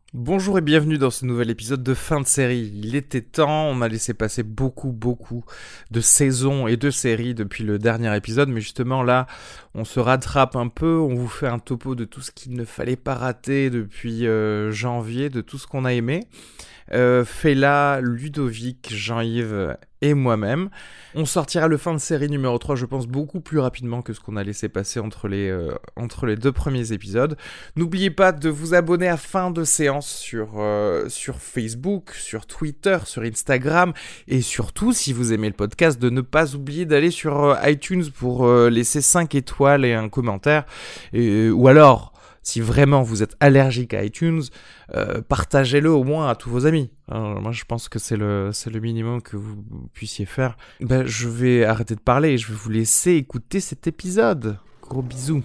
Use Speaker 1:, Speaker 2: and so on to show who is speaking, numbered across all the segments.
Speaker 1: Bonjour et bienvenue dans ce nouvel épisode de fin de série. Il était temps, on a laissé passer beaucoup de saisons et de séries depuis le dernier épisode, mais justement là, on se rattrape un peu, on vous fait un topo de tout ce qu'il ne fallait pas rater depuis janvier, de tout ce qu'on a aimé. Fela, Ludovic, Jean-Yves et moi-même. On sortira le fin de série numéro 3, je pense, beaucoup plus rapidement que ce qu'on a laissé passer entre les deux premiers épisodes. N'oubliez pas de vous abonner à fin de séance sur Facebook, sur Twitter, sur Instagram, et surtout, si vous aimez le podcast, de ne pas oublier d'aller sur iTunes pour laisser 5 étoiles et un commentaire, ou alors... Si vraiment vous êtes allergique à iTunes, partagez-le au moins à tous vos amis. Alors, moi, je pense que c'est le minimum que vous puissiez faire. Ben, je vais arrêter de parler et je vais vous laisser écouter cet épisode. Gros bisous.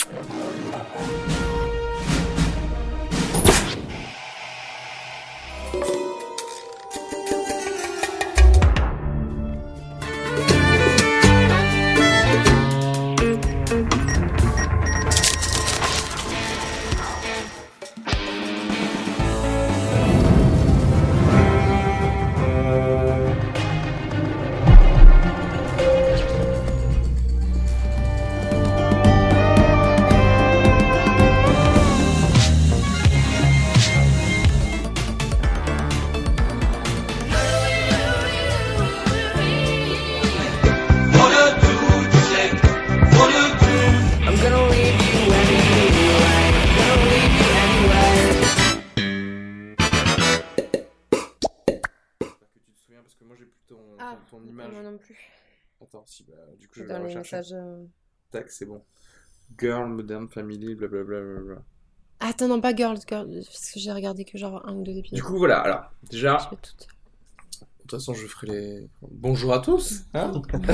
Speaker 2: Moi non plus.
Speaker 1: Attends, si, bah, du coup,
Speaker 2: C'est
Speaker 1: je vais
Speaker 2: dans
Speaker 1: la
Speaker 2: les
Speaker 1: rechercher.
Speaker 2: messages.
Speaker 1: Tac, c'est bon. Girl, Modern Family, blablabla.
Speaker 2: Attends, non, pas Girls, parce que j'ai regardé que genre un ou deux
Speaker 1: Du
Speaker 2: épisodes.
Speaker 1: coup, voilà, alors, déjà,
Speaker 2: Je fais toutes.
Speaker 1: de toute façon, je ferai les... Bonjour à tous, hein.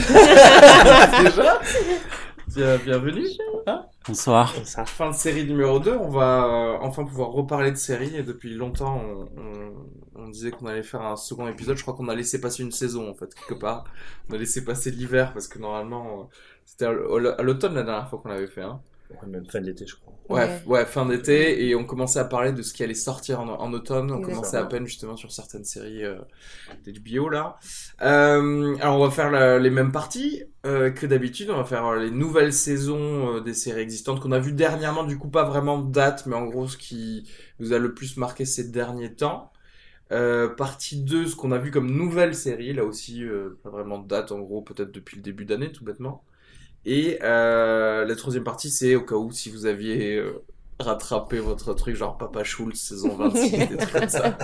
Speaker 1: Déjà, bienvenue. Hein,
Speaker 3: Bonsoir.
Speaker 1: c'est la fin de série numéro 2, on va enfin pouvoir reparler de série, et depuis longtemps, on disait qu'on allait faire un second épisode, je crois qu'on a laissé passer une saison, en fait, quelque part. On a laissé passer l'hiver, parce que normalement, c'était à l'automne la dernière fois qu'on l'avait fait, hein.
Speaker 3: Ouais, même fin de l'été, je crois.
Speaker 1: Ouais, fin d'été, et on commençait à parler de ce qui allait sortir en automne. On
Speaker 2: Exactement.
Speaker 1: commençait à peine justement sur certaines séries d'HBO là. Alors on va faire les mêmes parties que d'habitude. On va faire les nouvelles saisons des séries existantes qu'on a vues dernièrement. Du coup, pas vraiment de date, mais en gros ce qui nous a le plus marqué ces derniers temps. Partie 2, ce qu'on a vu comme nouvelle série, là aussi, pas vraiment de date, en gros, peut-être depuis le début d'année, tout bêtement. Et la troisième partie, c'est au cas où si vous aviez rattrapé votre truc, genre Papa Schultz, saison 26, des trucs comme ça.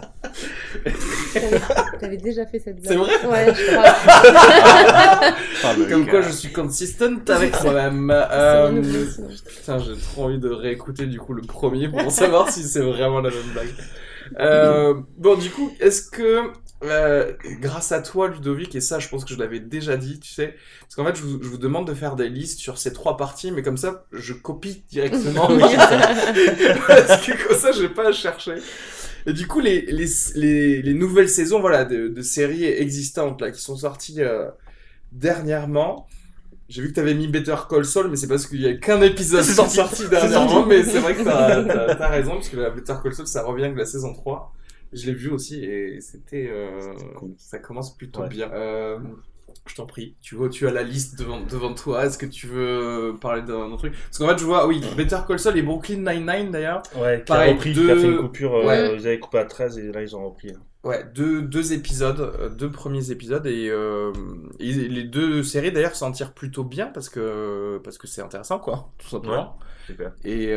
Speaker 2: T'avais déjà fait cette
Speaker 1: C'est
Speaker 2: blague.
Speaker 1: vrai
Speaker 2: Ouais, je crois.
Speaker 1: Comme quoi je suis consistent avec moi-même.
Speaker 2: C'est renouvelé, sinon.
Speaker 1: Putain, j'ai trop envie de réécouter du coup le premier pour savoir si c'est vraiment la même blague. Bon, du coup, est-ce que grâce à toi, Ludovic, et ça, je pense que je l'avais déjà dit, tu sais, parce qu'en fait, je vous demande de faire des listes sur ces 3 parties, mais comme ça, je copie directement. Parce que comme ça, j'ai pas à chercher. Et du coup, les nouvelles saisons, voilà, de séries existantes là qui sont sorties dernièrement. J'ai vu que t'avais mis Better Call Saul, mais c'est parce qu'il y a qu'un épisode sorti dernièrement, mais c'est vrai que t'as raison, parce que la Better Call Saul, ça revient que la saison 3. Je l'ai vu aussi, et c'était
Speaker 3: cool.
Speaker 1: ça commence plutôt
Speaker 3: Ouais.
Speaker 1: bien. Je t'en prie, tu as la liste devant toi, est-ce que tu veux parler d'un truc? Parce qu'en fait, je vois, oui, Better Call Saul et Brooklyn Nine-Nine, d'ailleurs.
Speaker 3: Ouais, qui
Speaker 1: Pareil,
Speaker 3: a repris, qui a fait une coupure,
Speaker 1: Ouais.
Speaker 3: ils avaient coupé à 13 et là ils ont repris.
Speaker 1: Ouais, deux épisodes, deux premiers épisodes, et les deux séries d'ailleurs s'en tirent plutôt bien parce que c'est intéressant, quoi, tout simplement.
Speaker 3: Super.
Speaker 1: Et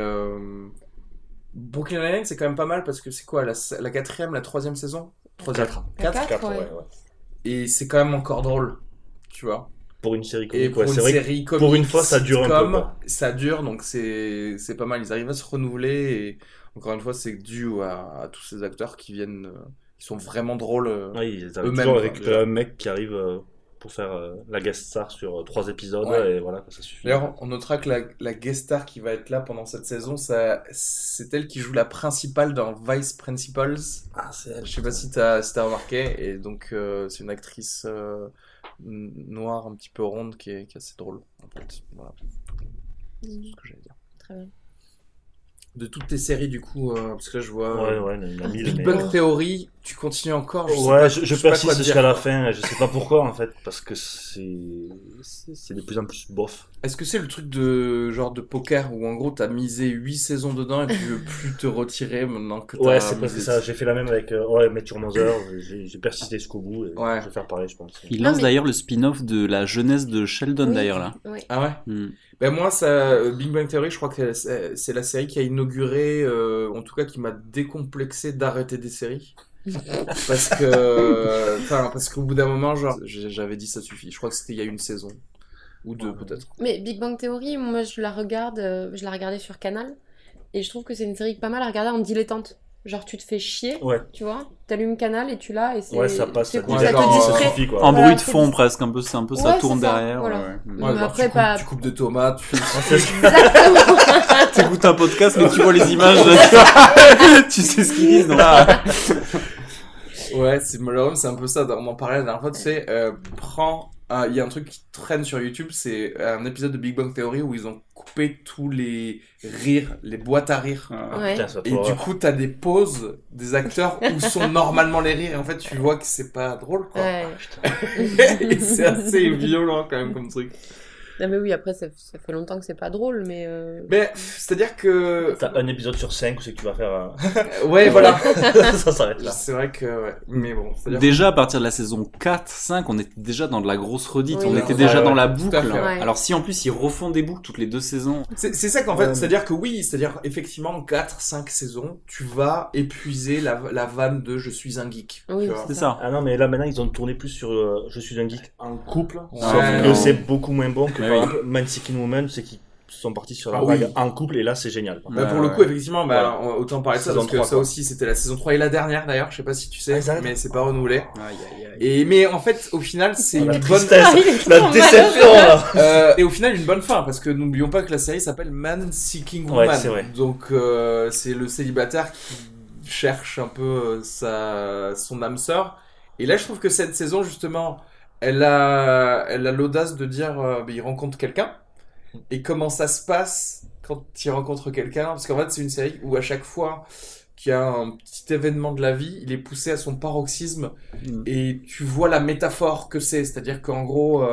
Speaker 1: Brooklyn Nine-Nine, c'est quand même pas mal parce que c'est quoi, la quatrième, la troisième saison? Troisième.
Speaker 3: 4.
Speaker 2: La quatre,
Speaker 3: 4,
Speaker 2: ouais.
Speaker 3: ouais.
Speaker 1: Et c'est quand même encore drôle, tu vois.
Speaker 3: Pour une série
Speaker 1: Et
Speaker 3: comique,
Speaker 1: pour
Speaker 3: ouais,
Speaker 1: une
Speaker 3: c'est vrai que
Speaker 1: série comique,
Speaker 3: pour une fois, ça dure un peu,
Speaker 1: sitcom,
Speaker 3: quoi.
Speaker 1: ça dure, donc c'est pas mal. Ils arrivent à se renouveler, et encore une fois, c'est dû à tous ces acteurs qui viennent, qui sont vraiment drôles
Speaker 3: Ouais, ils avaient
Speaker 1: eux-mêmes,
Speaker 3: toujours
Speaker 1: quoi,
Speaker 3: récupéré
Speaker 1: déjà.
Speaker 3: un mec qui arrive pour faire la guest star sur 3 épisodes,
Speaker 1: Ouais.
Speaker 3: et voilà, ça suffit.
Speaker 1: D'ailleurs, on notera que la guest star qui va être là pendant cette saison, c'est elle qui joue la principale dans Vice Principals.
Speaker 3: Ah, c'est elle.
Speaker 1: Je sais pas si t'as remarqué, et donc c'est une actrice noire un petit peu ronde qui est assez drôle, en fait. Voilà, c'est ce que j'allais dire.
Speaker 2: Très bien.
Speaker 4: de toutes tes séries du coup, parce que là je vois
Speaker 3: Ouais, il a mis le
Speaker 4: Big
Speaker 3: meilleur.
Speaker 4: Bang Theory, tu continues encore. Je sais
Speaker 3: Ouais,
Speaker 4: pas,
Speaker 3: je
Speaker 4: sais pas quoi
Speaker 3: persiste
Speaker 4: te
Speaker 3: jusqu'à
Speaker 4: dire.
Speaker 3: la fin, je sais pas pourquoi en fait, parce que c'est de plus en plus bof.
Speaker 4: Est-ce que c'est le truc de genre de poker où en gros t'as misé 8 saisons dedans et tu veux plus te retirer maintenant que t'as
Speaker 3: Ouais, c'est
Speaker 4: misé
Speaker 3: presque ça, j'ai fait la même avec Met Your Mother, j'ai persisté jusqu'au bout et
Speaker 4: Ouais.
Speaker 3: je vais faire pareil je pense.
Speaker 5: Il
Speaker 2: Non,
Speaker 5: lance
Speaker 2: mais-
Speaker 5: d'ailleurs le spin-off de la jeunesse de Sheldon
Speaker 2: Oui,
Speaker 5: d'ailleurs là.
Speaker 2: oui.
Speaker 4: Ah ouais.
Speaker 5: Hmm.
Speaker 4: Ben moi, Big Bang Theory, je crois que c'est la série qui a inauguré, en tout cas qui m'a décomplexé d'arrêter des séries. Parce qu'au bout d'un moment, genre, j'avais dit ça suffit. Je crois que c'était il y a une saison. Ou deux, peut-être.
Speaker 2: Mais Big Bang Theory, moi je la regardais sur Canal, et je trouve que c'est une série pas mal à regarder en dilettante. Genre tu te fais chier,
Speaker 3: Ouais,
Speaker 2: tu vois, t'allumes Canal et tu l'as, et c'est...
Speaker 3: ouais, ça passe,
Speaker 2: c'est
Speaker 3: ça
Speaker 2: cool,
Speaker 4: dit-
Speaker 2: ça
Speaker 4: genre,
Speaker 2: te
Speaker 3: ça
Speaker 2: distrait.
Speaker 3: suffit quoi.
Speaker 5: En
Speaker 2: Voilà,
Speaker 5: bruit de
Speaker 2: c'est
Speaker 5: fond
Speaker 2: dis-
Speaker 5: presque, c'est un peu ça
Speaker 2: Ouais,
Speaker 5: tourne
Speaker 2: c'est ça,
Speaker 5: derrière.
Speaker 2: voilà.
Speaker 5: Ouais.
Speaker 2: Mais
Speaker 4: Ouais, genre,
Speaker 2: après,
Speaker 4: tu,
Speaker 2: pas-
Speaker 4: tu coupes des tomates, tu
Speaker 2: Exactement.
Speaker 5: T'écoutes un podcast mais tu vois les images, tu sais ce qu'ils disent. Donc.
Speaker 4: Ouais, c'est malheureux, c'est un peu ça. On en parlait la dernière fois, tu sais, il y a un truc qui traîne sur YouTube, c'est un épisode de Big Bang Theory où ils ont coupé tous les rires, les boîtes à rire.
Speaker 2: Ouais.
Speaker 3: Putain, ça
Speaker 4: Et
Speaker 3: pourra-
Speaker 4: du coup, t'as des pauses des acteurs où sont normalement les rires. Et en fait, tu vois que c'est pas drôle, quoi.
Speaker 2: Ouais.
Speaker 4: Et c'est assez violent, quand même, comme truc.
Speaker 2: Non mais oui, après ça fait longtemps que c'est pas drôle, mais...
Speaker 4: Mais, c'est-à-dire que...
Speaker 3: T'as un épisode sur 5 où c'est que tu vas faire
Speaker 4: Ouais, voilà.
Speaker 3: ça s'arrête là.
Speaker 4: C'est vrai que, ouais. Mais bon, c'est-à-dire
Speaker 5: Déjà à partir de la saison 4, 5, on était déjà dans de la grosse redite,
Speaker 2: Oui,
Speaker 5: on
Speaker 2: ouais,
Speaker 5: était
Speaker 2: ouais,
Speaker 5: déjà
Speaker 3: ouais,
Speaker 5: dans la
Speaker 4: tout à
Speaker 5: boucle.
Speaker 4: fait,
Speaker 2: ouais.
Speaker 5: Alors si en plus ils refont des boucles toutes les 2 saisons,
Speaker 4: C'est ça qu'en fait,
Speaker 5: Ouais,
Speaker 4: c'est-à-dire que oui, c'est-à-dire effectivement 4-5 saisons, tu vas épuiser la vanne de je suis un geek.
Speaker 2: Oui,
Speaker 4: tu vois.
Speaker 5: c'est ça.
Speaker 3: Ah non, mais là maintenant ils ont tourné plus sur Je suis un geek en couple,
Speaker 4: Ouais,
Speaker 3: sauf
Speaker 4: non.
Speaker 3: que c'est beaucoup moins bon que
Speaker 5: Mais
Speaker 3: par
Speaker 5: oui.
Speaker 3: exemple Man Seeking Woman, c'est qu'ils sont partis sur la
Speaker 4: Ah oui.
Speaker 3: vague en couple et là c'est génial.
Speaker 4: Bah,
Speaker 5: Ouais,
Speaker 4: pour le
Speaker 5: ouais.
Speaker 4: coup, effectivement, bah,
Speaker 3: Ouais.
Speaker 4: autant parler de ça,
Speaker 3: Saison
Speaker 4: parce que
Speaker 3: 3,
Speaker 4: ça
Speaker 3: quoi.
Speaker 4: aussi, c'était la saison 3 et la dernière d'ailleurs, je sais pas si tu sais,
Speaker 3: Ah, ça arrête.
Speaker 4: mais c'est pas renouvelé.
Speaker 5: Aïe, aïe, aïe.
Speaker 4: Et, mais en fait, au final, c'est
Speaker 3: La
Speaker 4: une bonne,
Speaker 3: tristesse,
Speaker 2: Ah, il est
Speaker 3: la
Speaker 2: trop
Speaker 3: déception là.
Speaker 4: et au final, une bonne fin, parce que n'oublions pas que la série s'appelle Man Seeking
Speaker 3: Ouais,
Speaker 4: Woman.
Speaker 3: c'est vrai.
Speaker 4: Donc, c'est le célibataire qui cherche un peu son âme sœur. Et là, je trouve que cette saison, justement, elle a l'audace de dire, il rencontre quelqu'un. Et comment ça se passe quand il rencontre quelqu'un? Parce qu'en fait, c'est une série où à chaque fois qu'il y a un petit événement de la vie, il est poussé à son paroxysme.
Speaker 5: Mm.
Speaker 4: Et tu vois la métaphore que c'est. C'est-à-dire qu'en gros,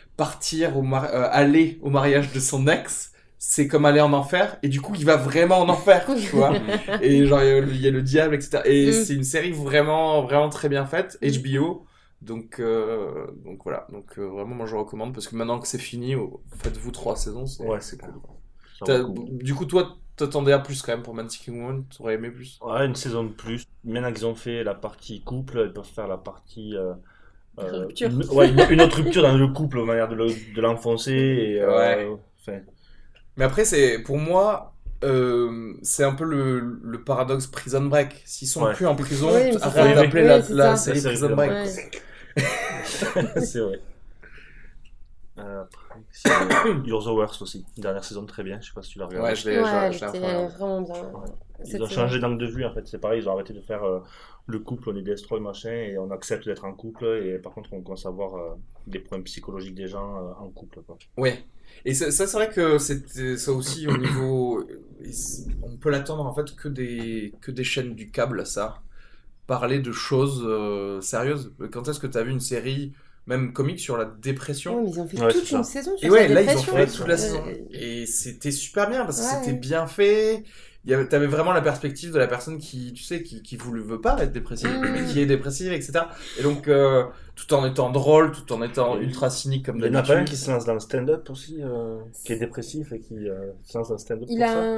Speaker 4: aller au mariage de son ex, c'est comme aller en enfer. Et du coup, il va vraiment en enfer, tu vois. Et genre, il y a le diable, etc. Et
Speaker 2: Mm.
Speaker 4: c'est une série vraiment, vraiment très bien faite. HBO. Donc voilà. Donc vraiment, moi je recommande parce que maintenant que c'est fini, faites-vous 3 saisons,
Speaker 3: Ouais,
Speaker 4: c'est cool.
Speaker 3: Ça
Speaker 4: T'as-
Speaker 3: vaut le coup.
Speaker 4: Du coup, toi, t'attendais à plus quand même pour Man Seeking Woman. T'aurais aimé plus.
Speaker 3: Ouais, une saison de plus. Maintenant qu'ils ont fait la partie couple, ils peuvent faire la partie
Speaker 2: Rupture.
Speaker 3: une autre rupture dans le couple, manière de l'enfoncer et
Speaker 4: Ouais.
Speaker 3: enfin,
Speaker 4: Mais après, c'est pour moi. C'est un peu le paradoxe Prison Break. S'ils sont
Speaker 3: Ouais.
Speaker 4: plus en prison,
Speaker 2: Oui, mais c'est
Speaker 4: arrête
Speaker 3: ça.
Speaker 4: d'appeler
Speaker 2: Oui,
Speaker 4: la
Speaker 2: c'est
Speaker 4: la
Speaker 2: ça.
Speaker 4: série
Speaker 3: La série
Speaker 4: Prison
Speaker 3: Prison
Speaker 4: Break.
Speaker 2: Ouais.
Speaker 3: c'est vrai. Après, c'est You're the Worst aussi, une dernière saison très bien, je sais pas si tu l'as regardé.
Speaker 4: Ouais, je l'ai
Speaker 2: Ouais,
Speaker 4: je l'ai
Speaker 2: c'était
Speaker 4: regardé.
Speaker 2: vraiment bien.
Speaker 3: Ouais. Ils
Speaker 2: Cette
Speaker 3: ont
Speaker 2: saison.
Speaker 3: changé d'angle de vue en fait, c'est pareil, ils ont arrêté de faire le couple, on est destroy machin et on accepte d'être en couple et par contre on commence à voir des problèmes psychologiques des gens en couple quoi.
Speaker 4: Ouais. Et ça, c'est vrai que c'était ça aussi au niveau. On peut l'attendre en fait que des chaînes du câble, ça. Parler de choses sérieuses. Quand est-ce que t'as vu une série, même comique, sur la dépression?
Speaker 2: Ouais, mais ils ont fait
Speaker 3: Ouais,
Speaker 2: toute
Speaker 3: c'est
Speaker 2: une
Speaker 3: ça.
Speaker 2: saison sur
Speaker 4: Et ouais,
Speaker 2: la
Speaker 4: là ils ont
Speaker 2: dépression.
Speaker 4: fait toute la
Speaker 2: Euh,
Speaker 4: saison. Et c'était super bien parce que
Speaker 2: Ouais.
Speaker 4: c'était bien fait. T'avais vraiment la perspective de la personne qui, tu sais, qui veut pas être dépressive, mais qui est dépressive, etc. Et donc, tout en étant drôle, tout en étant ultra cynique comme
Speaker 3: Il y en a pas un
Speaker 4: d'habitude.
Speaker 3: qui se lance dans le stand-up aussi, qui est dépressif et qui se lance dans le stand-up
Speaker 2: Il
Speaker 3: pour
Speaker 2: a
Speaker 3: ça.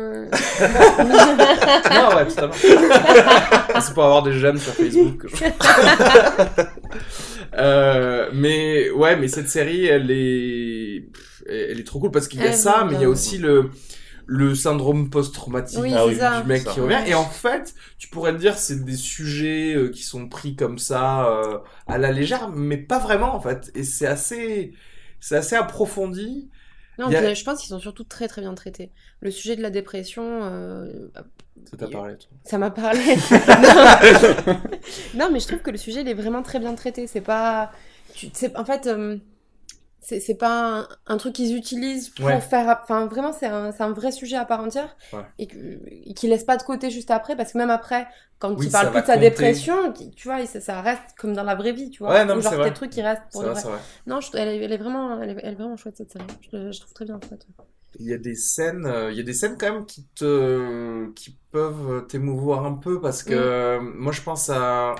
Speaker 2: un...
Speaker 4: Non, ouais, totalement. C'est pour avoir des j'aime sur Facebook. Mais ouais, mais cette série, elle est trop cool parce qu'il y a
Speaker 2: Elle
Speaker 4: ça,
Speaker 2: est
Speaker 4: mais il y a
Speaker 2: bien.
Speaker 4: aussi le syndrome post-traumatique
Speaker 2: Oui,
Speaker 3: Ah
Speaker 2: c'est
Speaker 3: oui,
Speaker 2: ça.
Speaker 4: du mec
Speaker 3: Ça.
Speaker 4: qui revient. Et en fait, tu pourrais te dire c'est des sujets qui sont pris comme ça à la légère, mais pas vraiment en fait. Et c'est assez approfondi.
Speaker 2: Non,
Speaker 4: Il y a-
Speaker 2: puis, je pense qu'ils sont surtout très très bien traités. Le sujet de la dépression,
Speaker 4: Ça t'a parlé, toi.
Speaker 2: ça m'a parlé. Non, mais je trouve que le sujet il est vraiment très bien traité. C'est pas, en fait, c'est pas un truc qu'ils utilisent pour
Speaker 4: Ouais.
Speaker 2: faire... Enfin, vraiment, c'est un vrai sujet à part entière.
Speaker 4: Ouais.
Speaker 2: Et qu'ils laissent pas de côté juste après, parce que même après, quand
Speaker 4: Oui,
Speaker 2: il
Speaker 4: ça
Speaker 2: parle
Speaker 4: va
Speaker 2: plus de sa
Speaker 4: compter.
Speaker 2: dépression, tu vois, ça reste comme dans la vraie vie, tu vois.
Speaker 4: Ouais, non,
Speaker 2: Ou
Speaker 4: mais
Speaker 2: genre
Speaker 4: c'est vrai.
Speaker 2: des trucs qui restent pour
Speaker 4: C'est
Speaker 2: de
Speaker 4: vrai,
Speaker 2: vrai.
Speaker 4: c'est vrai.
Speaker 2: Non, elle est vraiment chouette, cette série. Je trouve très bien, en fait.
Speaker 4: Il y a des scènes quand même qui peuvent t'émouvoir un peu parce que moi je pense à.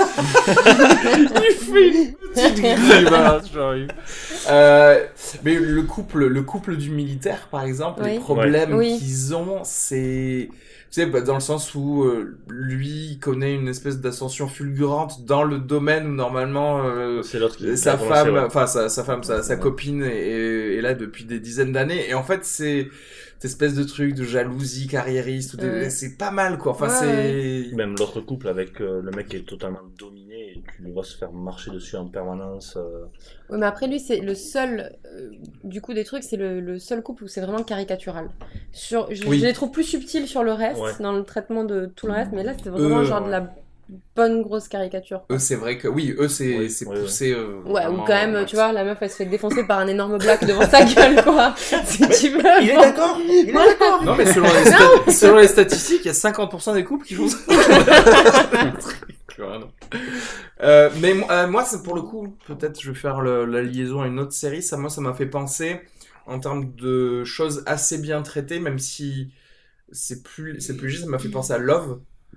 Speaker 4: Il fait une petite grimace, j'arrive. Mais le couple du militaire, par exemple, les
Speaker 2: Oui.
Speaker 4: problèmes
Speaker 2: Oui.
Speaker 4: qu'ils ont, c'est. Tu sais, dans le sens où lui il connaît une espèce d'ascension fulgurante dans le domaine où normalement
Speaker 3: C'est l'autre qui
Speaker 4: sa
Speaker 3: a commencé,
Speaker 4: femme,
Speaker 3: ouais.
Speaker 4: enfin sa femme, sa copine est là depuis des dizaines d'années. Et en fait, c'est cette espèce de truc de jalousie carriériste. C'est pas mal, quoi. Enfin,
Speaker 2: Ouais,
Speaker 4: c'est...
Speaker 3: Même l'autre couple avec le mec qui est totalement dominé et tu le vois se faire marcher dessus en permanence.
Speaker 2: Ouais, mais après, lui, c'est le seul... du coup, des trucs, c'est le seul couple où c'est vraiment caricatural.
Speaker 4: Oui.
Speaker 2: Je les trouve plus subtils sur le reste,
Speaker 3: Ouais.
Speaker 2: dans le traitement de tout le reste, mais là, c'était vraiment genre de la bonne grosse caricature.
Speaker 4: Eux, c'est vrai que... Oui, eux, c'est
Speaker 3: Oui,
Speaker 4: c'est
Speaker 3: oui,
Speaker 4: poussé...
Speaker 2: Ouais, ou
Speaker 4: vraiment,
Speaker 2: quand même,
Speaker 4: max.
Speaker 2: tu vois, la meuf, elle se fait défoncer par un énorme black devant sa gueule, quoi. Si tu veux.
Speaker 5: Il est d'accord. Il est d'accord.
Speaker 4: Non, mais selon les statistiques, il y a 50% des couples qui font ça. Mais moi, c'est pour le coup, peut-être je vais faire la liaison à une autre série. Ça m'a fait penser en termes de choses assez bien traitées, même si c'est plus juste. Ça m'a fait penser à Love.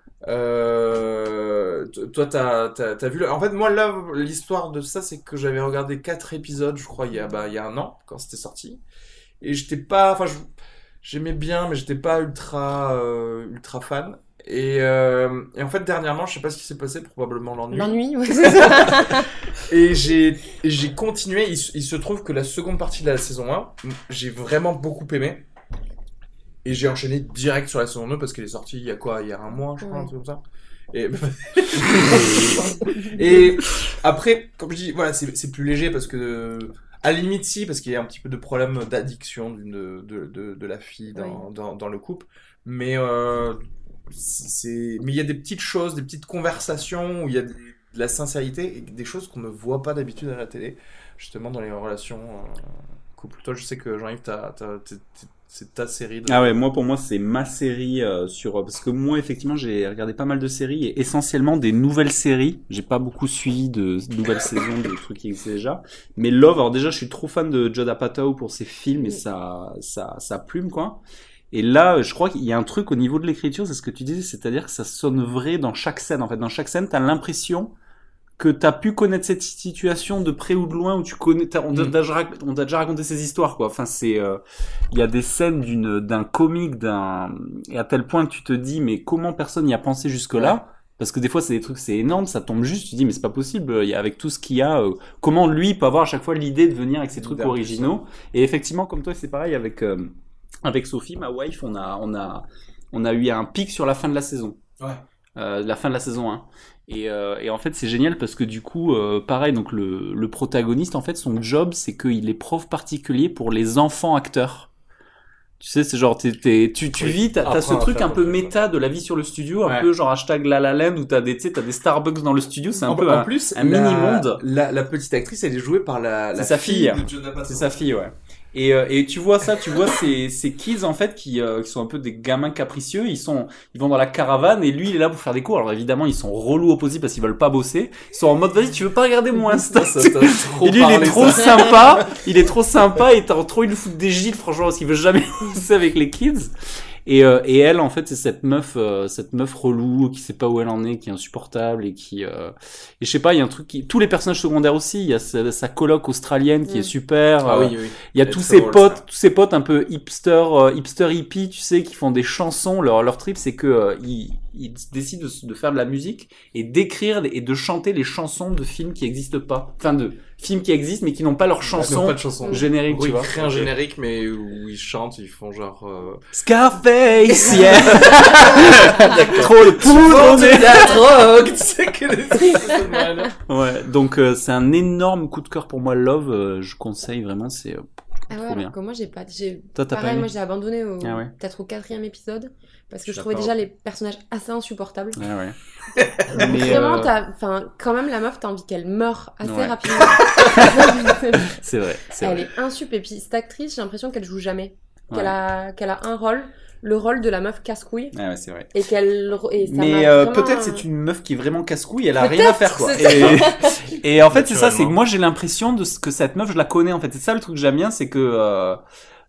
Speaker 4: Toi, t'as vu en fait, moi, Love, l'histoire de ça, c'est que j'avais regardé 4 épisodes, je crois, il y a un an, quand c'était sorti. Et j'étais pas, enfin, j'aimais bien, mais j'étais pas ultra fan. Et en fait, dernièrement, je sais pas ce qui s'est passé, probablement l'ennui.
Speaker 2: L'ennui, ouais, c'est ça.
Speaker 4: Et j'ai continué. Il se trouve que la seconde partie de la saison 1, j'ai vraiment beaucoup aimé. Et j'ai enchaîné direct sur la saison 2 parce qu'elle est sortie il y a quoi? Il y a un mois, je crois,
Speaker 2: Ouais.
Speaker 4: un truc comme ça. Et après, comme je dis, voilà, c'est plus léger parce que, à la limite, si, parce qu'il y a un petit peu de problème d'addiction de la fille dans le couple. Mais, mais il y a des petites choses, des petites conversations où il y a de la sincérité et des choses qu'on ne voit pas d'habitude à la télé, justement dans les relations couple. Toi, je sais que Jean-Yves, c'est ta série de...
Speaker 5: Ah ouais, pour moi, c'est ma série parce que moi, effectivement, j'ai regardé pas mal de séries et essentiellement des nouvelles séries. J'ai pas beaucoup suivi de nouvelles saisons, de trucs qui existaient déjà. Mais Love, alors déjà, je suis trop fan de Judd Apatow pour ses films et sa plume, quoi. Et là, je crois qu'il y a un truc au niveau de l'écriture, c'est ce que tu disais, c'est-à-dire que ça sonne vrai dans chaque scène. En fait, dans chaque scène, t'as l'impression que t'as pu connaître cette situation de près ou de loin, où tu connais, on t'a déjà raconté ces histoires, quoi. Enfin, il y a des scènes d'un comique, et à tel point que tu te dis, mais comment personne n'y a pensé jusque-là? Parce que des fois, c'est des trucs, c'est énorme, ça tombe juste, tu te dis, mais c'est pas possible, avec tout ce qu'il y a, comment lui peut avoir à chaque fois l'idée de venir avec ces trucs originaux. Et effectivement, comme toi, c'est pareil avec Sophie, ma wife, on a eu un pic sur la fin de la saison.
Speaker 4: Ouais.
Speaker 5: La fin de la saison 1. Et en fait, c'est génial parce que du coup, pareil, donc le protagoniste, en fait, son job, c'est qu'il est prof particulier pour les enfants acteurs. Tu sais, c'est genre, tu vis, t'as ce truc un peu méta de la vie sur le studio, un peu genre #La La Land où t'as des Starbucks dans le studio, c'est un peu
Speaker 4: en plus,
Speaker 5: un mini-monde.
Speaker 4: La petite actrice, elle est jouée par la
Speaker 5: sa fille.
Speaker 4: de Judd Apatow.
Speaker 5: C'est sa fille, ouais. Et tu vois ces kids en fait qui sont un peu des gamins capricieux, ils vont dans la caravane et lui il est là pour faire des cours. Alors évidemment ils sont relous au possible parce qu'ils veulent pas bosser. Ils sont en mode vas-y tu veux pas regarder mon Insta. Et lui il est trop sympa, et t'as trop envie de foutre des gîtes franchement parce qu'il veut jamais bosser avec les kids. Et elle en fait c'est cette meuf relou qui sait pas où elle en est, qui est insupportable et et je sais pas, il y a un truc tous les personnages secondaires aussi, il y a sa coloc australienne qui est super.
Speaker 4: Ah oui.
Speaker 5: Il y a tous ses potes un peu hipster hippie, tu sais, qui font des chansons. Leur trip, c'est que ils décident de faire de la musique et d'écrire et de chanter les chansons de films qui existent pas. Enfin, de films qui existent mais qui n'ont pas leur chanson générique, tu vois.
Speaker 4: Ils créent un générique mais où ils chantent, ils font genre
Speaker 5: Scarface, yeah. Trop le poudre
Speaker 4: de la drogue, tu sais que
Speaker 5: Ouais, donc c'est un énorme coup de cœur pour moi, Love. Je conseille vraiment, c'est
Speaker 2: Ah ouais,
Speaker 5: trop
Speaker 2: alors
Speaker 5: bien.
Speaker 2: que moi j'ai pas.
Speaker 5: Toi, t'as pas
Speaker 2: Pareil,
Speaker 5: aimé?
Speaker 2: moi j'ai abandonné
Speaker 5: Ah ouais.
Speaker 2: peut-être au 4e épisode parce que je
Speaker 3: Je
Speaker 2: trouvais
Speaker 3: sais
Speaker 2: déjà
Speaker 3: pas.
Speaker 2: les personnages assez insupportables.
Speaker 5: Ouais, ouais.
Speaker 2: Mais
Speaker 5: Mais,
Speaker 2: vraiment, quand même, la meuf, t'as envie qu'elle meure assez
Speaker 5: Ouais.
Speaker 2: rapidement.
Speaker 5: C'est vrai, c'est
Speaker 2: Elle
Speaker 5: vrai.
Speaker 2: est insup. Et puis cette actrice, j'ai l'impression qu'elle joue jamais.
Speaker 5: Ouais.
Speaker 2: Qu'elle a un rôle, le rôle de la meuf casse-couille.
Speaker 5: Ouais, ouais, c'est vrai.
Speaker 2: Et et ça
Speaker 5: Mais
Speaker 2: m'a vraiment-
Speaker 5: peut-être c'est une meuf qui est vraiment casse-couille, elle a
Speaker 2: Peut-être,
Speaker 5: rien à faire quoi.
Speaker 2: c'est
Speaker 5: Et en fait c'est ça, c'est que
Speaker 3: Naturellement.
Speaker 5: moi j'ai l'impression que cette meuf je la connais en fait. C'est ça le truc que j'aime bien, c'est que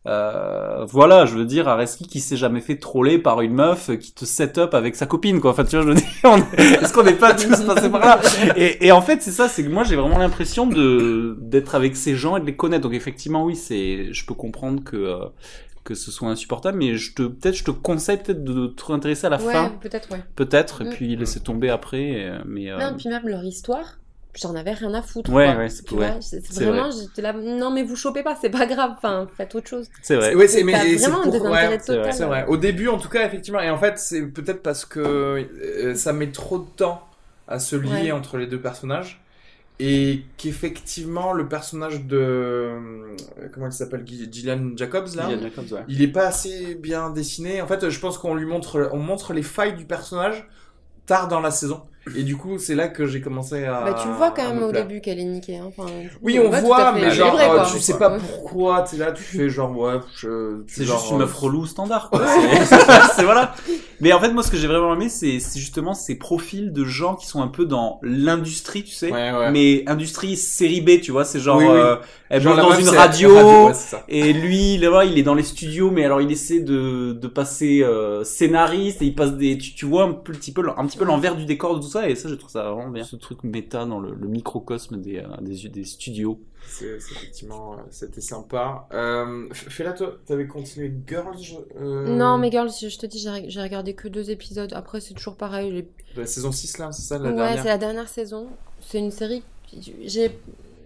Speaker 5: voilà, je veux dire Areski qui s'est jamais fait troller par une meuf qui te set up avec sa copine quoi. Enfin tu vois, je veux dire, est-ce qu'on n'est pas tous passés par là? Et en fait c'est ça, c'est que moi j'ai vraiment l'impression d'être avec ces gens et de les connaître. Donc effectivement oui, je peux comprendre que ce soit insupportable, mais peut-être je te conseille peut-être de te réintéresser à la
Speaker 2: Ouais,
Speaker 5: fin.
Speaker 2: peut-être, ouais.
Speaker 5: Peut-être, et
Speaker 2: Mm.
Speaker 5: puis laisser tomber après, mais...
Speaker 2: Non, puis même leur histoire, j'en avais rien à foutre.
Speaker 5: Ouais,
Speaker 2: quoi.
Speaker 5: ouais,
Speaker 2: Tu
Speaker 5: ouais.
Speaker 2: vois, c'est
Speaker 5: C'est
Speaker 2: vraiment, j'étais là, non, mais vous chopez pas, c'est pas grave, enfin, faites autre chose.
Speaker 5: C'est vrai.
Speaker 4: Ouais,
Speaker 2: T'as
Speaker 4: mais
Speaker 2: vraiment un désintérêt
Speaker 4: ouais,
Speaker 2: total.
Speaker 4: c'est vrai. Au début, en tout cas, effectivement. Et en fait, c'est peut-être parce que ça met trop de temps à se lier
Speaker 2: Ouais.
Speaker 4: entre les deux personnages. Et qu'effectivement, le personnage de... comment il s'appelle, Gillian Jacobs, là,
Speaker 5: Gillian Jacobs, ouais.
Speaker 4: il est pas assez bien dessiné. En fait, je pense qu'on montre les failles du personnage tard dans la saison. Et du coup, c'est là que j'ai commencé à...
Speaker 2: Bah, tu le vois quand
Speaker 4: à
Speaker 2: même
Speaker 4: me
Speaker 2: au
Speaker 4: plaire.
Speaker 2: début qu'elle est niquée. Hein. Enfin,
Speaker 4: Oui, on
Speaker 2: tout à
Speaker 4: voit,
Speaker 2: fait
Speaker 4: mais genre,
Speaker 2: équilibré, quoi.
Speaker 4: tu sais pas pourquoi, tu es là, tu fais genre, ouais,
Speaker 5: C'est
Speaker 4: genre,
Speaker 5: juste une meuf relou standard, quoi. C'est voilà. Mais en fait, moi, ce que j'ai vraiment aimé, c'est justement ces profils de gens qui sont un peu dans l'industrie, tu sais.
Speaker 4: Ouais, ouais.
Speaker 5: Mais industrie série B, tu vois. C'est genre,
Speaker 4: Oui, oui.
Speaker 5: elle
Speaker 4: Genre,
Speaker 5: bosse
Speaker 4: la
Speaker 5: dans
Speaker 4: meuf,
Speaker 5: une
Speaker 4: c'est
Speaker 5: radio.
Speaker 4: ouais, c'est ça.
Speaker 5: Et lui, là, il est dans les studios, mais alors il essaie de passer scénariste et il passe tu vois un petit peu l'envers du décor de tout ça, et ça, je trouve ça vraiment bien. Ce truc méta dans le microcosme des studios.
Speaker 4: C'est effectivement, c'était sympa. Fais-la, toi, t'avais continué Girls
Speaker 2: Non, mais Girls, je te dis, j'ai regardé que 2 épisodes. Après, c'est toujours pareil.
Speaker 4: De la saison 6, là, c'est ça, la
Speaker 2: Ouais,
Speaker 4: dernière
Speaker 2: c'est la dernière saison. C'est une série. J'ai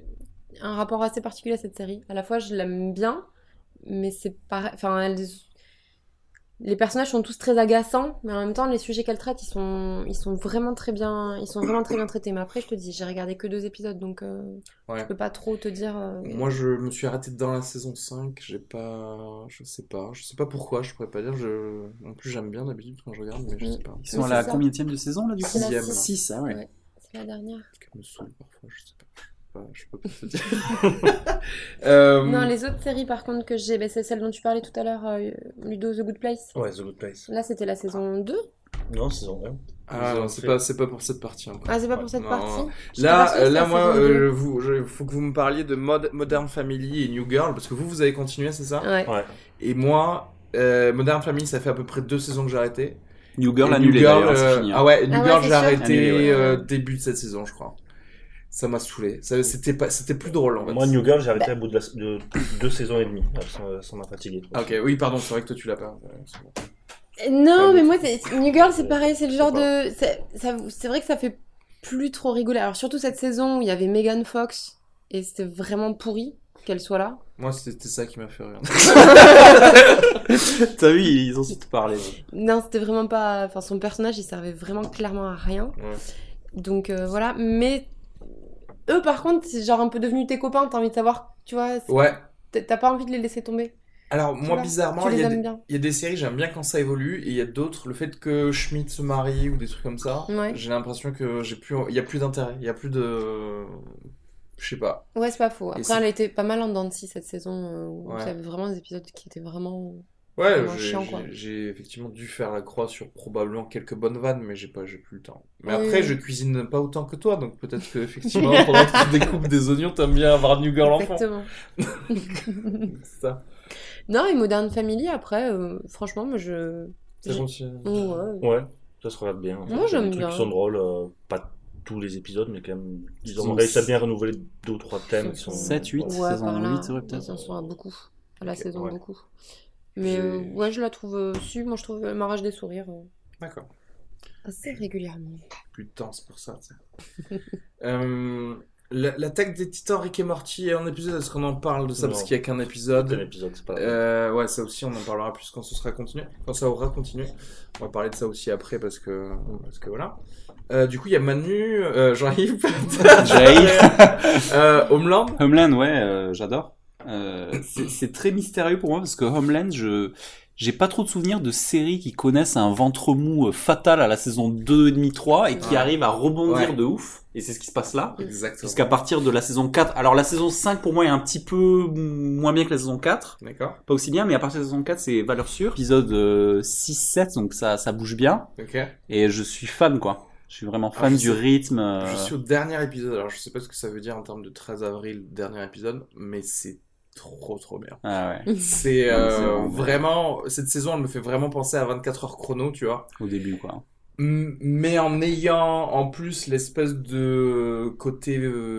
Speaker 2: un rapport assez particulier à cette série. À la fois, je l'aime bien, mais c'est pareil. Enfin, les personnages sont tous très agaçants, mais en même temps, les sujets qu'elle traite, ils sont vraiment très bien, traités. Mais après, je te dis, j'ai regardé que 2 épisodes, donc
Speaker 4: Ouais.
Speaker 2: je peux pas trop te dire.
Speaker 4: Moi, je me suis arrêté dans la saison 5, je sais pas pourquoi, je pourrais pas dire, en plus j'aime bien d'habitude quand je regarde, mais je sais pas.
Speaker 5: Ils sont
Speaker 2: Oui,
Speaker 5: à la
Speaker 2: c'est ça.
Speaker 5: combienième de saison, là, du coup?
Speaker 2: C'est la
Speaker 4: 6e,
Speaker 2: six.
Speaker 5: 6, ah ouais.
Speaker 2: Ouais. C'est la dernière.
Speaker 4: Parce qu'elle me saoule parfois, je sais pas. Je peux pas te dire.
Speaker 2: Non, les autres séries, par contre, que j'ai, c'est celle dont tu parlais tout à l'heure, Ludo, The Good Place.
Speaker 3: Ouais, The Good Place.
Speaker 2: Là, c'était la saison 2.
Speaker 3: Non, saison 1.
Speaker 4: Ah non, c'est pas pour cette partie encore.
Speaker 2: Ah, c'est pas pour cette
Speaker 4: Non.
Speaker 2: partie. J'étais persuadée que c'était
Speaker 4: Là,
Speaker 2: la
Speaker 4: moi,
Speaker 2: saison 2.
Speaker 4: faut que vous me parliez de Modern Family et New Girl, parce que vous avez continué, c'est ça?
Speaker 2: Ouais.
Speaker 3: Ouais.
Speaker 4: Et moi, Modern Family, ça fait à peu près 2 saisons que j'ai arrêté.
Speaker 5: New Girl
Speaker 4: Et
Speaker 5: annulé,
Speaker 4: New Girl,
Speaker 5: d'ailleurs, c'est fini. hein.
Speaker 4: Ah ouais, New
Speaker 2: Ah ouais,
Speaker 4: Girl,
Speaker 2: c'est
Speaker 4: j'ai
Speaker 2: sûr.
Speaker 4: arrêté
Speaker 5: Annulé,
Speaker 2: ouais.
Speaker 4: début de cette saison, je crois. Ça m'a saoulé. C'était plus drôle, en fait.
Speaker 3: Moi, New Girl, j'ai arrêté à bout de 2 saisons et demie. Ça m'a fatigué.
Speaker 4: Ah, ok, oui, pardon, c'est vrai que toi, tu l'as pas. C'est bon.
Speaker 2: Non,
Speaker 4: Ah,
Speaker 2: mais
Speaker 4: mais
Speaker 2: moi, New Girl, c'est pareil, c'est le genre
Speaker 4: pas.
Speaker 2: de. C'est vrai que ça fait plus trop rigoler. Alors, surtout cette saison où il y avait Megan Fox, et c'était vraiment pourri qu'elle soit là.
Speaker 4: Moi, c'était ça qui m'a fait rire.
Speaker 5: T'as vu, ils ont surtout parlé.
Speaker 2: Non, c'était vraiment pas. Enfin, son personnage, il servait vraiment clairement à rien.
Speaker 4: Ouais.
Speaker 2: Donc, voilà. Mais eux, par contre, c'est genre un peu devenu tes copains, t'as envie de savoir, tu vois,
Speaker 4: Ouais.
Speaker 2: t'as pas envie de les laisser tomber.
Speaker 4: Alors,
Speaker 2: Tu
Speaker 4: moi,
Speaker 2: vois,
Speaker 4: bizarrement,
Speaker 2: tu
Speaker 4: il
Speaker 2: les
Speaker 4: y a
Speaker 2: aimes
Speaker 4: des-
Speaker 2: bien.
Speaker 4: il y a des séries, j'aime bien quand ça évolue, et il y a d'autres, le fait que Schmidt se marie ou des trucs comme ça,
Speaker 2: Ouais.
Speaker 4: j'ai l'impression que il y a plus d'intérêt, il y a plus de, je sais pas.
Speaker 2: Ouais, c'est pas faux. Après,
Speaker 4: c'est-
Speaker 2: elle a été pas mal en dents de scie cette saison, où
Speaker 4: Ouais.
Speaker 2: il y avait vraiment des épisodes qui étaient vraiment.
Speaker 4: Ouais,
Speaker 2: Vraiment chiant, quoi.
Speaker 4: j'ai effectivement dû faire la croix sur probablement quelques bonnes vannes, mais j'ai plus le temps. Mais
Speaker 2: Oui,
Speaker 4: après,
Speaker 2: oui.
Speaker 4: je cuisine pas autant que toi, donc peut-être que effectivement, pendant que tu découpes des oignons, t'aimes bien avoir New Girl enfant.
Speaker 2: Exactement.
Speaker 4: C'est ça.
Speaker 2: Non, et Modern Family, après, franchement, moi,
Speaker 4: Ça continue.
Speaker 2: Ouais.
Speaker 3: Ouais, ça se regarde bien.
Speaker 2: Moi, j'aime
Speaker 3: Les trucs
Speaker 2: bien.
Speaker 3: qui sont drôles, pas tous les épisodes, mais quand même, ils ont
Speaker 5: Ils ont
Speaker 3: réussi à bien renouveler 2 ou 3 thèmes qui sont.
Speaker 5: 7, 8.
Speaker 3: Ouais.
Speaker 2: Ouais,
Speaker 5: Saison
Speaker 2: par là,
Speaker 5: 8, ouais, peut-être.
Speaker 2: ils en sont à beaucoup. À la
Speaker 3: Ok,
Speaker 2: saison,
Speaker 3: ouais.
Speaker 2: beaucoup. Mais
Speaker 4: J'ai-
Speaker 2: ouais, je la trouve... si, moi, je trouve elle m'arrache des sourires
Speaker 4: D'accord.
Speaker 2: assez régulièrement.
Speaker 4: Plus de temps, c'est pour ça. Tu sais. L'attaque des titans, Rick et Morty, est un épisode, est-ce qu'on en parle de ça?
Speaker 3: Non.
Speaker 4: Parce qu'il y a qu'un
Speaker 3: C'est un
Speaker 4: épisode.
Speaker 3: épisode, c'est pas.
Speaker 4: Ouais, ça aussi, on en parlera plus quand ce sera continué. Quand ça aura continué. On va parler de ça aussi après parce que voilà. Du coup, il y a Manu, Jean-Yves,
Speaker 5: Jean-Yves.
Speaker 4: Homeland.
Speaker 5: Homeland, ouais, j'adore. C'est très mystérieux pour moi parce que Homeland, j'ai pas trop de souvenirs de séries qui connaissent un ventre mou fatal à la saison 2 et demi 3 et qui arrivent à rebondir de ouf. Et c'est ce qui se passe là.
Speaker 4: Exactement.
Speaker 5: Jusqu'à partir de la saison 4. Alors la saison 5 pour moi est un petit peu moins bien que la saison 4.
Speaker 4: D'accord.
Speaker 5: Pas aussi bien, mais à partir de la saison 4 c'est valeur sûre. Épisode 6-7, donc ça bouge bien.
Speaker 4: Ok.
Speaker 5: Et je suis fan quoi. Je suis vraiment fan du rythme.
Speaker 4: Je suis au dernier épisode, alors je sais pas ce que ça veut dire en termes de 13 avril, dernier épisode, mais c'est trop bien.
Speaker 5: Ah ouais.
Speaker 4: C'est
Speaker 5: c'est
Speaker 4: vraiment, cette saison elle me fait vraiment penser à 24 heures chrono, tu vois.
Speaker 5: Au début quoi.
Speaker 4: Mais en ayant en plus l'espèce de côté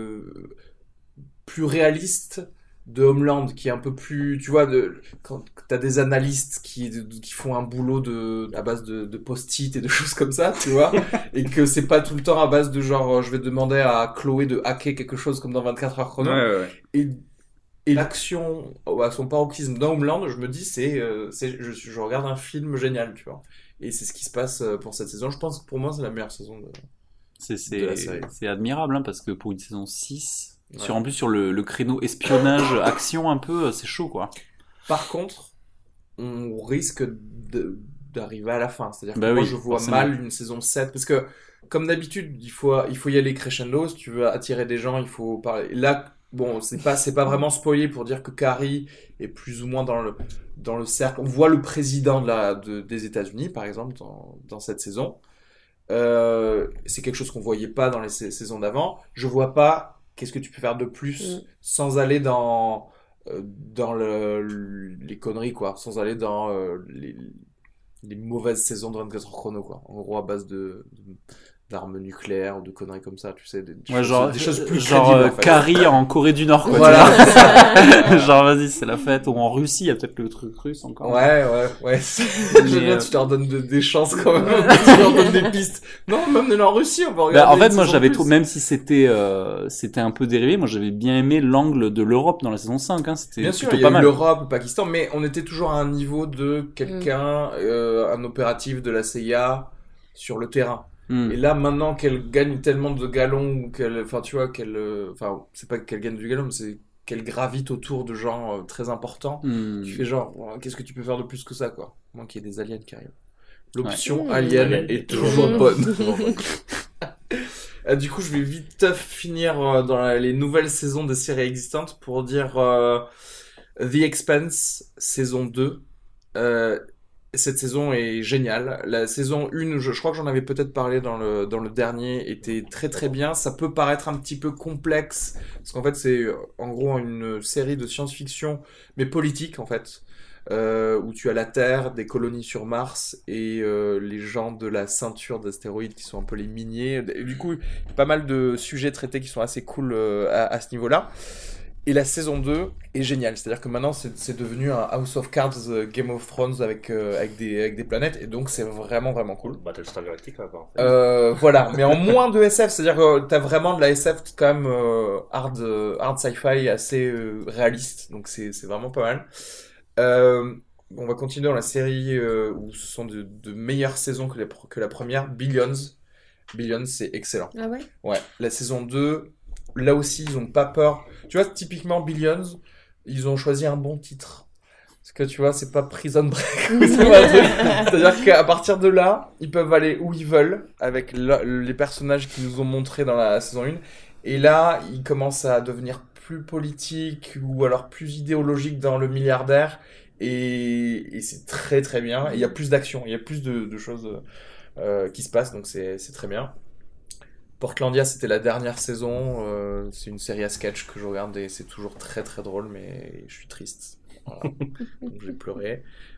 Speaker 4: plus réaliste de Homeland qui est un peu plus, tu vois, quand t'as des analystes qui font un boulot à base de post-it et de choses comme ça, tu vois, et que c'est pas tout le temps à base de genre je vais demander à Chloé de hacker quelque chose comme dans 24 heures chrono.
Speaker 5: Ouais.
Speaker 4: Et l'action à son paroxysme dans Homeland, je me dis je regarde un film génial, tu vois. Et c'est ce qui se passe pour cette saison. Je pense que pour moi c'est la meilleure saison de la série.
Speaker 5: C'est admirable hein, parce que pour une saison 6, en plus sur le créneau espionnage, action un peu, c'est chaud quoi.
Speaker 4: Par contre, on risque d'arriver à la fin. C'est-à-dire que
Speaker 5: moi
Speaker 4: je vois mal une saison 7 parce que comme d'habitude, il faut y aller crescendo. Si tu veux attirer des gens, il faut parler. Là, bon, c'est pas vraiment spoilé pour dire que Carrie est plus ou moins dans le cercle. On voit le président des États-Unis, par exemple, dans cette saison. C'est quelque chose qu'on voyait pas dans les saisons d'avant. Je vois pas qu'est-ce que tu peux faire de plus sans aller dans les conneries, quoi. Sans aller dans les mauvaises saisons de 24 heures chrono, quoi. En gros, à base d'armes nucléaires ou de conneries comme ça, tu sais, des choses plus crédibles, en fait.
Speaker 5: Carrie en Corée du Nord, quoi.
Speaker 4: Voilà.
Speaker 5: Genre, vas-y, c'est la fête. Ou en Russie, il y a peut-être le truc russe encore.
Speaker 4: Ouais. J'aime bien, tu leur donnes des chances quand même. Tu leur donnes des pistes. Non, même en Russie, on va regarder.
Speaker 5: En fait, moi, j'avais même si c'était un peu dérivé, moi, j'avais bien aimé l'angle de l'Europe dans la saison 5, hein. C'était
Speaker 4: bien sûr,
Speaker 5: plutôt
Speaker 4: il y a
Speaker 5: pas mal.
Speaker 4: l'Europe, le Pakistan, mais on était toujours à un niveau de quelqu'un, un opératif de la CIA sur le terrain. Et là, maintenant qu'elle gagne tellement de galons, c'est pas qu'elle gagne du galon, mais c'est qu'elle gravite autour de gens très importants. Tu fais genre, qu'est-ce que tu peux faire de plus que ça, quoi? Moins qu'il y ait des aliens qui arrivent. L'option alien est toujours bonne. Du coup, je vais vite finir dans les nouvelles saisons des séries existantes pour dire The Expanse, saison 2. Cette saison est géniale. La saison 1, je crois que j'en avais peut-être parlé dans le dernier, était très bien. Ça peut paraître un petit peu complexe, parce qu'en fait c'est en gros une série de science-fiction, mais politique en fait, où tu as la Terre, des colonies sur Mars et les gens de la ceinture d'astéroïdes qui sont un peu les miniers. Et du coup, il y a pas mal de sujets traités qui sont assez cool à ce niveau-là. Et la saison 2 est géniale, c'est-à-dire que maintenant c'est devenu un House of Cards Game of Thrones avec des planètes, et donc c'est vraiment cool.
Speaker 3: Battlestar Galactica, quoi. En fait.
Speaker 4: Voilà, mais en moins de SF, c'est-à-dire que t'as vraiment de la SF quand même hard sci-fi assez réaliste, donc c'est vraiment pas mal. On va continuer dans la série où ce sont de meilleures saisons que la première, Billions. Billions, c'est excellent.
Speaker 2: Ah ouais?
Speaker 4: Ouais, la saison 2... Là aussi, ils ont pas peur. Tu vois, typiquement Billions, ils ont choisi un bon titre. Parce que tu vois, c'est pas Prison Break. C'est pas un truc. C'est-à-dire qu'à partir de là, ils peuvent aller où ils veulent avec les personnages qu'ils nous ont montrés dans la saison 1. Et là, ils commencent à devenir plus politiques ou alors plus idéologiques dans le milliardaire. Et c'est très bien. Et il y a plus d'action, il y a plus de choses qui se passent, donc c'est très bien. Portlandia, c'était la dernière saison. C'est une série à sketch que je regarde et c'est toujours très drôle, mais je suis triste. Voilà. Donc j'ai pleuré.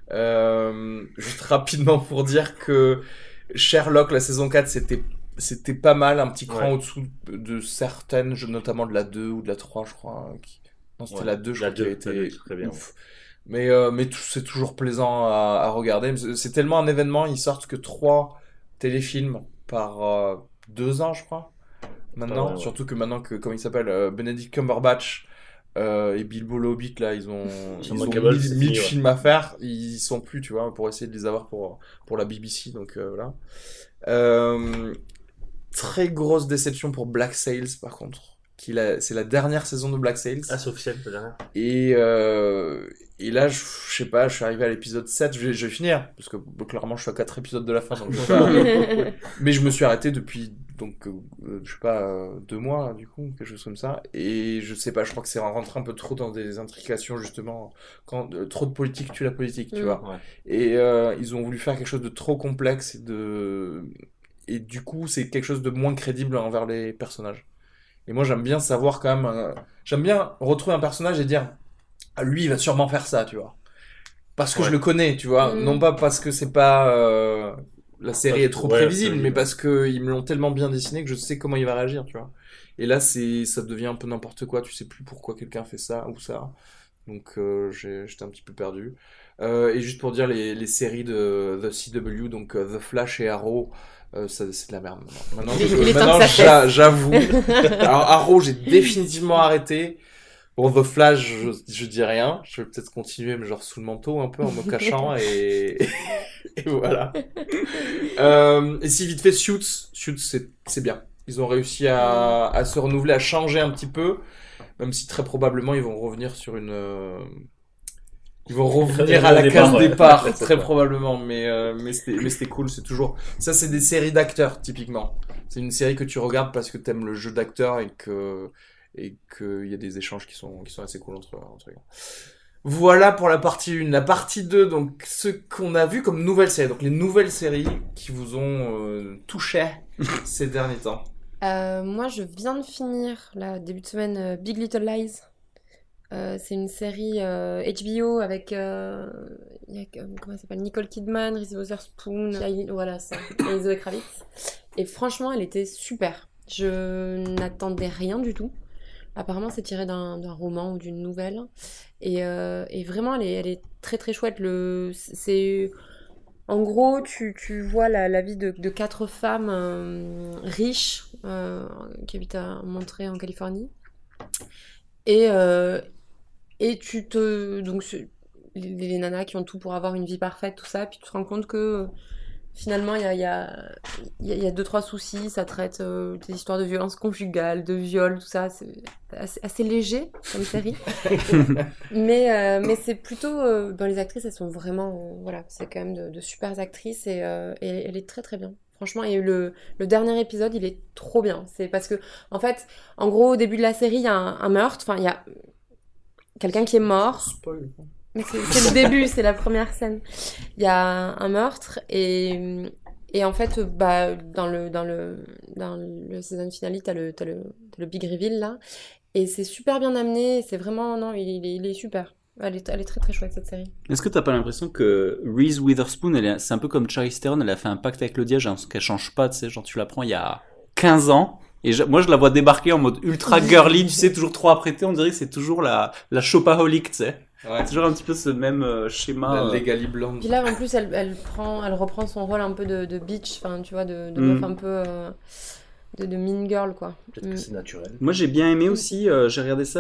Speaker 4: Juste rapidement pour dire que Sherlock, la saison 4, c'était pas mal, un petit cran au-dessous de certaines, notamment de la 2 ou de la 3, je crois. Non, c'était la 2, je crois, qui a été
Speaker 3: très bien.
Speaker 4: ouf. Mais c'est toujours plaisant à regarder. C'est tellement un événement, ils sortent que 3 téléfilms par 2 ans, je crois. Maintenant, surtout que maintenant que, comment il s'appelle, Benedict Cumberbatch et Bilbo le Hobbit, là, ils ont 1000 films à faire. Ils sont plus, tu vois, pour essayer de les avoir pour la BBC. Donc voilà. Très grosse déception pour Black Sails, par contre. c'est la dernière saison de Black Sails.
Speaker 3: Ah, c'est officiel, la dernière.
Speaker 4: Et là, je sais pas, je suis arrivé à l'épisode 7, je vais finir, parce que clairement, je suis à 4 épisodes de la fin, donc je sais pas. Mais je me suis arrêté depuis, donc, je sais pas, 2 mois, du coup, quelque chose comme ça. Et je sais pas, je crois que c'est rentré un peu trop dans des intrications, justement, quand trop de politique tue la politique, tu vois.
Speaker 3: Ouais.
Speaker 4: Et ils ont voulu faire quelque chose de trop complexe et du coup, c'est quelque chose de moins crédible envers les personnages. Et moi, j'aime bien savoir quand même, j'aime bien retrouver un personnage et dire, ah, lui, il va sûrement faire ça, tu vois. Parce que je le connais, tu vois. Non pas parce que c'est pas, la série est trop prévisible, mais parce que ils me l'ont tellement bien dessiné que je sais comment il va réagir, tu vois. Et là, ça devient un peu n'importe quoi, tu sais plus pourquoi quelqu'un fait ça ou ça. Donc, j'étais un petit peu perdu. Et juste pour dire les séries de The CW, donc The Flash et Arrow, c'est de la merde. Maintenant, j'avoue. Alors, Arrow, j'ai définitivement arrêté. Bon, The Flash, je dis rien. Je vais peut-être continuer, mais genre sous le manteau un peu, en me cachant et voilà. Et si vite fait, Suits, c'est bien. Ils ont réussi à se renouveler, à changer un petit peu, même si très probablement ils vont revenir sur ils vont revenir à la case départ, très probablement, mais c'était cool, c'est toujours, ça c'est des séries d'acteurs, typiquement. C'est une série que tu regardes parce que t'aimes le jeu d'acteur et qu'il y a des échanges qui sont assez cool entre eux. Voilà pour la partie 1. La partie 2, donc, ce qu'on a vu comme nouvelles séries. Donc, les nouvelles séries qui vous ont touché ces derniers temps.
Speaker 2: Moi, je viens de finir, là, début de semaine, Big Little Lies. C'est une série HBO avec comment elle s'appelle, Nicole Kidman, Reese Witherspoon, voilà ça, et Zoe Kravitz. Et franchement, elle était super. Je n'attendais rien du tout. Apparemment, c'est tiré d'un roman ou d'une nouvelle. Et vraiment, elle est très très chouette. En gros, tu vois la vie de 4 femmes riches qui habitent à Monterey en Californie. Et donc, les nanas qui ont tout pour avoir une vie parfaite, tout ça, puis tu te rends compte que finalement, il y a 2-3 soucis, ça traite des histoires de violence conjugale, de viol, tout ça, c'est assez léger comme série. mais c'est plutôt, les actrices, elles sont vraiment, voilà, c'est quand même de super actrices et elle est très très bien. Franchement, et le dernier épisode, il est trop bien. C'est parce que, en fait, en gros, au début de la série, il y a un meurtre, enfin, il y a quelqu'un qui est mort.
Speaker 4: Spoil.
Speaker 2: Mais c'est le début, c'est la première scène. Il y a un meurtre et en fait, dans le season finale, t'as le big reveal là, et c'est super bien amené. C'est vraiment, non, il est super. Elle est très très chouette cette série.
Speaker 5: Est-ce que t'as pas l'impression que Reese Witherspoon, c'est un peu comme Charlize Theron, elle a fait un pacte avec le diable, parce qu'elle change pas, tu sais, genre tu la prends il y a 15 ans. Et moi, je la vois débarquer en mode ultra girly, tu sais, toujours trop apprêtée. On dirait que c'est toujours la shopaholic, tu sais. Ouais. C'est toujours un petit peu ce même schéma.
Speaker 4: La Legally Blonde.
Speaker 2: Puis là, en plus, elle reprend son rôle un peu de bitch, enfin, tu vois, de meuf un peu de mean girl, quoi.
Speaker 3: Peut-être que c'est naturel.
Speaker 5: Moi, j'ai bien aimé aussi. J'ai regardé ça.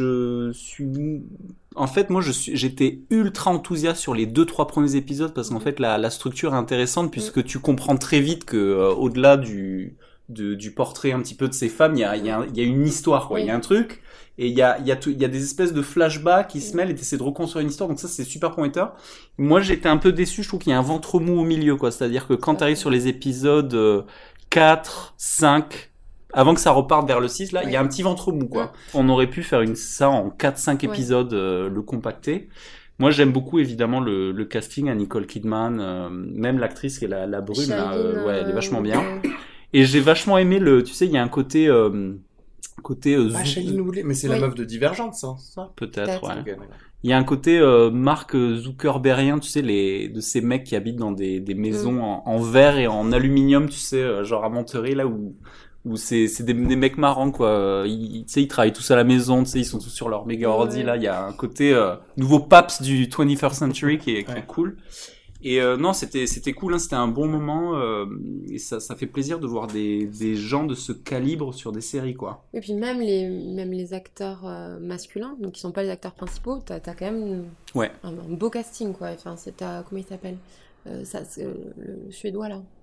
Speaker 5: En fait, moi, j'étais ultra enthousiaste sur les 2-3 premiers épisodes parce qu'en fait, la structure est intéressante puisque tu comprends très vite que au-delà du portrait un petit peu de ces femmes, il y a une histoire, quoi. Il y a un truc. Et il y a des espèces de flashbacks qui se mêlent et t'essaies de reconstruire une histoire. Donc ça, c'est super prometteur. Moi, j'étais un peu déçu. Je trouve qu'il y a un ventre mou au milieu, quoi. C'est-à-dire que quand t'arrives sur les épisodes 4, 5, avant que ça reparte vers le 6, là, il y a un petit ventre mou, quoi. On aurait pu faire ça en 4-5 épisodes, le compacter. Moi, j'aime beaucoup, évidemment, le casting à Nicole Kidman, même l'actrice qui est la brune, là, elle est vachement bien. Et j'ai vachement aimé tu sais, il y a un côté,
Speaker 4: Shailene Woodley, mais c'est la meuf de Divergente, ça.
Speaker 5: Peut-être, ouais. Okay, il y a un côté Mark Zuckerbergien, tu sais, de ces mecs qui habitent dans des maisons en verre et en aluminium, tu sais, genre à Monterey, là où c'est des mecs marrants, quoi. Tu sais, ils travaillent tous à la maison, tu sais, ils sont tous sur leur méga ordi, là. Il y a un côté nouveau paps du 21st century qui est cool. Et non, c'était cool, hein, c'était un bon moment et ça fait plaisir de voir des gens de ce calibre sur des séries, quoi.
Speaker 2: Et puis même les acteurs masculins, donc qui sont pas les acteurs principaux, t'as quand même un beau casting, quoi. Enfin, comment il s'appelle le Suédois là.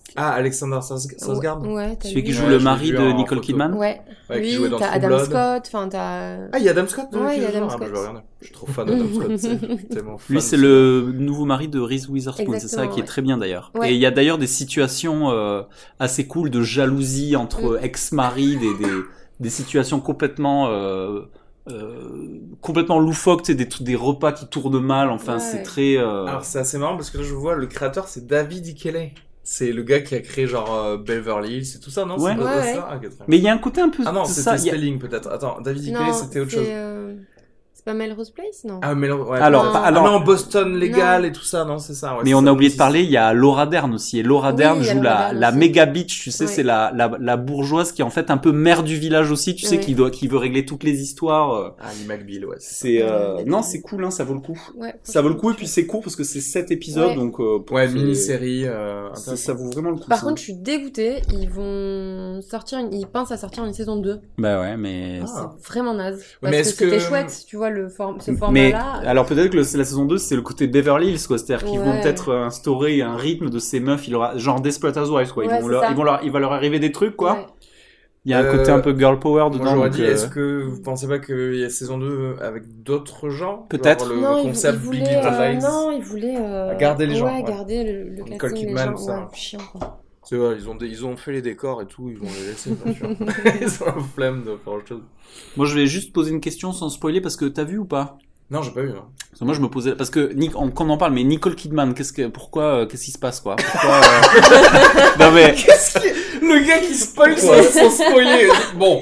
Speaker 4: Ah, Alexander Skarsgård.
Speaker 2: Ouais, t'as
Speaker 5: Celui qui
Speaker 2: lui.
Speaker 5: joue
Speaker 4: Ouais,
Speaker 5: le
Speaker 4: je
Speaker 5: mari
Speaker 4: l'ai vu
Speaker 5: de
Speaker 4: en
Speaker 5: Nicole
Speaker 4: photo.
Speaker 5: Kidman.
Speaker 2: Ouais,
Speaker 4: Ouais, qui
Speaker 2: lui,
Speaker 4: jouait dans
Speaker 2: t'as
Speaker 4: True
Speaker 2: Adam
Speaker 4: Blood.
Speaker 2: Scott, enfin t'as...
Speaker 4: Ah, il y a Adam Scott
Speaker 2: Ouais, il y a Adam
Speaker 4: Ah, bah,
Speaker 2: Scott.
Speaker 4: je vais regarder. Je suis trop fan d'Adam Scott, c'est tellement fan.
Speaker 5: Lui, c'est le nouveau mari de Reese Witherspoon, c'est ça,
Speaker 2: Exactement,
Speaker 5: qui est
Speaker 2: ouais.
Speaker 5: très bien d'ailleurs.
Speaker 2: Ouais.
Speaker 5: Et il y a d'ailleurs des situations assez cool de jalousie entre ex-maris, des situations complètement complètement loufoques, tu sais, des repas qui tournent mal. Enfin,
Speaker 2: Ouais.
Speaker 5: c'est très.
Speaker 4: Alors, c'est assez marrant parce que là, je vois le créateur, c'est David Ikele. C'est le gars qui a créé genre Beverly Hills et tout ça, non?
Speaker 5: Ouais.
Speaker 4: C'est pas
Speaker 2: Ouais,
Speaker 4: ça? Ah, ok, très bien.
Speaker 5: Mais il y a un côté un peu.
Speaker 4: Ah non,
Speaker 5: de
Speaker 4: c'était
Speaker 5: ça. il y a-
Speaker 4: Spelling peut-être. Attends, David Ikele,
Speaker 2: Non,
Speaker 4: c'était autre chose.
Speaker 2: C'est pas Melrose Place, non?
Speaker 4: Ah, mais ouais,
Speaker 5: Alors,
Speaker 2: Non.
Speaker 5: pas-
Speaker 4: ah
Speaker 5: alors,
Speaker 4: non, Boston légal
Speaker 2: Non.
Speaker 4: et tout ça, non, c'est ça. Ouais,
Speaker 5: mais
Speaker 4: c'est
Speaker 5: on
Speaker 4: ça,
Speaker 5: a oublié de
Speaker 4: aussi.
Speaker 5: parler, il y a Laura Dern aussi. Et Laura
Speaker 2: Oui,
Speaker 5: Dern
Speaker 2: il y a
Speaker 5: joue
Speaker 2: Laura
Speaker 5: la,
Speaker 2: Dern
Speaker 5: la
Speaker 2: aussi.
Speaker 5: méga bitch, tu sais,
Speaker 2: Ouais.
Speaker 5: c'est la bourgeoise qui est en fait un peu mère du village aussi, tu sais,
Speaker 2: Oui.
Speaker 5: qui veut régler toutes les histoires.
Speaker 4: Ah, Lee McBeal, ouais.
Speaker 5: C'est,
Speaker 2: Ouais.
Speaker 5: non, c'est cool, hein, ça vaut le coup.
Speaker 2: Ouais,
Speaker 5: Ça vaut le coup, et puis c'est court parce que c'est 7 épisodes,
Speaker 2: Ouais.
Speaker 5: donc,
Speaker 4: Ouais,
Speaker 5: c'est-
Speaker 4: mini-série.
Speaker 5: ça vaut vraiment le coup.
Speaker 2: Par
Speaker 5: ça.
Speaker 2: contre, je suis dégoûtée. Ils pensent à sortir une saison 2.
Speaker 5: Bah ouais, mais.
Speaker 4: Ah.
Speaker 2: C'est vraiment naze.
Speaker 4: Mais
Speaker 2: Parce que
Speaker 4: est-ce que-
Speaker 2: c'était chouette, tu vois, ce
Speaker 5: Mais
Speaker 2: format-là.
Speaker 5: alors peut-être que la saison 2 c'est le côté Beverly Hills quoi, c'est-à-dire qu'ils vont
Speaker 2: Ouais.
Speaker 5: peut-être instaurer un rythme de ces meufs, il aura genre Desperate Housewives quoi,
Speaker 2: Ouais, c'est ça.
Speaker 5: il va leur arriver des trucs quoi.
Speaker 2: Ouais.
Speaker 5: Il y a un côté un peu girl power dedans.
Speaker 4: Moi, j'aurais
Speaker 5: donc,
Speaker 4: dit, est-ce que vous pensez pas qu'il y a saison 2 avec d'autres gens?
Speaker 5: Peut-être.
Speaker 4: Genre
Speaker 2: Non,
Speaker 4: le concept
Speaker 2: il
Speaker 4: Big
Speaker 2: voulait,
Speaker 4: Little Lies.
Speaker 2: non, il voulait
Speaker 4: Garder les gens,
Speaker 2: Ouais,
Speaker 4: ouais.
Speaker 2: garder le
Speaker 4: Nicole
Speaker 2: casting,
Speaker 4: Kidman,
Speaker 2: les gens.
Speaker 4: ça.
Speaker 2: Ouais, chiant quoi.
Speaker 4: C'est vrai, ils ont fait les décors et tout, ils vont les laisser, bien sûr. Ils ont la flemme de faire autre chose.
Speaker 5: Moi je vais juste poser une question sans spoiler parce que t'as vu ou pas?
Speaker 4: Non, j'ai pas vu, non.
Speaker 5: Parce que moi je me posais parce que quand on en parle mais Nicole Kidman qu'est-ce qui se passe quoi? Pourquoi, Non mais
Speaker 4: Le gars qui spoil sans spoiler. Bon,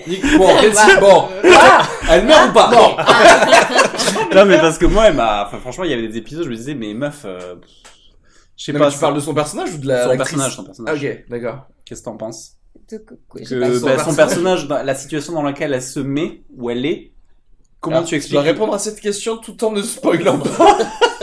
Speaker 4: elle meurt ou pas? Bon.
Speaker 5: non mais parce que moi franchement il y avait des épisodes je me disais mais meuf je sais
Speaker 4: Non,
Speaker 5: pas
Speaker 4: mais tu parles de son personnage ou de la
Speaker 5: son
Speaker 4: l'actrice?
Speaker 5: personnage.
Speaker 4: Ah, ok, d'accord.
Speaker 5: Qu'est-ce que t'en penses?
Speaker 2: J'ai
Speaker 5: Que
Speaker 2: pas-
Speaker 5: son personnage, la situation dans laquelle elle se met, où elle est, comment
Speaker 4: Alors,
Speaker 5: tu
Speaker 4: dois
Speaker 5: expliques?
Speaker 4: répondre à cette question tout en ne spoilant pas.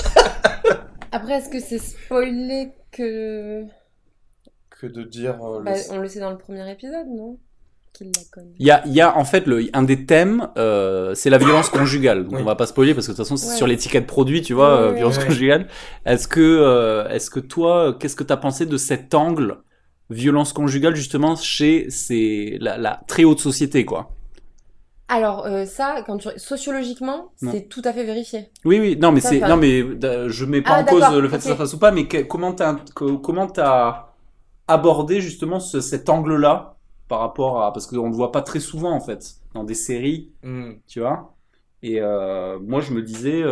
Speaker 2: Après, est-ce que c'est spoilé que...
Speaker 4: Que de dire
Speaker 2: Bah, on le sait dans le premier épisode, non? Qu'il la connaît.
Speaker 5: Il y a en fait un des thèmes, c'est la violence conjugale. Donc
Speaker 4: Oui.
Speaker 5: on va pas spoiler parce que de toute façon c'est
Speaker 2: Ouais.
Speaker 5: sur l'étiquette produit, tu vois,
Speaker 2: Ouais,
Speaker 5: violence
Speaker 4: ouais.
Speaker 5: conjugale. Est-ce que toi, qu'est-ce que t'as pensé de cet angle violence conjugale justement chez la très haute société quoi?
Speaker 2: Alors, ça, sociologiquement,
Speaker 5: Non.
Speaker 2: c'est tout à fait vérifié.
Speaker 5: Oui, non, mais
Speaker 2: Ça,
Speaker 5: c'est,
Speaker 2: ça-
Speaker 5: non, mais je mets pas
Speaker 2: Ah,
Speaker 5: en cause
Speaker 2: d'accord,
Speaker 5: le fait que ça
Speaker 2: ok.
Speaker 5: fasse ou pas, mais comment t'as abordé justement cet angle-là par rapport à, parce qu'on le voit pas très souvent en fait dans des séries, tu vois. Et moi je me disais,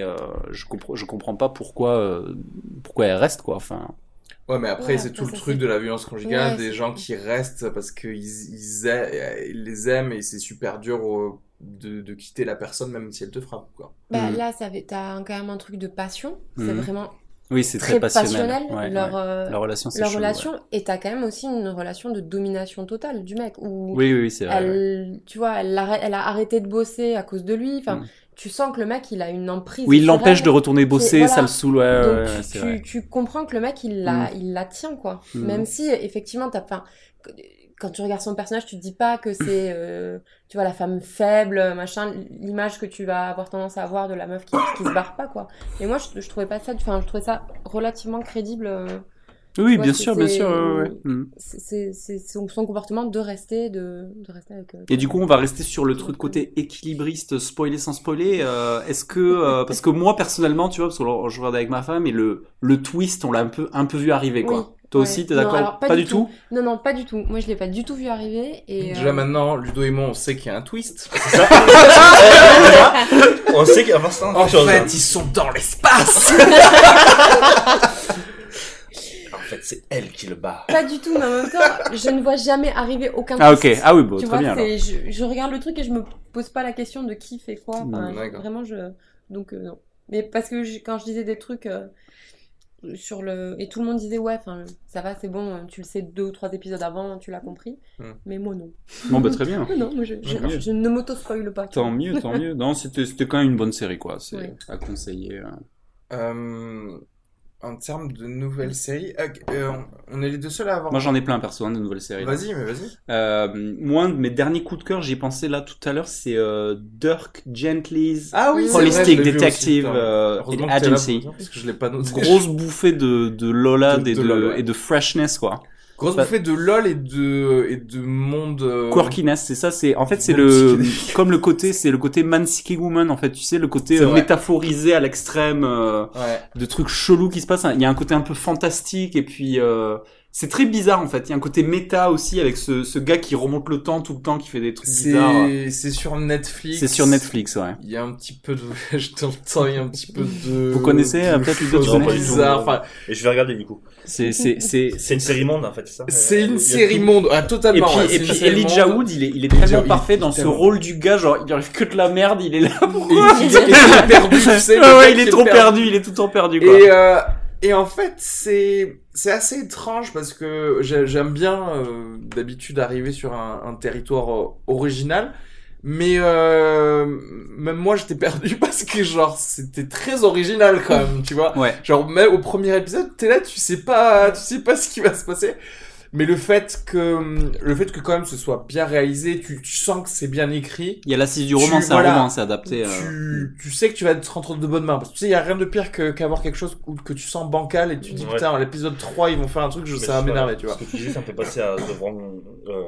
Speaker 5: je comprends pas pourquoi elle reste quoi. Enfin,
Speaker 4: Ouais, mais après,
Speaker 2: Ouais,
Speaker 4: c'est
Speaker 2: après,
Speaker 4: tout le
Speaker 2: ça,
Speaker 4: truc
Speaker 2: c'est-
Speaker 4: de la violence conjugale,
Speaker 2: Ouais,
Speaker 4: des
Speaker 2: c'est
Speaker 4: gens
Speaker 2: ça.
Speaker 4: qui restent parce qu'ils ils les aiment et c'est super dur de quitter la personne même si elle te frappe, quoi.
Speaker 2: Bah,
Speaker 5: Mhm.
Speaker 2: là, t'as quand même un truc de passion. C'est
Speaker 5: Mhm.
Speaker 2: vraiment
Speaker 5: oui, c'est très
Speaker 2: très
Speaker 5: passionnel.
Speaker 2: passionnel.
Speaker 5: Ouais,
Speaker 2: leur
Speaker 5: ouais. La relation, c'est
Speaker 2: leur
Speaker 5: chelou,
Speaker 2: relation. Et t'as quand même aussi une relation de domination totale du mec. Où
Speaker 5: ouais. Oui, c'est vrai. Ouais.
Speaker 2: tu vois, elle a arrêté de bosser à cause de lui. Enfin,
Speaker 5: Mhm.
Speaker 2: tu sens que le mec, il a une emprise.
Speaker 5: Oui, il
Speaker 2: sur
Speaker 5: l'empêche
Speaker 2: elle.
Speaker 5: de retourner bosser,
Speaker 2: voilà.
Speaker 5: ça le saoule. Ouais,
Speaker 2: Donc
Speaker 5: ouais, c'est vrai.
Speaker 2: tu comprends que le mec il la tient quoi.
Speaker 5: Mm.
Speaker 2: Même si effectivement quand tu regardes son personnage, tu te dis pas que c'est tu vois la femme faible, machin, l'image que tu vas avoir tendance à avoir de la meuf qui se barre pas quoi. Et moi je trouvais pas ça je trouvais ça relativement crédible.
Speaker 5: Oui,
Speaker 2: Ouais,
Speaker 5: bien
Speaker 2: c'est-
Speaker 5: sûr, bien
Speaker 2: c'est-
Speaker 5: sûr. Ouais.
Speaker 2: C'est son comportement de rester avec
Speaker 5: Et du coup, on va rester sur le truc côté équilibriste, spoiler sans spoiler. Est-ce que parce que moi personnellement, tu vois, parce que je regarde avec ma femme et le twist, on l'a un peu vu arriver quoi.
Speaker 2: Oui,
Speaker 5: Toi
Speaker 2: ouais.
Speaker 5: aussi, t'es
Speaker 2: Non,
Speaker 5: d'accord?
Speaker 2: alors,
Speaker 5: Pas du tout.
Speaker 2: Non, pas du tout. Moi, je l'ai pas du tout vu arriver. Et,
Speaker 4: Déjà maintenant, Ludo et moi, on sait qu'il y a un twist.
Speaker 3: On sait qu'il va pas se faire
Speaker 4: En
Speaker 3: quelque chose.
Speaker 4: fait,
Speaker 3: hein.
Speaker 4: ils sont dans l'espace.
Speaker 3: En fait, c'est elle qui le bat.
Speaker 2: Pas du tout, mais en même temps, je ne vois jamais arriver aucun
Speaker 5: Ah ok,
Speaker 2: twist.
Speaker 5: ah oui, bon,
Speaker 2: Tu
Speaker 5: très
Speaker 2: vois,
Speaker 5: bien alors.
Speaker 2: je regarde le truc et je me pose pas la question de qui fait quoi. Enfin,
Speaker 4: D'accord.
Speaker 2: vraiment, donc non. Mais parce que quand je disais des trucs sur et tout le monde disait ouais, enfin ça va, c'est bon, tu le sais 2 ou 3 épisodes avant, tu l'as compris. Mais moi non.
Speaker 5: Bon bah très bien.
Speaker 2: Non, moi je ne m'auto-spoil pas. tu
Speaker 5: Tant
Speaker 2: vois.
Speaker 5: mieux, tant mieux. Non, c'était quand même une bonne série quoi. C'est
Speaker 2: Ouais.
Speaker 5: à conseiller.
Speaker 4: En termes de nouvelles séries, on est les deux seuls à avoir.
Speaker 5: Moi j'en ai plein perso hein, de nouvelles séries. là.
Speaker 4: Vas-y, mais vas-y.
Speaker 5: Moi, un de mes derniers coups de cœur, j'y ai pensé là tout à l'heure, c'est Dirk Gently's
Speaker 4: Ah oui, c'est
Speaker 5: Holistic
Speaker 4: vrai, je l'ai vu
Speaker 5: Detective
Speaker 4: aussi, putain. Heureusement que t'es là pour
Speaker 5: Agency.
Speaker 4: me dire, parce que je l'ai pas noté.
Speaker 5: Grosse bouffée de Lola
Speaker 4: De Lola, ouais.
Speaker 5: et de freshness quoi.
Speaker 4: Grosse bouffée de LOL et de monde.
Speaker 5: Quirkiness, c'est ça, c'est
Speaker 4: Monde
Speaker 5: c'est le côté man seeking woman en fait, tu sais, le côté
Speaker 4: C'est vrai.
Speaker 5: métaphorisé à l'extrême
Speaker 4: Ouais.
Speaker 5: de trucs chelous qui se passent. Il y a un côté un peu fantastique et puis c'est très bizarre en fait. Il y a un côté méta aussi avec ce gars qui remonte le temps tout le temps, qui fait des trucs bizarres.
Speaker 4: C'est sur Netflix.
Speaker 5: C'est sur Netflix, ouais.
Speaker 4: Il y a un petit peu de, je t'entends, il y a un petit peu de.
Speaker 5: Vous connaissez,
Speaker 4: de
Speaker 5: peut-être, Ludo, tu
Speaker 4: choses
Speaker 5: connais
Speaker 3: pas du tout.
Speaker 4: bizarres. Enfin,
Speaker 3: Et je vais regarder du coup.
Speaker 5: C'est
Speaker 3: C'est une série monde en fait, c'est ça.
Speaker 4: c'est
Speaker 3: Il y
Speaker 4: une
Speaker 3: a
Speaker 4: série
Speaker 3: tout.
Speaker 4: monde. Ah,
Speaker 5: et
Speaker 4: totalement.
Speaker 5: puis,
Speaker 4: ouais,
Speaker 5: et
Speaker 4: c'est une
Speaker 5: puis
Speaker 4: série
Speaker 5: Elijah
Speaker 4: monde.
Speaker 5: Wood, il est tellement
Speaker 4: Elijah-
Speaker 5: parfait
Speaker 4: il-
Speaker 5: dans ce
Speaker 4: tellement.
Speaker 5: rôle du gars, genre il arrive que de la merde, il est là pour
Speaker 4: Et il est perdu, tu sais. le
Speaker 5: Ah ouais,
Speaker 4: mec
Speaker 5: il est
Speaker 4: qui
Speaker 5: trop perdu, il est tout le temps perdu quoi.
Speaker 4: Et en fait, c'est assez étrange parce que j'aime bien d'habitude arriver sur un territoire original, mais même moi j'étais perdu parce que genre c'était très original quand même, tu vois.
Speaker 5: Ouais.
Speaker 4: Genre même au premier épisode, t'es là, tu sais pas ce qui va se passer. Mais le fait que quand même ce soit bien réalisé, tu sens que c'est bien écrit.
Speaker 5: Il y a l'assise du roman, c'est
Speaker 4: voilà,
Speaker 5: un roman, c'est adapté.
Speaker 4: Tu sais que tu vas être entre de bonnes mains. Parce que tu sais, il y a rien de pire qu'avoir quelque chose que tu sens bancal et tu te dis
Speaker 3: Ouais.
Speaker 4: putain, à l'épisode 3, ils vont faire un truc,
Speaker 3: Mais
Speaker 4: ça va
Speaker 3: je sais
Speaker 4: m'énerver,
Speaker 3: pas,
Speaker 4: tu vois.
Speaker 3: Ce que tu disais, ça me fait passer à The Wrong.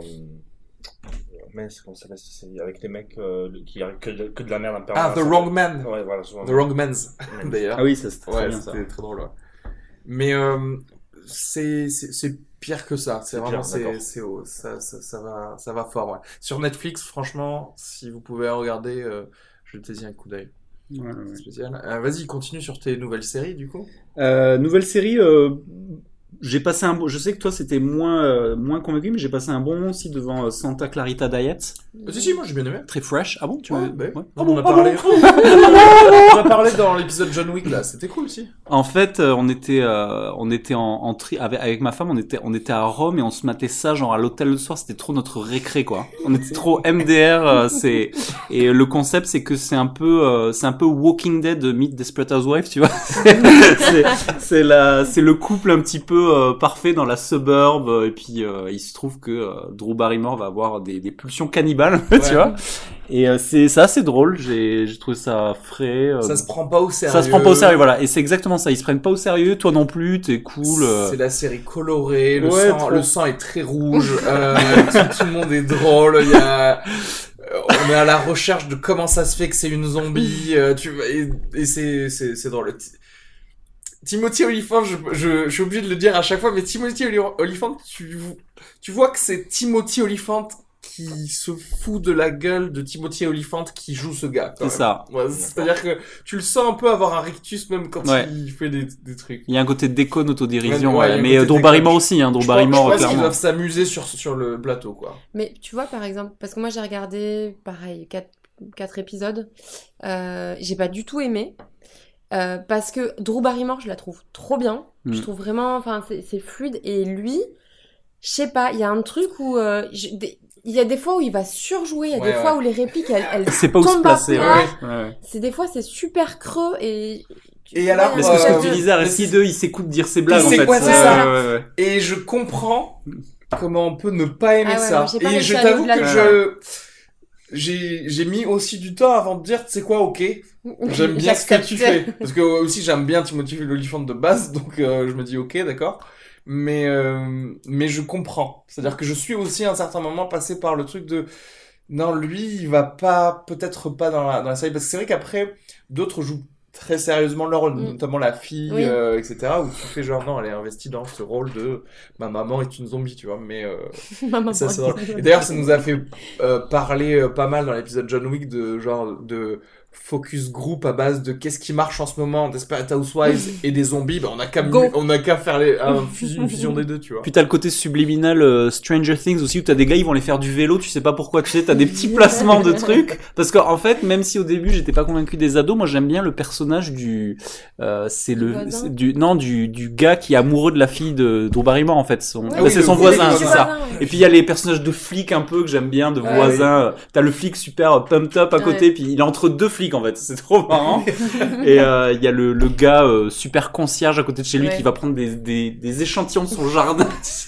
Speaker 3: Mince, comment ça s'appelle cette série avec les mecs qui arrivent que de la merde en permanence.
Speaker 4: Ah, The Wrong Man.
Speaker 3: Ouais, voilà. souvent.
Speaker 4: The Wrong Man's, d'ailleurs.
Speaker 5: Ah oui, ça c'était très
Speaker 4: Ouais,
Speaker 5: bien ça.
Speaker 4: c'était très drôle, ouais. Mais c'est pire que ça. C'est
Speaker 3: C'est
Speaker 4: vraiment,
Speaker 3: pire, d'accord.
Speaker 4: c'est haut. Ça va fort, ouais. Sur Netflix, franchement, si vous pouvez regarder, je te dis un coup d'œil.
Speaker 5: Ouais, ouais.
Speaker 4: Spécial. Vas-y, continue sur tes nouvelles séries, du coup.
Speaker 5: Nouvelle série, j'ai passé je sais que toi c'était moins convaincu, mais j'ai passé un bon moment aussi devant Santa Clarita Diet,
Speaker 4: Si, moi j'ai bien aimé.
Speaker 5: très fresh. Ah bon, tu
Speaker 4: Ouais,
Speaker 5: veux
Speaker 4: bah,
Speaker 5: ouais.
Speaker 4: on en a parlé. On en a parlé dans l'épisode John Wick là, c'était cool aussi.
Speaker 5: En fait, on était avec ma femme, on était à Rome et on se matait ça genre à l'hôtel le soir, c'était trop notre récré quoi. On était trop MDR, et le concept c'est que c'est un peu Walking Dead meet Desperate Housewives, tu vois. c'est le couple un petit peu parfait dans la suburb, et puis il se trouve que Drew Barrymore va avoir des pulsions cannibales, tu
Speaker 4: Ouais.
Speaker 5: vois. Et c'est assez drôle, j'ai trouvé ça frais.
Speaker 4: Ça se prend pas au sérieux.
Speaker 5: Ça se prend pas au sérieux, voilà. Et c'est exactement ça. Ils se prennent pas au sérieux. Toi non plus, t'es cool.
Speaker 4: C'est la série colorée, le,
Speaker 5: Ouais,
Speaker 4: sang,
Speaker 5: trop.
Speaker 4: le sang est très rouge, tout le monde est drôle, il y a... on est à la recherche de comment ça se fait que c'est une zombie, et c'est drôle. Timothy Olyphant, je suis obligé de le dire à chaque fois, mais Timothy Olyphant, tu vois que c'est Timothy Olyphant qui se fout de la gueule de Timothy Olyphant qui joue ce gars.
Speaker 5: C'est ça.
Speaker 4: Ouais, c'est-à-dire que tu le sens un peu avoir un rictus même quand
Speaker 5: Ouais.
Speaker 4: il fait des trucs.
Speaker 5: Il y a un côté déconne, autodérision,
Speaker 4: Ouais, il y a
Speaker 5: ouais.
Speaker 4: un
Speaker 5: Mais
Speaker 4: côté
Speaker 5: Drew
Speaker 4: déconne.
Speaker 5: Barrymore aussi, hein. Drew
Speaker 4: Je
Speaker 5: Barrymore,
Speaker 4: pense qu'ils
Speaker 5: clairement.
Speaker 4: doivent s'amuser sur le plateau, quoi.
Speaker 2: Mais tu vois, par exemple, parce que moi j'ai regardé, pareil, 4 épisodes, j'ai pas du tout aimé. Parce que Drew Barrymore, je la trouve trop bien.
Speaker 5: Mm.
Speaker 2: Je trouve vraiment, enfin, c'est fluide. Et lui, je sais pas, il y a un truc où, il y a des fois où il va surjouer, il y a
Speaker 4: Ouais,
Speaker 2: des fois
Speaker 4: ouais.
Speaker 2: où les répliques, elles
Speaker 5: C'est pas où se
Speaker 2: tombent à
Speaker 5: placer,
Speaker 2: plat.
Speaker 5: ouais. Ouais.
Speaker 2: C'est des fois, c'est super creux et.
Speaker 4: Et alors,
Speaker 5: Mais ce que
Speaker 2: Ouais,
Speaker 5: tu
Speaker 2: ouais.
Speaker 5: disais,
Speaker 4: mais
Speaker 5: si
Speaker 4: c'est-
Speaker 5: deux, il s'écoute dire ses blagues,
Speaker 4: Il
Speaker 5: en
Speaker 4: sait
Speaker 5: fait.
Speaker 4: quoi, c'est
Speaker 5: Ouais,
Speaker 4: ça.
Speaker 5: ouais, ouais.
Speaker 4: Et je comprends comment on peut ne pas aimer
Speaker 2: Ah ouais,
Speaker 4: ça.
Speaker 2: moi, j'ai pas
Speaker 4: Et
Speaker 2: réussi
Speaker 4: je
Speaker 2: à aller
Speaker 4: t'avoue
Speaker 2: au-delà
Speaker 4: que
Speaker 2: de
Speaker 4: j'ai mis aussi du temps avant de dire, tu sais quoi, ok, j'aime bien ce que tu fais. Parce que aussi, j'aime bien Timothy Olyphant de base, donc je me dis, ok, d'accord. Mais je comprends. C'est-à-dire que je suis aussi à un certain moment passé par le truc de, non, lui, il va pas, peut-être pas dans la série. Parce que c'est vrai qu'après, d'autres jouent très sérieusement leur rôle,
Speaker 2: Mm.
Speaker 4: notamment la fille,
Speaker 2: Oui.
Speaker 4: etc. Où tu fais genre, non, elle est investie dans ce rôle de, ma maman est une zombie, tu vois. Mais
Speaker 2: Maman,
Speaker 4: ça, c'est drôle. Et d'ailleurs, ça nous a fait parler pas mal dans l'épisode John Wick de genre de focus group à base de qu'est-ce qui marche en ce moment, Desperate Housewives et des zombies. Bah, on a qu'à faire une fusion des deux, tu vois.
Speaker 5: Puis t'as le côté subliminal Stranger Things aussi, où t'as des gars, ils vont aller faire du vélo, tu sais pas pourquoi, tu sais, t'as des petits placements de trucs. Parce qu'en fait, même si au début j'étais pas convaincu des ados, moi j'aime bien le personnage du gars qui est amoureux de la fille de Drew Barrymore, en fait.
Speaker 2: Ouais,
Speaker 5: C'est
Speaker 4: oui,
Speaker 5: son
Speaker 4: le
Speaker 5: voisin,
Speaker 4: voisin,
Speaker 5: c'est ça. Et puis il y a les personnages de flics un peu que j'aime bien, de
Speaker 2: Ouais.
Speaker 5: voisins. T'as le flic super pumped up à côté,
Speaker 2: Ouais.
Speaker 5: puis il est entre deux flics en fait, c'est trop marrant. Et il y a le gars super concierge à côté de chez lui
Speaker 2: Ouais.
Speaker 5: qui va prendre des échantillons de son jardin.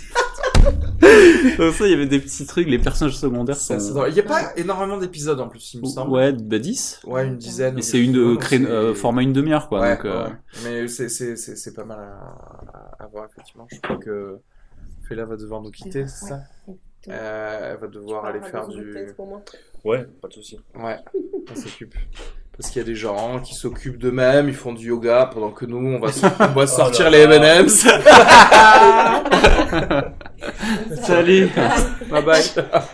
Speaker 5: Donc ça, il y avait des petits trucs, les personnages secondaires
Speaker 4: C'est
Speaker 5: sont...
Speaker 4: drôle. Il y a pas énormément d'épisodes en plus, il me semble.
Speaker 5: Ouais, bah 10.
Speaker 4: Ouais, une dizaine.
Speaker 5: Mais c'est format une demi-heure quoi.
Speaker 4: Ouais,
Speaker 5: Donc,
Speaker 4: ouais. Mais c'est pas mal à voir, effectivement. Je trouve que Leila va devoir nous quitter, c'est ça? Elle va devoir aller faire du...
Speaker 2: Pour moi.
Speaker 3: Ouais, pas de souci.
Speaker 4: Ouais, on s'occupe. Parce qu'il y a des gens qui s'occupent d'eux-mêmes, ils font du yoga, pendant que nous, on va sortir les M&M's.
Speaker 5: Salut.
Speaker 4: Bye bye.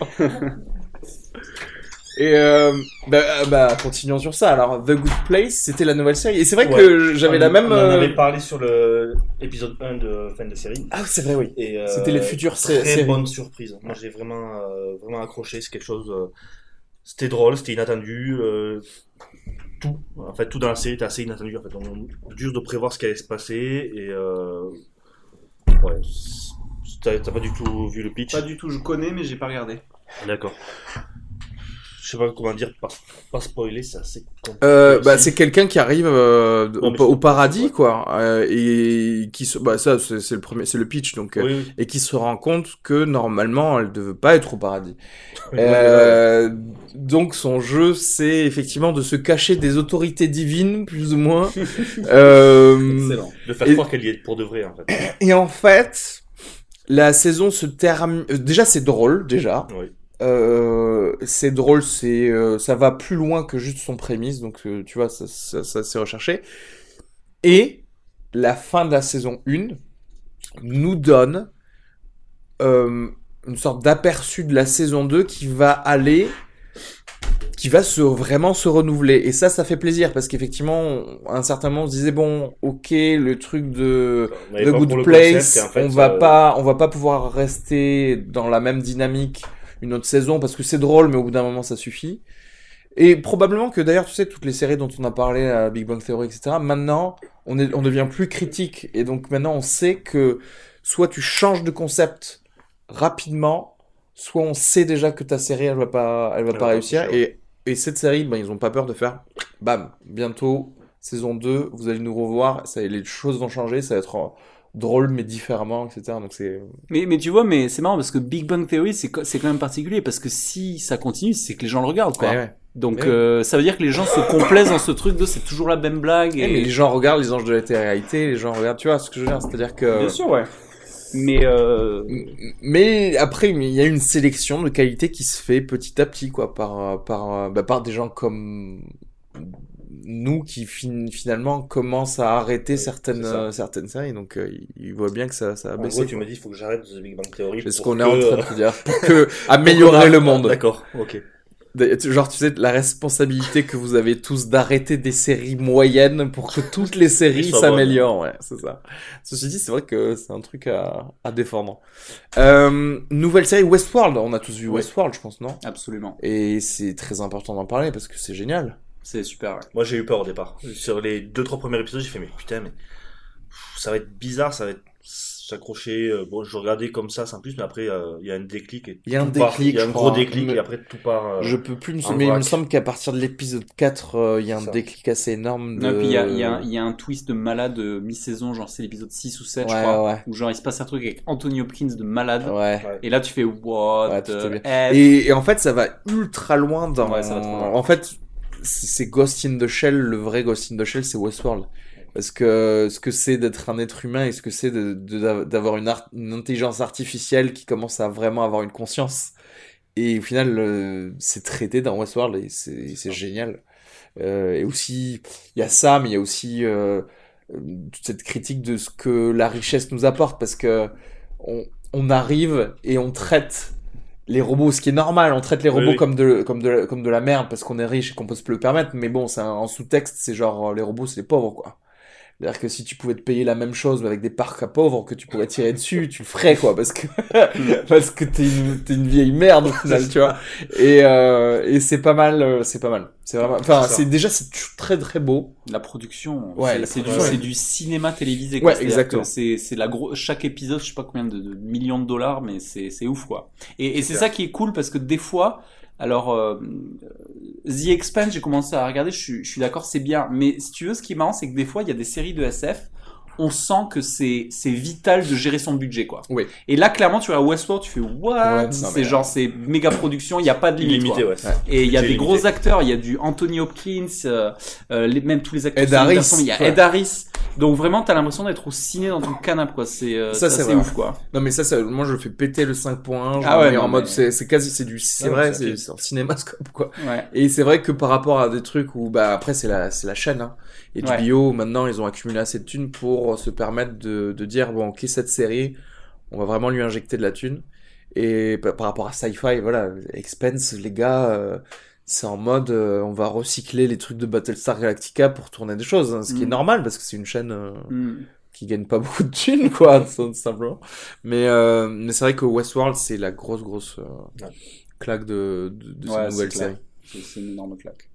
Speaker 4: Et continuons sur ça. Alors, The Good Place, c'était la nouvelle série. Et c'est vrai que j'avais la même...
Speaker 3: On en avait parlé sur l'épisode 1 de fin de série.
Speaker 4: Ah, c'est vrai, oui.
Speaker 3: Et,
Speaker 4: c'était les futures
Speaker 3: très
Speaker 4: séries.
Speaker 3: bonne surprise. Moi, j'ai vraiment accroché. C'est quelque chose... c'était drôle, c'était inattendu. Tout dans la série était assez inattendu. En fait, on dur de prévoir ce qui allait se passer. Et ouais, t'as pas du tout vu le pitch?
Speaker 5: Pas du tout, je connais, mais j'ai pas regardé.
Speaker 3: D'accord. Je sais pas comment dire, pas spoiler, c'est assez compliqué.
Speaker 4: C'est quelqu'un qui arrive au paradis, quoi, et qui c'est le pitch, donc,
Speaker 3: oui.
Speaker 4: et qui se rend compte que normalement elle ne veut pas être au paradis. Donc son jeu, c'est effectivement de se cacher des autorités divines, plus ou moins.
Speaker 5: Excellent.
Speaker 3: De faire croire qu'elle y est pour de vrai, en fait.
Speaker 4: Et en fait, la saison se termine. Déjà, c'est drôle, déjà.
Speaker 3: Oui.
Speaker 4: C'est drôle, ça va plus loin que juste son prémisse, donc tu vois, ça c'est recherché. Et la fin de la saison 1 nous donne une sorte d'aperçu de la saison 2 qui va vraiment se renouveler. Et ça fait plaisir, parce qu'effectivement, à un certain moment, on se disait, bon, ok, le truc de The Good Place, en fait, on va pas pouvoir rester dans la même dynamique une autre saison, parce que c'est drôle, mais au bout d'un moment, ça suffit. Et probablement que d'ailleurs, tu sais, toutes les séries dont on a parlé, à Big Bang Theory, etc., maintenant, on devient plus critique. Et donc maintenant, on sait que soit tu changes de concept rapidement, soit on sait déjà que ta série, elle va pas réussir. Et cette série, ils ont pas peur de faire, bam, bientôt, saison 2, vous allez nous revoir, les choses vont changer, ça va être drôle mais différemment, etc. Donc c'est...
Speaker 5: Mais tu vois, mais c'est marrant parce que Big Bang Theory c'est quand même particulier, parce que si ça continue, c'est que les gens le regardent, quoi.
Speaker 4: Ouais.
Speaker 5: Donc ça veut dire que les gens se complaisent dans ce truc de c'est toujours la même blague.
Speaker 4: Mais les gens regardent les Anges de la télé-réalité, les gens regardent, tu vois ce que je veux dire, c'est-à-dire que...
Speaker 5: Bien sûr, ouais.
Speaker 4: Mais après, il y a une sélection de qualité qui se fait petit à petit, quoi, par des gens comme nous qui finalement commencent à arrêter certaines séries, donc ils voient bien que ça a baissé.
Speaker 3: En gros, tu me dis, il faut que j'arrête The Big Bang Theory.
Speaker 4: C'est ce qu'on est en train de te dire, pour que améliorer le monde.
Speaker 3: D'accord, ok.
Speaker 4: Genre, tu sais, la responsabilité que vous avez tous d'arrêter des séries moyennes pour que toutes les séries s'améliorent, ouais, c'est ça. Ceci dit, c'est vrai que c'est un truc à défendre. Nouvelle série Westworld, on a tous vu Westworld, je pense, non?
Speaker 5: Absolument.
Speaker 4: Et c'est très important d'en parler parce que c'est génial.
Speaker 5: C'est super, ouais.
Speaker 3: Moi, j'ai eu peur au départ. Sur les 2-3 premiers épisodes, j'ai fait, mais putain, ça va être bizarre, ça va être s'accrocher. Bon, je regardais comme ça, sans plus, mais après, il y a un déclic.
Speaker 4: Il y a un déclic,
Speaker 3: il y a un gros déclic, et après, tout part.
Speaker 4: Je peux plus mais il me semble qu'à partir de l'épisode 4, il y a un déclic assez énorme.
Speaker 5: Non, puis il y a un twist de malade mi-saison, genre c'est l'épisode 6 ou 7, je crois. Où genre il se passe un truc avec Anthony Hopkins de malade.
Speaker 4: Ouais.
Speaker 5: Et là, tu fais what the F.
Speaker 4: Et en fait, ça va ultra loin dans...
Speaker 5: Ouais, ça va trop loin.
Speaker 4: En fait, c'est Ghost in the Shell, le vrai Ghost in the Shell, c'est Westworld. Parce que ce que c'est d'être un être humain et ce que c'est d'avoir une intelligence artificielle qui commence à vraiment avoir une conscience. Et au final, c'est traité dans Westworld et c'est génial. Et aussi, il y a ça, mais il y a aussi toute cette critique de ce que la richesse nous apporte, parce que on arrive et on traite les robots, ce qui est normal, on traite les robots comme de la merde parce qu'on est riche et qu'on peut se le permettre, mais bon, en sous-texte, c'est genre les robots, c'est les pauvres, quoi. C'est-à-dire que si tu pouvais te payer la même chose mais avec des parcs à pauvres que tu pourrais tirer dessus, tu le ferais, quoi, parce que t'es une vieille merde au final, tu vois. Et c'est pas mal, c'est vraiment, enfin, c'est très très beau.
Speaker 5: La production,
Speaker 4: ouais,
Speaker 5: c'est du cinéma télévisé, quoi.
Speaker 4: Ouais, exactement.
Speaker 5: C'est chaque épisode, je sais pas combien de millions de dollars, mais c'est ouf, quoi. Et c'est ça qui est cool, parce que des fois, alors, The Expanse, j'ai commencé à regarder, je suis d'accord, c'est bien. Mais si tu veux, ce qui est marrant, c'est que des fois, il y a des séries de SF, on sent que c'est vital de gérer son budget, quoi.
Speaker 4: Oui.
Speaker 5: Et là, clairement, tu vois, Westworld, tu fais what?
Speaker 4: Ouais,
Speaker 5: c'est méga production, il n'y a pas de limite,
Speaker 3: illimité,
Speaker 5: quoi.
Speaker 3: Ouais.
Speaker 5: Et il y a des gros acteurs, il y a du Anthony Hopkins, même tous les acteurs.
Speaker 4: Ed Harris.
Speaker 5: Il y a Ed Harris. Donc vraiment, t'as l'impression d'être au ciné dans ton canapé, quoi. C'est
Speaker 4: Ça, c'est vrai.
Speaker 5: ouf, quoi.
Speaker 4: Non, mais ça, moi, je fais péter le 5.1.
Speaker 5: Ah ouais,
Speaker 4: mais
Speaker 5: non,
Speaker 4: en mode,
Speaker 5: mais-
Speaker 4: c'est quasi, c'est
Speaker 3: Ouais,
Speaker 4: vrai,
Speaker 3: c'est
Speaker 4: c'est en cinémascope, quoi.
Speaker 5: Ouais.
Speaker 4: Et c'est vrai que par rapport à des trucs où, bah, après, c'est la chaîne, hein. Et du
Speaker 5: Ouais.
Speaker 4: bio, maintenant, ils ont accumulé assez de thunes pour se permettre de dire, bon, ok, cette série, on va vraiment lui injecter de la thune. Et par rapport à Sci-Fi, voilà, Expense, les gars, c'est en mode, on va recycler les trucs de Battlestar Galactica pour tourner des choses, hein, ce qui est
Speaker 5: Mm.
Speaker 4: normal parce que c'est une chaîne
Speaker 5: Mm.
Speaker 4: qui gagne pas beaucoup de thunes, quoi, tout simplement. Mais c'est vrai que Westworld, c'est la grosse
Speaker 3: Ouais.
Speaker 4: claque de
Speaker 5: Ouais,
Speaker 4: cette nouvelle
Speaker 5: c'est clair.
Speaker 4: série.
Speaker 5: C'est une énorme claque.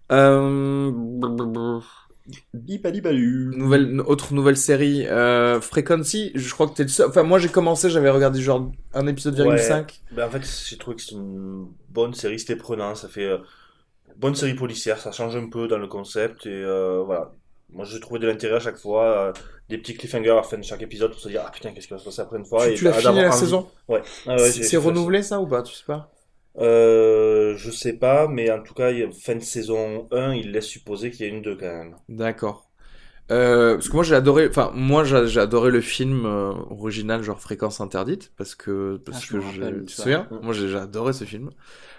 Speaker 4: Autre nouvelle série, Frequency, je crois que t'es le seul. Enfin, moi j'ai commencé, j'avais regardé genre un épisode
Speaker 3: Ouais.
Speaker 4: 5.
Speaker 3: Ben, en fait, j'ai trouvé que c'était une bonne série, c'était prenant, ça fait bonne série policière, ça change un peu dans le concept et voilà. Moi, j'ai trouvé de l'intérêt à chaque fois, des petits cliffhangers à la fin de chaque épisode pour se dire ah putain qu'est-ce qui va se passer après une fois.
Speaker 4: Tu l'as fini
Speaker 3: d'avoir
Speaker 4: la
Speaker 3: envie.
Speaker 4: saison?
Speaker 3: Ouais. Ah ouais,
Speaker 4: C'est renouvelé ça ou pas? Tu sais pas?
Speaker 3: Je sais pas, mais en tout cas, fin de saison 1, il laisse supposer qu'il y a une 2 quand même.
Speaker 4: D'accord. Parce que moi j'ai adoré, j'ai adoré le film original genre Fréquence Interdite parce que
Speaker 5: je me rappelle de
Speaker 4: tu te
Speaker 5: ça.
Speaker 4: souviens? Moi j'ai adoré ce film.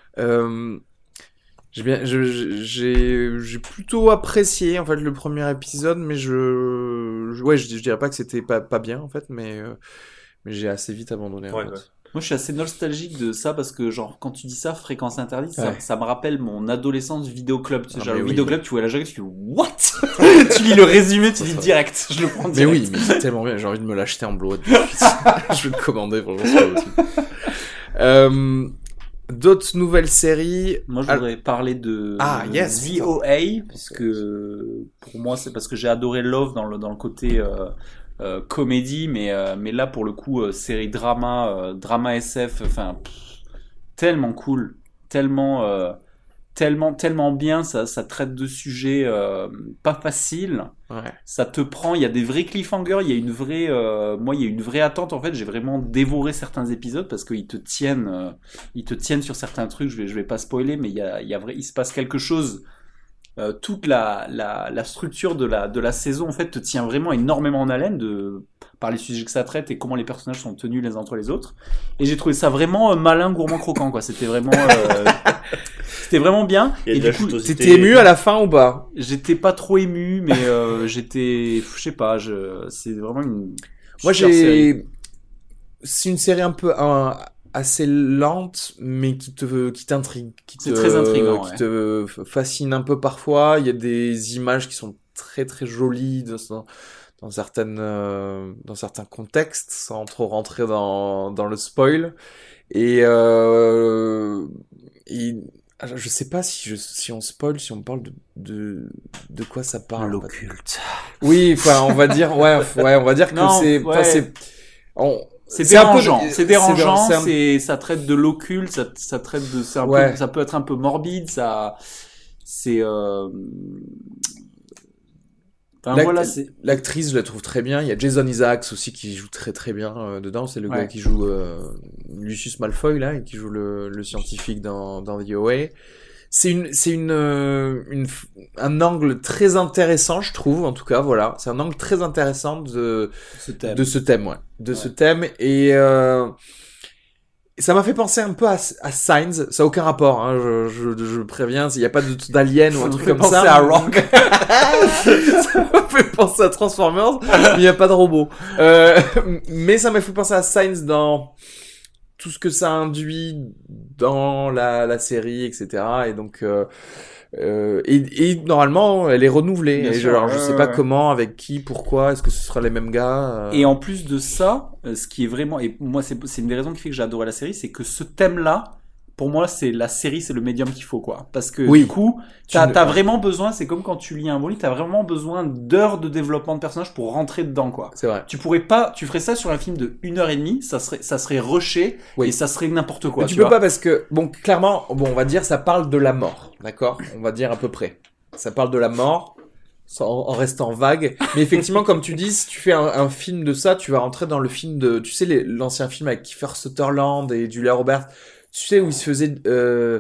Speaker 4: J'ai plutôt apprécié en fait le premier épisode, mais je dirais pas que c'était pas bien en fait, mais j'ai assez vite abandonné en
Speaker 3: Ouais,
Speaker 4: fait.
Speaker 3: ouais.
Speaker 5: Moi, je suis assez nostalgique de ça parce que, genre, quand tu dis ça, fréquence interdite,
Speaker 4: Ouais.
Speaker 5: ça me rappelle mon adolescence vidéoclub. Tu sais,
Speaker 4: Ah,
Speaker 5: genre,
Speaker 4: mais
Speaker 5: le
Speaker 4: oui.
Speaker 5: vidéoclub, tu vois la jarre, tu fais what? Tu lis le résumé, tu dis direct. Je le prends
Speaker 4: Mais
Speaker 5: direct.
Speaker 4: oui, mais c'est tellement bien, j'ai envie de me l'acheter en Blu-ray. Je vais le commander, franchement, c'est pas possible. D'autres nouvelles séries.
Speaker 5: Moi, je voudrais parler de
Speaker 4: yes.
Speaker 5: VOA, puisque pour moi, c'est parce que j'ai adoré Love dans le côté comédie, mais là, pour le coup, série drama SF, enfin, tellement cool, tellement bien, ça traite de sujets pas faciles.
Speaker 4: Ouais.
Speaker 5: Ça te prend, il y a des vrais cliffhangers, il y a une vraie, moi, il y a une vraie attente. En fait, j'ai vraiment dévoré certains épisodes parce qu'ils te tiennent sur certains trucs. Je vais pas spoiler, mais il se passe quelque chose. Toute la structure de la saison, en fait, te tient vraiment énormément en haleine par les sujets que ça traite et comment les personnages sont tenus les uns entre les autres. Et j'ai trouvé ça vraiment malin, gourmand, croquant, quoi. C'était vraiment bien.
Speaker 3: Il y a
Speaker 5: Et
Speaker 3: de la
Speaker 5: du coup,
Speaker 3: jutosité.
Speaker 4: T'étais ému à la fin ou pas?
Speaker 5: j'étais pas trop ému, mais je sais pas, c'est vraiment une
Speaker 4: Moi,
Speaker 5: super série.
Speaker 4: c'est une série un peu assez lente, mais qui t'intrigue,
Speaker 5: C'est très intriguant,
Speaker 4: qui te fascine un peu parfois. Il y a des images qui sont très très jolies dans certains contextes, sans trop rentrer dans le spoil. Et je sais pas si on spoil, si on parle de quoi ça parle.
Speaker 5: L'occulte.
Speaker 4: Oui, enfin, on va dire, on va dire que
Speaker 5: Non,
Speaker 4: c'est,
Speaker 5: ouais.
Speaker 4: enfin, c'est
Speaker 5: dérangeant,
Speaker 4: un peu-
Speaker 5: c'est dérangeant,
Speaker 4: c'est un-
Speaker 5: ça traite de l'occulte, ça traite de,
Speaker 4: Ouais.
Speaker 5: ça peut être un peu morbide, c'est, enfin,
Speaker 4: L'act-
Speaker 5: voilà, c'est,
Speaker 4: L'actrice, je la trouve très bien. Il y a Jason Isaacs aussi qui joue très très bien dedans. C'est le
Speaker 5: Ouais.
Speaker 4: gars qui joue Lucius Malfoy là, et qui joue le scientifique dans The OA. C'est un angle très intéressant, je trouve. En tout cas, voilà, c'est un angle très intéressant de ce thème, ouais, ce thème. Et ça m'a fait penser un peu à Signs. Ça a aucun rapport, hein, je préviens. Il n'y a pas d'alien ou un truc comme ça.
Speaker 5: penser à Rock.
Speaker 4: Ça m'a fait penser à Transformers, mais il n'y a pas de robot. Mais ça m'a fait penser à Signs dans tout ce que ça induit dans la série, etc. Et donc, et normalement, elle est renouvelée.
Speaker 5: Bien
Speaker 4: Et
Speaker 5: sûr,
Speaker 4: alors, je sais pas
Speaker 5: ouais.
Speaker 4: comment, avec qui, pourquoi, est-ce que ce sera les mêmes gars
Speaker 5: Et en plus de ça, ce qui est vraiment, et moi c'est une des raisons qui fait que j'ai adoré la série, c'est que ce thème-là, pour moi, c'est la série, c'est le médium qu'il faut, quoi. Parce que
Speaker 4: Oui.
Speaker 5: du coup, t'as vraiment besoin, c'est comme quand tu lis un bon livre, t'as vraiment besoin d'heures de développement de personnages pour rentrer dedans, quoi.
Speaker 4: C'est vrai.
Speaker 5: Tu ferais ça sur un film de 1h30, ça serait rushé,
Speaker 4: Oui.
Speaker 5: et ça serait n'importe quoi.
Speaker 4: Mais tu peux pas parce que, bon, clairement, bon, on va dire, ça parle de la mort. D'accord? On va dire à peu près. Ça parle de la mort. En restant vague. Mais effectivement, comme tu dis, si tu fais un film de ça, tu vas rentrer dans le film de, tu sais, l'ancien film avec Kiefer Sutherland et Julia Roberts. Tu sais, où ils se faisaient,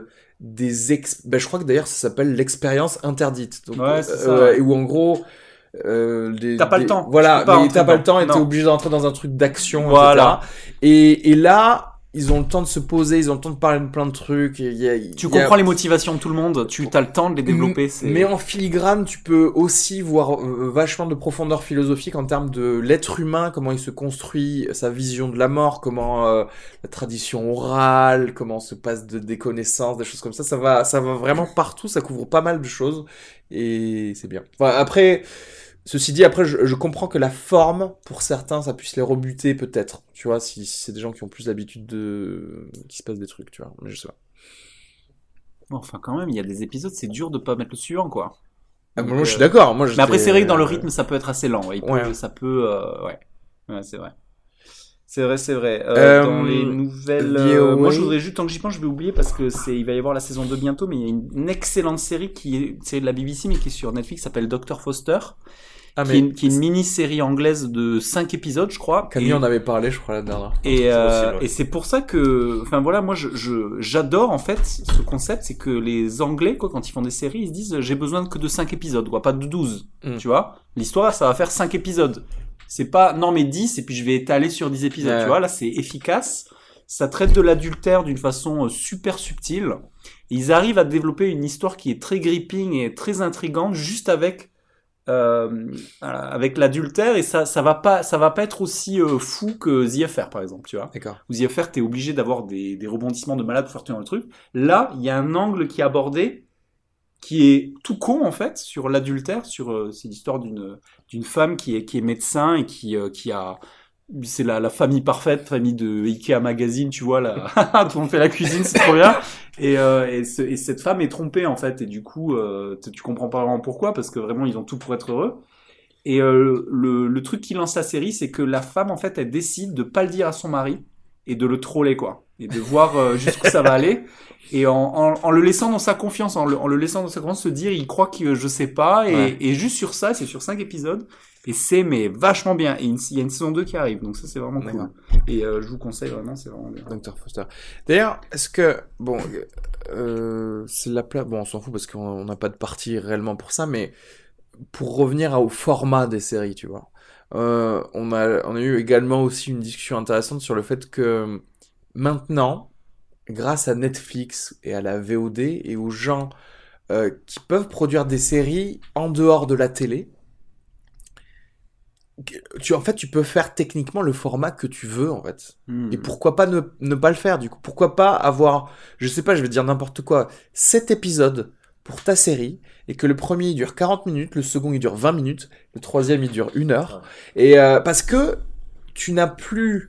Speaker 4: je crois que d'ailleurs ça s'appelle l'expérience interdite. Donc,
Speaker 5: Ouais, c'est ça.
Speaker 4: et où en gros,
Speaker 5: T'as pas le temps.
Speaker 4: Voilà,
Speaker 5: Tu peux pas
Speaker 4: mais
Speaker 5: rentrer
Speaker 4: t'as pas le
Speaker 5: dedans.
Speaker 4: temps et t'es
Speaker 5: Non.
Speaker 4: obligé d'entrer dans un truc d'action,
Speaker 5: Voilà.
Speaker 4: etc. Et là, ils ont le temps de se poser, ils ont le temps de parler de plein de trucs.
Speaker 5: Tu comprends les motivations de tout le monde, tu as le temps de les développer.
Speaker 4: Mais en filigrane, tu peux aussi voir vachement de profondeur philosophique en termes de l'être humain, comment il se construit, sa vision de la mort, comment la tradition orale, comment se passe des connaissances, des choses comme ça. Ça va vraiment partout, ça couvre pas mal de choses et c'est bien. Enfin, après, ceci dit, après, je comprends que la forme, pour certains, ça puisse les rebuter peut-être. Tu vois, si c'est des gens qui ont plus l'habitude qu'il se passe des trucs, tu vois. Mais je sais pas.
Speaker 5: Bon, enfin, quand même, il y a des épisodes, c'est dur de pas mettre le suivant, quoi.
Speaker 4: Ah,
Speaker 5: Donc,
Speaker 4: moi, je suis d'accord. Moi,
Speaker 5: Mais après, c'est vrai que dans le rythme, ça peut être assez lent.
Speaker 4: Ouais.
Speaker 5: Ça peut, ouais. Ouais, c'est vrai. C'est vrai. Dans les nouvelles,
Speaker 4: VOA.
Speaker 5: moi, je voudrais juste, tant que j'y pense, je vais oublier parce que il va y avoir la saison 2 bientôt, mais il y a une excellente série qui est, c'est de la BBC, mais qui est sur Netflix, s'appelle Dr. Foster.
Speaker 4: Ah,
Speaker 5: qui est une mini-série anglaise de 5 épisodes, je crois.
Speaker 4: Camille en avait parlé, je crois, la dernière.
Speaker 5: Et c'est pour ça que, enfin voilà, moi j'adore en fait ce concept, c'est que les Anglais, quoi, quand ils font des séries, ils se disent j'ai besoin que de 5 épisodes, quoi, pas de 12. Tu vois, l'histoire, ça va faire 5 épisodes. C'est pas non mais 10 et puis je vais étaler sur 10 épisodes, tu vois. Là, c'est efficace. Ça traite de l'adultère d'une façon super subtile. Et ils arrivent à développer une histoire qui est très gripping et très intrigante juste avec l'adultère, et ça va pas être aussi fou que The Affair, par exemple, tu vois.
Speaker 4: D'accord.
Speaker 5: Où The Affair, t'es obligé d'avoir des rebondissements de malade pour faire tenir le truc. Là, il y a un angle qui est abordé qui est tout con, en fait, sur l'adultère, c'est l'histoire d'une femme qui est médecin et qui a, c'est la famille parfaite, famille de Ikea Magazine, tu vois, là, tout le monde fait la cuisine, c'est trop bien. Et cette femme est trompée, en fait, et du coup, tu comprends pas vraiment pourquoi, parce que vraiment, ils ont tout pour être heureux. Et le truc qui lance la série, c'est que la femme, en fait, elle décide de pas le dire à son mari, et de le troller, quoi. Et de voir jusqu'où ça va aller. Et en le laissant dans sa confiance, en le laissant dans sa confiance se dire, il croit que je sais pas, et juste sur ça, c'est sur 5 épisodes, et c'est mais vachement bien. Et il y a une saison 2 qui arrive, donc ça c'est vraiment cool. Et je vous conseille vraiment, c'est vraiment bien.
Speaker 4: Dr. Foster. D'ailleurs, est-ce que bon, c'est la bon, on s'en fout parce qu'on n'a pas de partie réellement pour ça, mais pour revenir au format des séries, tu vois, on a eu également aussi une discussion intéressante sur le fait que maintenant, grâce à Netflix et à la VOD et aux gens qui peuvent produire des séries en dehors de la télé, tu peux faire techniquement le format que tu veux, en fait. Et pourquoi pas ne pas le faire, du coup? Pourquoi pas avoir, je sais pas, je vais dire n'importe quoi, 7 épisodes pour ta série, et que le premier il dure 40 minutes, le second il dure 20 minutes, le troisième il dure 1 heure. Et parce que tu n'as plus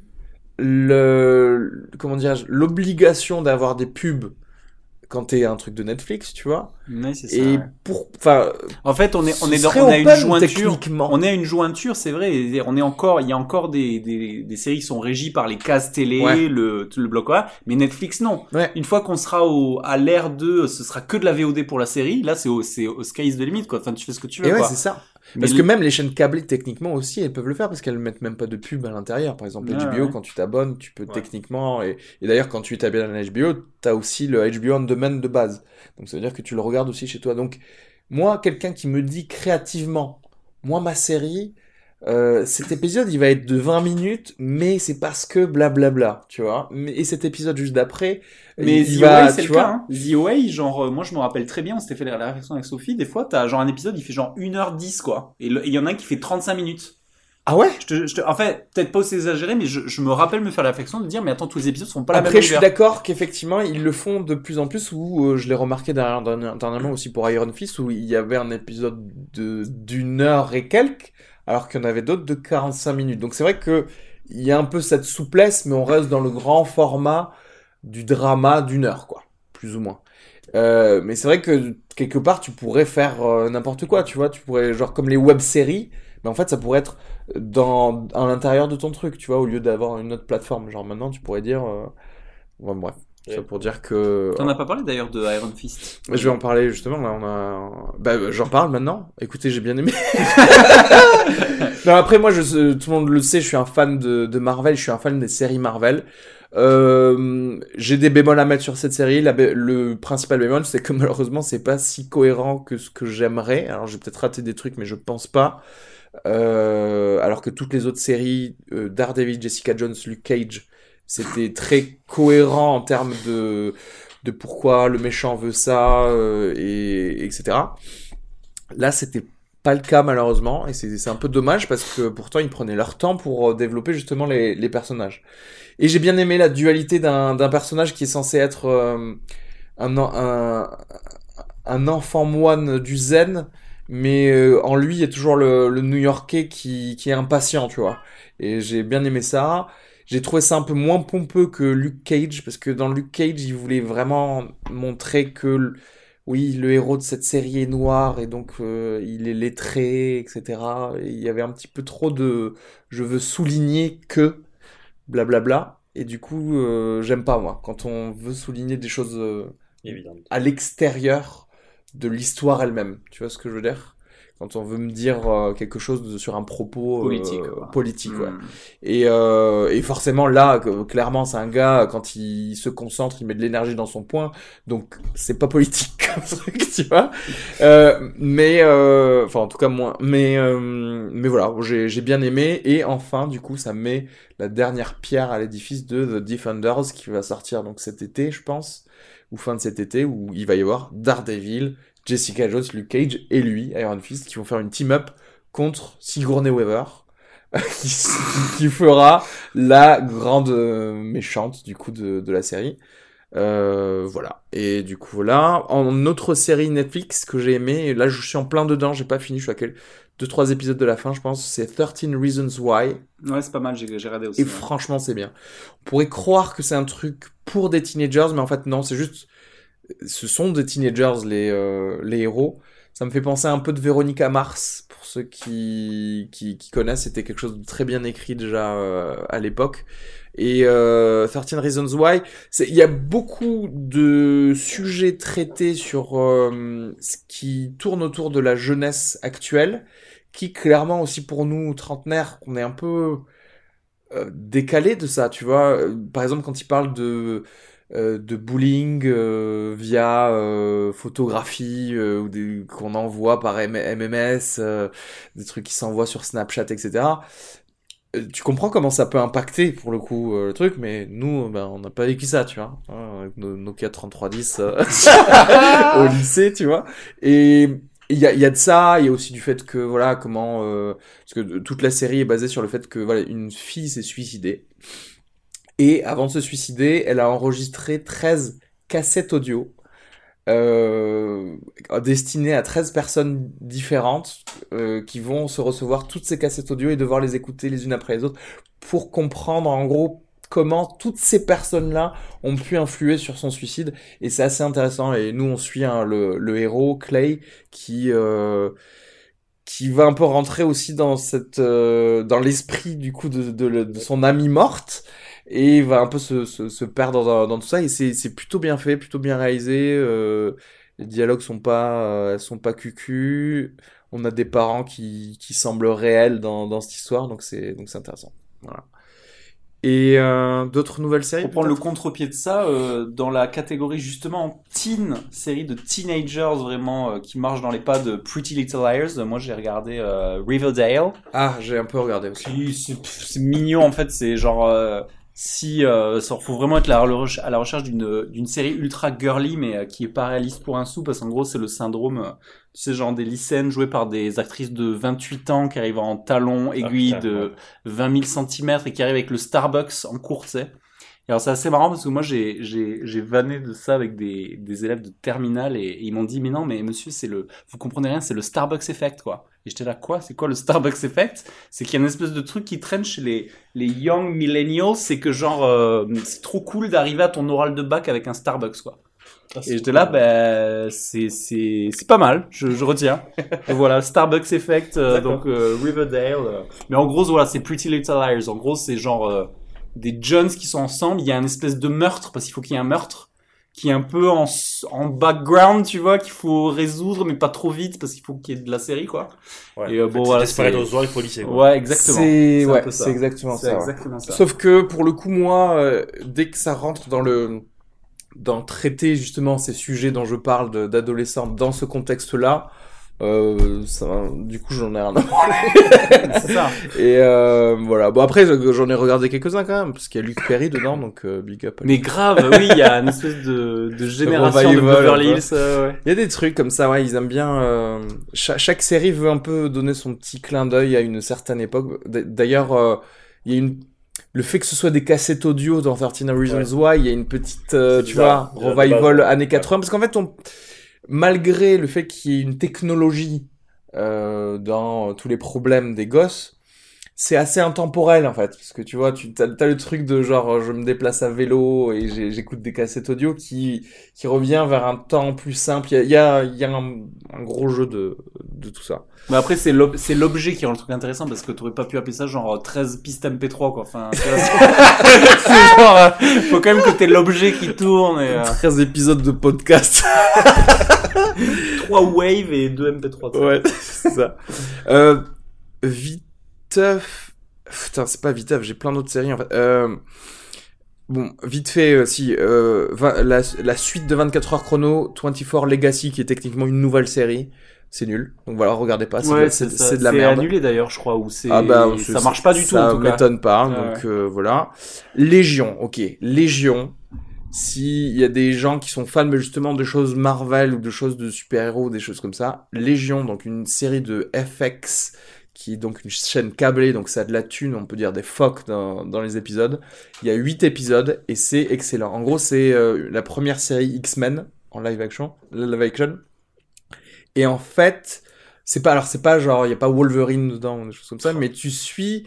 Speaker 4: comment dirais-je, l'obligation d'avoir des pubs quand t'es un truc de Netflix, tu vois.
Speaker 5: Ouais, c'est ça.
Speaker 4: Et
Speaker 5: en fait, on a une jointure. On est à une jointure, c'est vrai. Et il y a encore des séries qui sont régies par les cases télé, le bloc horaire. Mais Netflix, non.
Speaker 4: Ouais.
Speaker 5: Une fois qu'on sera à l'ère 2, ce sera que de la VOD pour la série. Là, c'est au sky is the limit, quoi. Enfin, tu fais ce que tu veux,
Speaker 4: et ouais,
Speaker 5: quoi.
Speaker 4: c'est ça. Parce que même les chaînes câblées, techniquement aussi, elles peuvent le faire parce qu'elles mettent même pas de pub à l'intérieur. Par exemple, HBO, quand tu t'abonnes, tu peux techniquement, et d'ailleurs, quand tu t'abonnes à HBO, t'as aussi le HBO On Demand de base. Donc, ça veut dire que tu le regardes aussi chez toi. Donc, moi, quelqu'un qui me dit créativement, moi, ma série, cet épisode, il va être de 20 minutes, mais c'est parce que blablabla, tu vois. Et cet épisode juste d'après,
Speaker 5: mais
Speaker 4: The OA,
Speaker 5: c'est le cas, hein. The OA, genre, moi, je me rappelle très bien, on s'était fait la réflexion avec Sophie, des fois, t'as genre un épisode, il fait genre 1h10, quoi. Et il y en a un qui fait 35 minutes.
Speaker 4: Ah ouais?
Speaker 5: En fait, peut-être pas aussi exagéré, mais je me rappelle me faire la réflexion de dire, mais attends, tous les épisodes sont pas la même
Speaker 4: longueur. Après, je suis
Speaker 5: longueur.
Speaker 4: d'accord qu'effectivement, ils le font de plus en plus, où je l'ai remarqué dernièrement aussi pour Iron Fist, où il y avait un épisode d'une heure et quelques, alors qu'il y en avait d'autres de 45 minutes. Donc c'est vrai que il y a un peu cette souplesse, mais on reste dans le grand format du drama d'1 heure, quoi. Plus ou moins. Mais c'est vrai que quelque part, tu pourrais faire n'importe quoi, tu vois. Tu pourrais, genre comme les web-séries, mais en fait, ça pourrait être à l'intérieur de ton truc, tu vois, au lieu d'avoir une autre plateforme. Genre maintenant, tu pourrais dire... Ouais, bref. Ça pour dire que...
Speaker 5: T'en as pas parlé d'ailleurs de Iron Fist.
Speaker 4: Je vais en parler justement, là j'en parle maintenant. Écoutez, j'ai bien aimé. Non, après moi, tout le monde le sait, je suis un fan de Marvel, je suis un fan des séries Marvel. J'ai des bémols à mettre sur cette série. Le principal bémol, c'est que malheureusement, c'est pas si cohérent que ce que j'aimerais. Alors, j'ai peut-être raté des trucs, mais je pense pas. Alors que toutes les autres séries, Daredevil, Jessica Jones, Luke Cage, c'était très cohérent en termes de pourquoi le méchant veut ça, et etc. Là, c'était pas le cas malheureusement, et c'est un peu dommage parce que pourtant ils prenaient leur temps pour développer justement les personnages. Et j'ai bien aimé la dualité d'un personnage qui est censé être un enfant moine du zen, mais en lui il y a toujours le New-Yorkais qui est impatient, tu vois. Et j'ai bien aimé ça. J'ai trouvé ça un peu moins pompeux que Luke Cage, parce que dans Luke Cage, il voulait vraiment montrer que, oui, le héros de cette série est noir, et donc il est lettré, etc. Et il y avait un petit peu trop de je veux souligner que, blablabla. Et du coup, j'aime pas, moi, quand on veut souligner des choses
Speaker 3: Évident.
Speaker 4: à l'extérieur de l'histoire elle-même. Tu vois ce que je veux dire? Quand on veut me dire quelque chose sur un propos politique, ouais. Et forcément là, clairement, c'est un gars, quand il se concentre, il met de l'énergie dans son point, donc c'est pas politique comme truc, tu vois. Enfin, en tout cas moins. Mais voilà, j'ai bien aimé. Et enfin, du coup, ça met la dernière pierre à l'édifice de The Defenders qui va sortir donc cet été, je pense, ou fin de cet été, où il va y avoir Daredevil, Jessica Jones, Luke Cage et lui, Iron Fist, qui vont faire une team-up contre Sigourney Weaver, qui fera la grande méchante du coup de la série. Voilà. Et du coup là, en autre série Netflix que j'ai aimé, et là je suis en plein dedans, j'ai pas fini, je suis à 2-3 épisodes de la fin, je pense, c'est 13 Reasons Why.
Speaker 5: Ouais, c'est pas mal, j'ai regardé aussi.
Speaker 4: Et
Speaker 5: ouais.
Speaker 4: franchement, c'est bien. On pourrait croire que c'est un truc pour des teenagers, mais en fait non, c'est juste ce sont des teenagers les héros. Ça me fait penser un peu de Véronica Mars pour ceux qui connaissent. C'était quelque chose de très bien écrit déjà à l'époque. Et 13 Reasons Why, il y a beaucoup de sujets traités sur ce qui tourne autour de la jeunesse actuelle, qui clairement aussi pour nous trentenaires, on est un peu décalé de ça, tu vois. Par exemple, quand il parle de bullying via photographie ou qu'on envoie par MMS, des trucs qui s'envoient sur Snapchat, etc. Tu comprends comment ça peut impacter pour le coup le truc, mais nous, ben, on n'a pas vécu ça, tu vois, hein, avec nos Nokia 3310 au lycée, tu vois. Et il y a de ça, il y a aussi du fait que voilà comment parce que toute la série est basée sur le fait que voilà une fille s'est suicidée. Et avant de se suicider, elle a enregistré 13 cassettes audio destinées à 13 personnes différentes qui vont se recevoir toutes ces cassettes audio et devoir les écouter les unes après les autres pour comprendre en gros comment toutes ces personnes-là ont pu influer sur son suicide. Et c'est assez intéressant. Et nous, on suit le héros, Clay, qui va un peu rentrer aussi dans dans l'esprit du coup de son amie morte, et va un peu se perdre dans tout ça. Et c'est plutôt bien fait, plutôt bien réalisé. Les dialogues sont pas cucu. On a des parents qui semblent réels dans cette histoire, donc c'est intéressant. Voilà. Et d'autres nouvelles séries?
Speaker 5: Pour prendre le contre-pied de ça, dans la catégorie justement teen, série de teenagers vraiment qui marchent dans les pas de Pretty Little Liars, moi j'ai regardé Riverdale.
Speaker 4: Ah, j'ai un peu regardé aussi.
Speaker 5: C'est mignon en fait, c'est genre faut vraiment être à la recherche d'une série ultra girly mais qui est pas réaliste pour un sou, parce qu'en gros c'est le syndrome tu sais, genre des lycéennes jouées par des actrices de 28 ans qui arrivent en talons aiguilles de 20 000 cm et qui arrivent avec le Starbucks en cours, tu sais. Et alors c'est assez marrant parce que moi j'ai vanné de ça avec des élèves de terminale, et ils m'ont dit mais non mais monsieur vous comprenez rien, c'est le Starbucks effect quoi. Et j'étais là quoi, c'est quoi le Starbucks effect? C'est qu'il y a une espèce de truc qui traîne chez les young millennials, c'est que genre c'est trop cool d'arriver à ton oral de bac avec un Starbucks quoi. Et j'étais là, ben c'est pas mal, je retiens. Et voilà, Starbucks effect, donc Riverdale. Mais en gros voilà, c'est Pretty Little Liars. En gros c'est genre des jeunes qui sont ensemble, il y a une espèce de meurtre parce qu'il faut qu'il y ait un meurtre. qui est un peu en background, tu vois, qu'il faut résoudre, mais pas trop vite, parce qu'il faut qu'il y ait de la série, quoi.
Speaker 3: Ouais.
Speaker 5: Et
Speaker 3: En fait,
Speaker 5: bon,
Speaker 3: c'est
Speaker 5: voilà,
Speaker 3: Desperate
Speaker 5: c'est...
Speaker 3: Housewives policier, quoi.
Speaker 5: Ouais, exactement.
Speaker 1: C'est
Speaker 5: un
Speaker 1: ouais,
Speaker 5: peu ça.
Speaker 1: c'est exactement
Speaker 5: C'est
Speaker 1: ça. Ouais.
Speaker 5: exactement ça.
Speaker 1: Sauf que pour le coup, moi, dès que ça rentre dans traiter justement ces sujets dont je parle d'adolescents dans ce contexte-là, du coup, j'en ai rien à branler.
Speaker 5: C'est ça.
Speaker 1: Et voilà. Bon après, j'en ai regardé quelques-uns quand même, parce qu'il y a Luke Perry dedans, donc big up.
Speaker 5: Mais grave, oui, il y a une espèce de génération de
Speaker 1: revival,
Speaker 5: Beverly
Speaker 1: quoi.
Speaker 5: Hills, ouais.
Speaker 1: Il y a des trucs comme ça, ouais, ils aiment bien. Chaque série veut un peu donner son petit clin d'œil à une certaine époque. D'ailleurs, il y a le fait que ce soit des cassettes audio dans 13 Reasons Why, il y a une petite,
Speaker 3: C'est
Speaker 1: tu
Speaker 3: bizarre.
Speaker 1: vois,
Speaker 3: De
Speaker 1: revival
Speaker 3: base,
Speaker 1: années 80, parce qu'en fait, malgré le fait qu'il y ait une technologie dans tous les problèmes des gosses, c'est assez intemporel en fait, parce que tu vois, t'as le truc de genre je me déplace à vélo et j'écoute des cassettes audio qui revient vers un temps plus simple. Il y a un gros jeu de tout ça.
Speaker 5: Mais après, c'est l'objet qui rend le truc intéressant, parce que t'aurais pas pu appeler ça genre 13 pistes MP3, quoi. Enfin, tu vois, c'est genre, faut quand même que t'aies l'objet qui tourne et
Speaker 1: 13 épisodes de podcast.
Speaker 5: 3 waves et 2 MP3.
Speaker 1: Ouais, c'est ça. Viteuf. Putain, c'est pas Viteuf, j'ai plein d'autres séries en fait. Bon, vite fait, la suite de 24 heures chrono, 24 Legacy, qui est techniquement une nouvelle série. C'est nul. Donc voilà, regardez pas.
Speaker 5: Ouais,
Speaker 1: c'est de la merde.
Speaker 5: C'est annulé d'ailleurs, je crois, ou c'est,
Speaker 1: Ah bah,
Speaker 5: ça marche pas du tout, en
Speaker 1: Ça
Speaker 5: tout cas.
Speaker 1: m'étonne pas.
Speaker 5: Ah
Speaker 1: Donc voilà. Légion, ok. Légion. S'il y a des gens qui sont fans, mais justement de choses Marvel ou de choses de super-héros, des choses comme ça. Légion, donc une série de FX, qui est donc une chaîne câblée, donc ça a de la thune, on peut dire des phoques dans les épisodes. Il y a 8 épisodes et c'est excellent. En gros, c'est la première série X-Men en live action. Et en fait, c'est pas genre, il y a pas Wolverine dedans, ou des choses comme ça, mais tu suis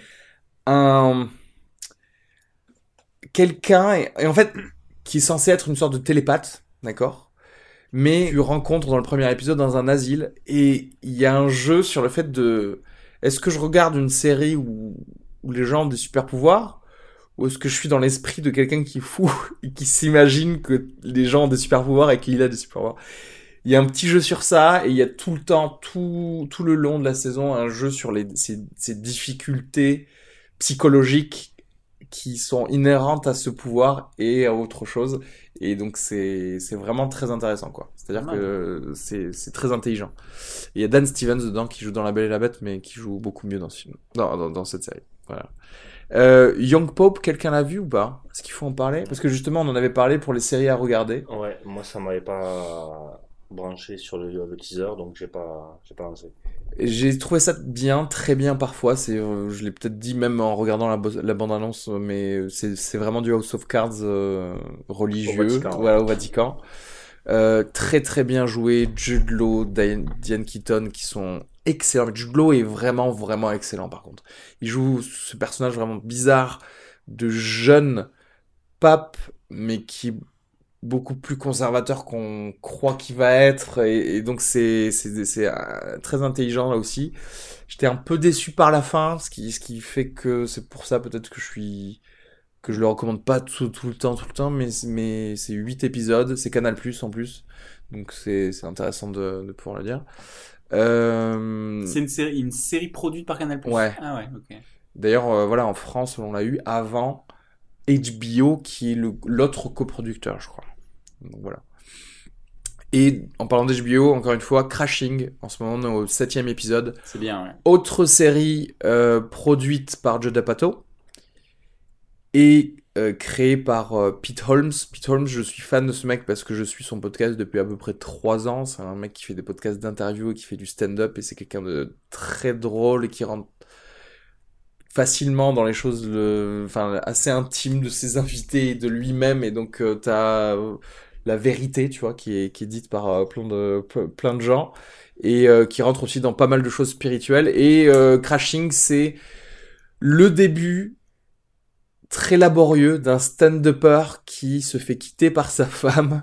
Speaker 1: quelqu'un, et en fait, qui est censé être une sorte de télépathe, d'accord? Mais tu rencontres dans le premier épisode dans un asile, et il y a un jeu sur le fait est-ce que je regarde une série où les gens ont des super pouvoirs, ou est-ce que je suis dans l'esprit de quelqu'un qui est fou, et qui s'imagine que les gens ont des super pouvoirs et qu'il a des super pouvoirs? Il y a un petit jeu sur ça, et il y a tout le temps, tout le long de la saison, un jeu sur ces difficultés psychologiques qui sont inhérentes à ce pouvoir et à autre chose. Et donc c'est vraiment très intéressant, quoi. C'est-à-dire que c'est très intelligent. Et il y a Dan Stevens dedans qui joue dans La Belle et la Bête, mais qui joue beaucoup mieux dans ce film, dans cette série. Voilà. Young Pope, quelqu'un l'a vu ou pas? Est-ce qu'il faut en parler? Parce que justement, on en avait parlé pour les séries à regarder.
Speaker 3: Ouais, moi ça m'avait pas branché sur le teaser, donc j'ai pas lancé.
Speaker 1: J'ai trouvé ça bien, très bien parfois. Je l'ai peut-être dit même en regardant la bande-annonce, mais c'est vraiment du House of Cards religieux,
Speaker 3: Au Vatican,
Speaker 1: voilà, au Vatican. Très très bien joué. Jude Law, Diane Keaton, qui sont excellents. Jude Law est vraiment vraiment excellent par contre. Il joue ce personnage vraiment bizarre de jeune pape, mais qui beaucoup plus conservateur qu'on croit qu'il va être, et donc c'est très intelligent là aussi. J'étais un peu déçu par la fin, ce qui fait que c'est pour ça peut-être que je le recommande pas tout le temps, mais c'est 8 épisodes, c'est Canal+ en plus, donc c'est intéressant de pouvoir le dire.
Speaker 5: C'est une série produite par Canal+.
Speaker 1: Ouais.
Speaker 5: Ah ouais, ok.
Speaker 1: D'ailleurs, voilà, en France, on l'a eu avant HBO, qui est l'autre coproducteur, je crois. Donc voilà. Et en parlant d'HBO, encore une fois, Crashing, en ce moment, on est au 7e épisode.
Speaker 5: C'est bien, ouais.
Speaker 1: Autre série produite par Judd Apatow et créée par Pete Holmes. Pete Holmes, je suis fan de ce mec parce que je suis son podcast depuis à peu près 3 ans. C'est un mec qui fait des podcasts d'interview et qui fait du stand-up, et c'est quelqu'un de très drôle et qui rentre facilement dans les choses assez intimes de ses invités et de lui-même, et donc t'as la vérité, tu vois, qui est dite par plein de gens, et qui rentre aussi dans pas mal de choses spirituelles. Et Crashing, c'est le début très laborieux d'un stand-upper qui se fait quitter par sa femme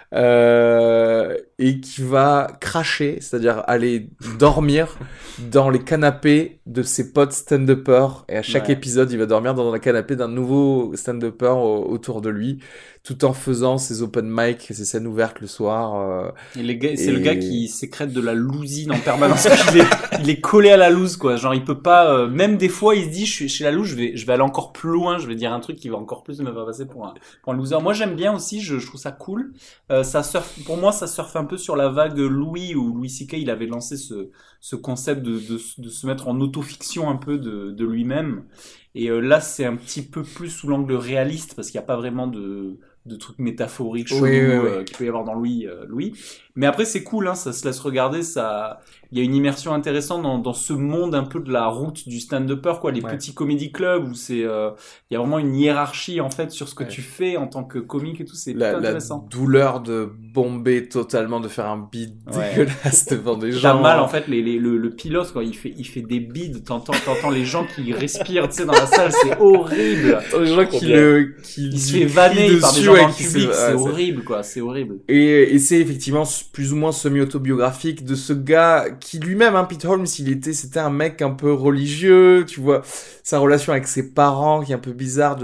Speaker 1: et qui va cracher, c'est-à-dire aller dormir dans les canapés de ses potes stand-uppers. Et à chaque
Speaker 5: Ouais.
Speaker 1: épisode, il va dormir dans le canapé d'un nouveau stand-upper autour de lui, tout en faisant ses open mic, ses scènes ouvertes le soir.
Speaker 5: Et les gars, c'est
Speaker 1: Et-
Speaker 5: le gars qui sécrète de la lousine en permanence. Il est collé à la loose, quoi. Genre, il peut pas, même des fois, il se dit, je suis chez la loose, je vais aller encore plus loin, je vais dire un truc qui va encore plus me faire passer pour un loser. Moi, j'aime bien aussi, je trouve ça cool. Ça surfe, pour moi, ça surfe un peu sur la vague Louis, où Louis C.K. il avait lancé ce concept de se mettre en autofiction un peu de lui-même. Et là, c'est un petit peu plus sous l'angle réaliste, parce qu'il n'y a pas vraiment de trucs métaphoriques chelous
Speaker 1: Oui.
Speaker 5: qu'il peut y avoir dans Louis. Mais après, c'est cool, hein, ça se laisse regarder, ça, il y a une immersion intéressante dans ce monde un peu de la route du stand-upper, quoi, les
Speaker 1: Ouais.
Speaker 5: petits comédie clubs où c'est, il y a vraiment une hiérarchie, en fait, sur ce que
Speaker 1: Ouais.
Speaker 5: tu fais en tant que comique et tout, c'est
Speaker 1: La
Speaker 5: plutôt intéressant.
Speaker 1: douleur de bomber totalement, de faire un beat
Speaker 5: Ouais.
Speaker 1: dégueulasse devant des
Speaker 5: T'as
Speaker 1: gens.
Speaker 5: mal, en fait, le pilote, quand il fait des bides, t'entends les gens qui respirent, tu sais, dans la salle, c'est horrible.
Speaker 1: T'entends les gens qui
Speaker 5: Il se fait vanner par des gens dans le public, c'est
Speaker 1: horrible.
Speaker 5: horrible, quoi, c'est horrible.
Speaker 1: Et c'est effectivement plus ou moins semi-autobiographique de ce gars qui lui-même, hein, Pete Holmes, c'était un mec un peu religieux, tu vois, sa relation avec ses parents qui est un peu bizarre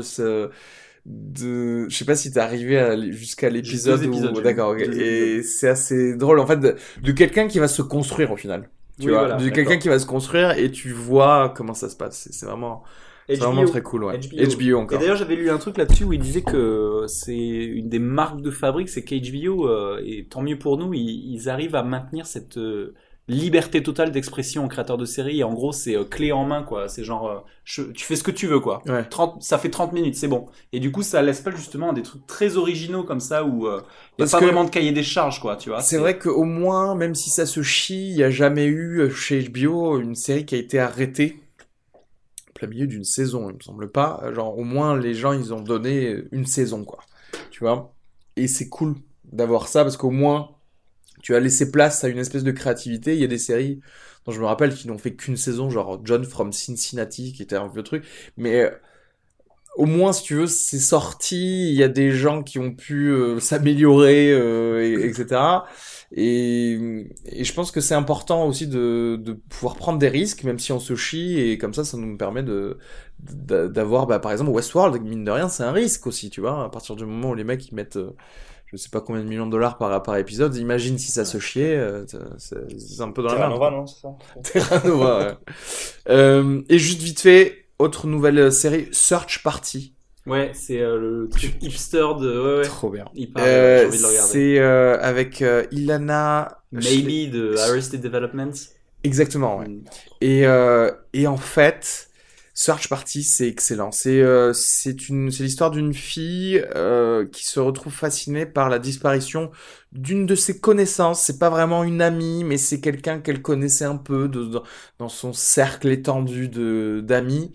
Speaker 1: je sais pas si t'es arrivé jusqu'à l'épisode
Speaker 5: Juste 2 épisodes,
Speaker 1: où,
Speaker 5: j'ai
Speaker 1: d'accord,
Speaker 5: vu.
Speaker 1: ok.
Speaker 5: 2
Speaker 1: Et
Speaker 5: épisodes.
Speaker 1: c'est assez drôle, en fait, de quelqu'un qui va se construire au final. Tu
Speaker 5: Oui,
Speaker 1: vois,
Speaker 5: voilà,
Speaker 1: de quelqu'un
Speaker 5: d'accord.
Speaker 1: qui va se construire et tu vois comment ça se passe. C'est vraiment très cool, ouais. HBO
Speaker 5: Et
Speaker 1: encore.
Speaker 5: d'ailleurs, j'avais lu un truc là-dessus où il disait que c'est une des marques de fabrique, c'est qu'HBO, et tant mieux pour nous, ils arrivent à maintenir cette liberté totale d'expression aux créateurs de séries. Et en gros, c'est clé en main, quoi. C'est genre, tu fais ce que tu veux, quoi.
Speaker 1: Ouais.
Speaker 5: 30, ça fait 30 minutes, c'est bon. Et du coup, ça laisse pas justement des trucs très originaux comme ça où il y a
Speaker 1: Parce
Speaker 5: pas
Speaker 1: que
Speaker 5: vraiment de cahier des charges, quoi, tu vois.
Speaker 1: c'est vrai qu'au moins, même si ça se chie, il n'y a jamais eu chez HBO une série qui a été arrêtée en plein milieu d'une saison, il me semble pas. Genre, au moins, les gens, ils ont donné une saison, quoi. Tu vois? Et c'est cool d'avoir ça parce qu'au moins, tu as laissé place à une espèce de créativité. Il y a des séries dont je me rappelle qui n'ont fait qu'une saison, genre John from Cincinnati, qui était un vieux truc. Mais au moins, si tu veux, c'est sorti. Il y a des gens qui ont pu s'améliorer, etc. Et je pense que c'est important aussi de pouvoir prendre des risques, même si on se chie. Et comme ça nous permet d'avoir, bah, par exemple, Westworld, mine de rien, c'est un risque aussi, tu vois. À partir du moment où les mecs ils mettent je sais pas combien de millions de dollars par épisode, imagine si ça se chiait, c'est un peu dans la
Speaker 3: Terra
Speaker 1: merde.
Speaker 3: Nova, non, c'est ça?
Speaker 1: Terra Nova, ouais. Et juste vite fait, autre nouvelle série, Search Party.
Speaker 5: Ouais, c'est le truc hipster de, ouais.
Speaker 1: Trop bien.
Speaker 5: Il paraît, j'ai envie de le regarder.
Speaker 1: C'est avec Ilana...
Speaker 5: Maybe de Arrested Development.
Speaker 1: Exactement, ouais.
Speaker 5: Mm.
Speaker 1: Et en fait, Search Party, c'est excellent. C'est l'histoire d'une fille qui se retrouve fascinée par la disparition d'une de ses connaissances. C'est pas vraiment une amie, mais c'est quelqu'un qu'elle connaissait un peu dans son cercle étendu d'amis.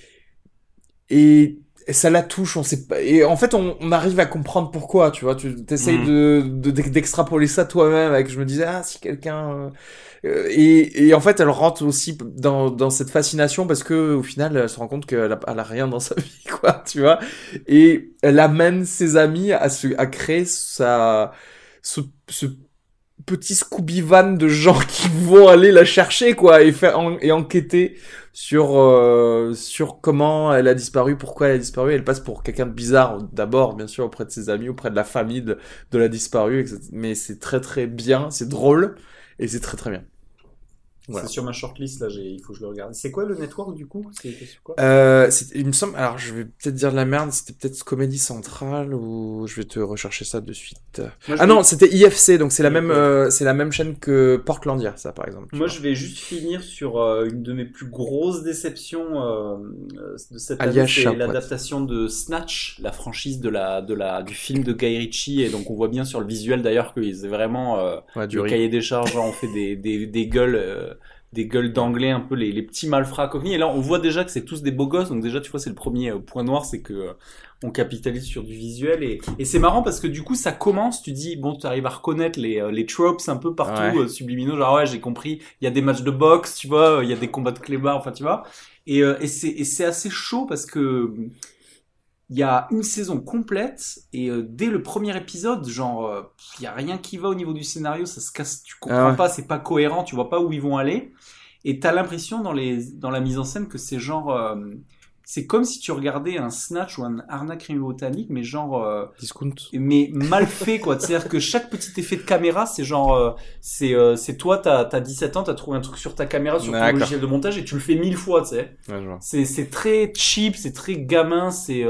Speaker 1: Et ça la touche, on sait pas. Et en fait, on arrive à comprendre pourquoi, tu vois. Tu t'essayes d'extrapoler ça toi-même avec, je me disais, ah, si quelqu'un, et en fait, elle rentre aussi dans cette fascination parce que, au final, elle se rend compte qu'elle a rien dans sa vie, quoi, tu vois. Et elle amène ses amis à créer ce petit Scooby Van de gens qui vont aller la chercher, quoi, et enquêter sur comment elle a disparu, pourquoi elle a disparu. Elle passe pour quelqu'un de bizarre d'abord, bien sûr, auprès de ses amis, auprès de la famille de la disparue, etc. Mais c'est très très bien, c'est drôle et c'est très très bien. Voilà.
Speaker 5: C'est sur ma shortlist là, il faut que je le regarde. C'est quoi le network du coup? C'est sur quoi?
Speaker 1: Il me semble, alors je vais peut-être dire de la merde, c'était peut-être Comédie Centrale ou je vais te rechercher ça de suite. Non, c'était IFC, donc c'est la même chaîne que Portlandia, ça par exemple.
Speaker 5: Moi, je vais juste finir sur une de mes plus grosses déceptions de cette année, c'est l'adaptation de Snatch, la franchise du film de Guy Ritchie, et donc on voit bien sur le visuel d'ailleurs qu'ils aient vraiment du cahier des charges, genre, on fait des gueules d'anglais, un peu les petits malfrats coquins. Et là, on voit déjà que c'est tous des beaux gosses. Donc déjà, tu vois, c'est le premier point noir, c'est que on capitalise sur du visuel. Et c'est marrant parce que du coup, ça commence, tu dis, bon, tu arrives à reconnaître les tropes un peu partout, subliminaux. Genre, ouais, j'ai compris, il y a des matchs de boxe, tu vois, il y a des combats de clébards, enfin, tu vois. Et c'est assez chaud parce que il y a une saison complète et dès le premier épisode, genre, il y a rien qui va au niveau du scénario, ça se casse, tu comprends pas, c'est pas cohérent, tu vois pas où ils vont aller. Et t'as l'impression dans la mise en scène que c'est genre, c'est comme si tu regardais un Snatch ou un Arnaque Crime Botanique, mais genre,
Speaker 1: Discount.
Speaker 5: mais mal fait quoi. C'est-à-dire que chaque petit effet de caméra, c'est genre, c'est toi, t'as 17 ans, t'as trouvé un truc sur ta caméra, sur ton
Speaker 1: D'accord.
Speaker 5: logiciel de montage et tu le fais 1000 fois, tu sais.
Speaker 1: Ouais, je vois.
Speaker 5: C'est très cheap, c'est très gamin,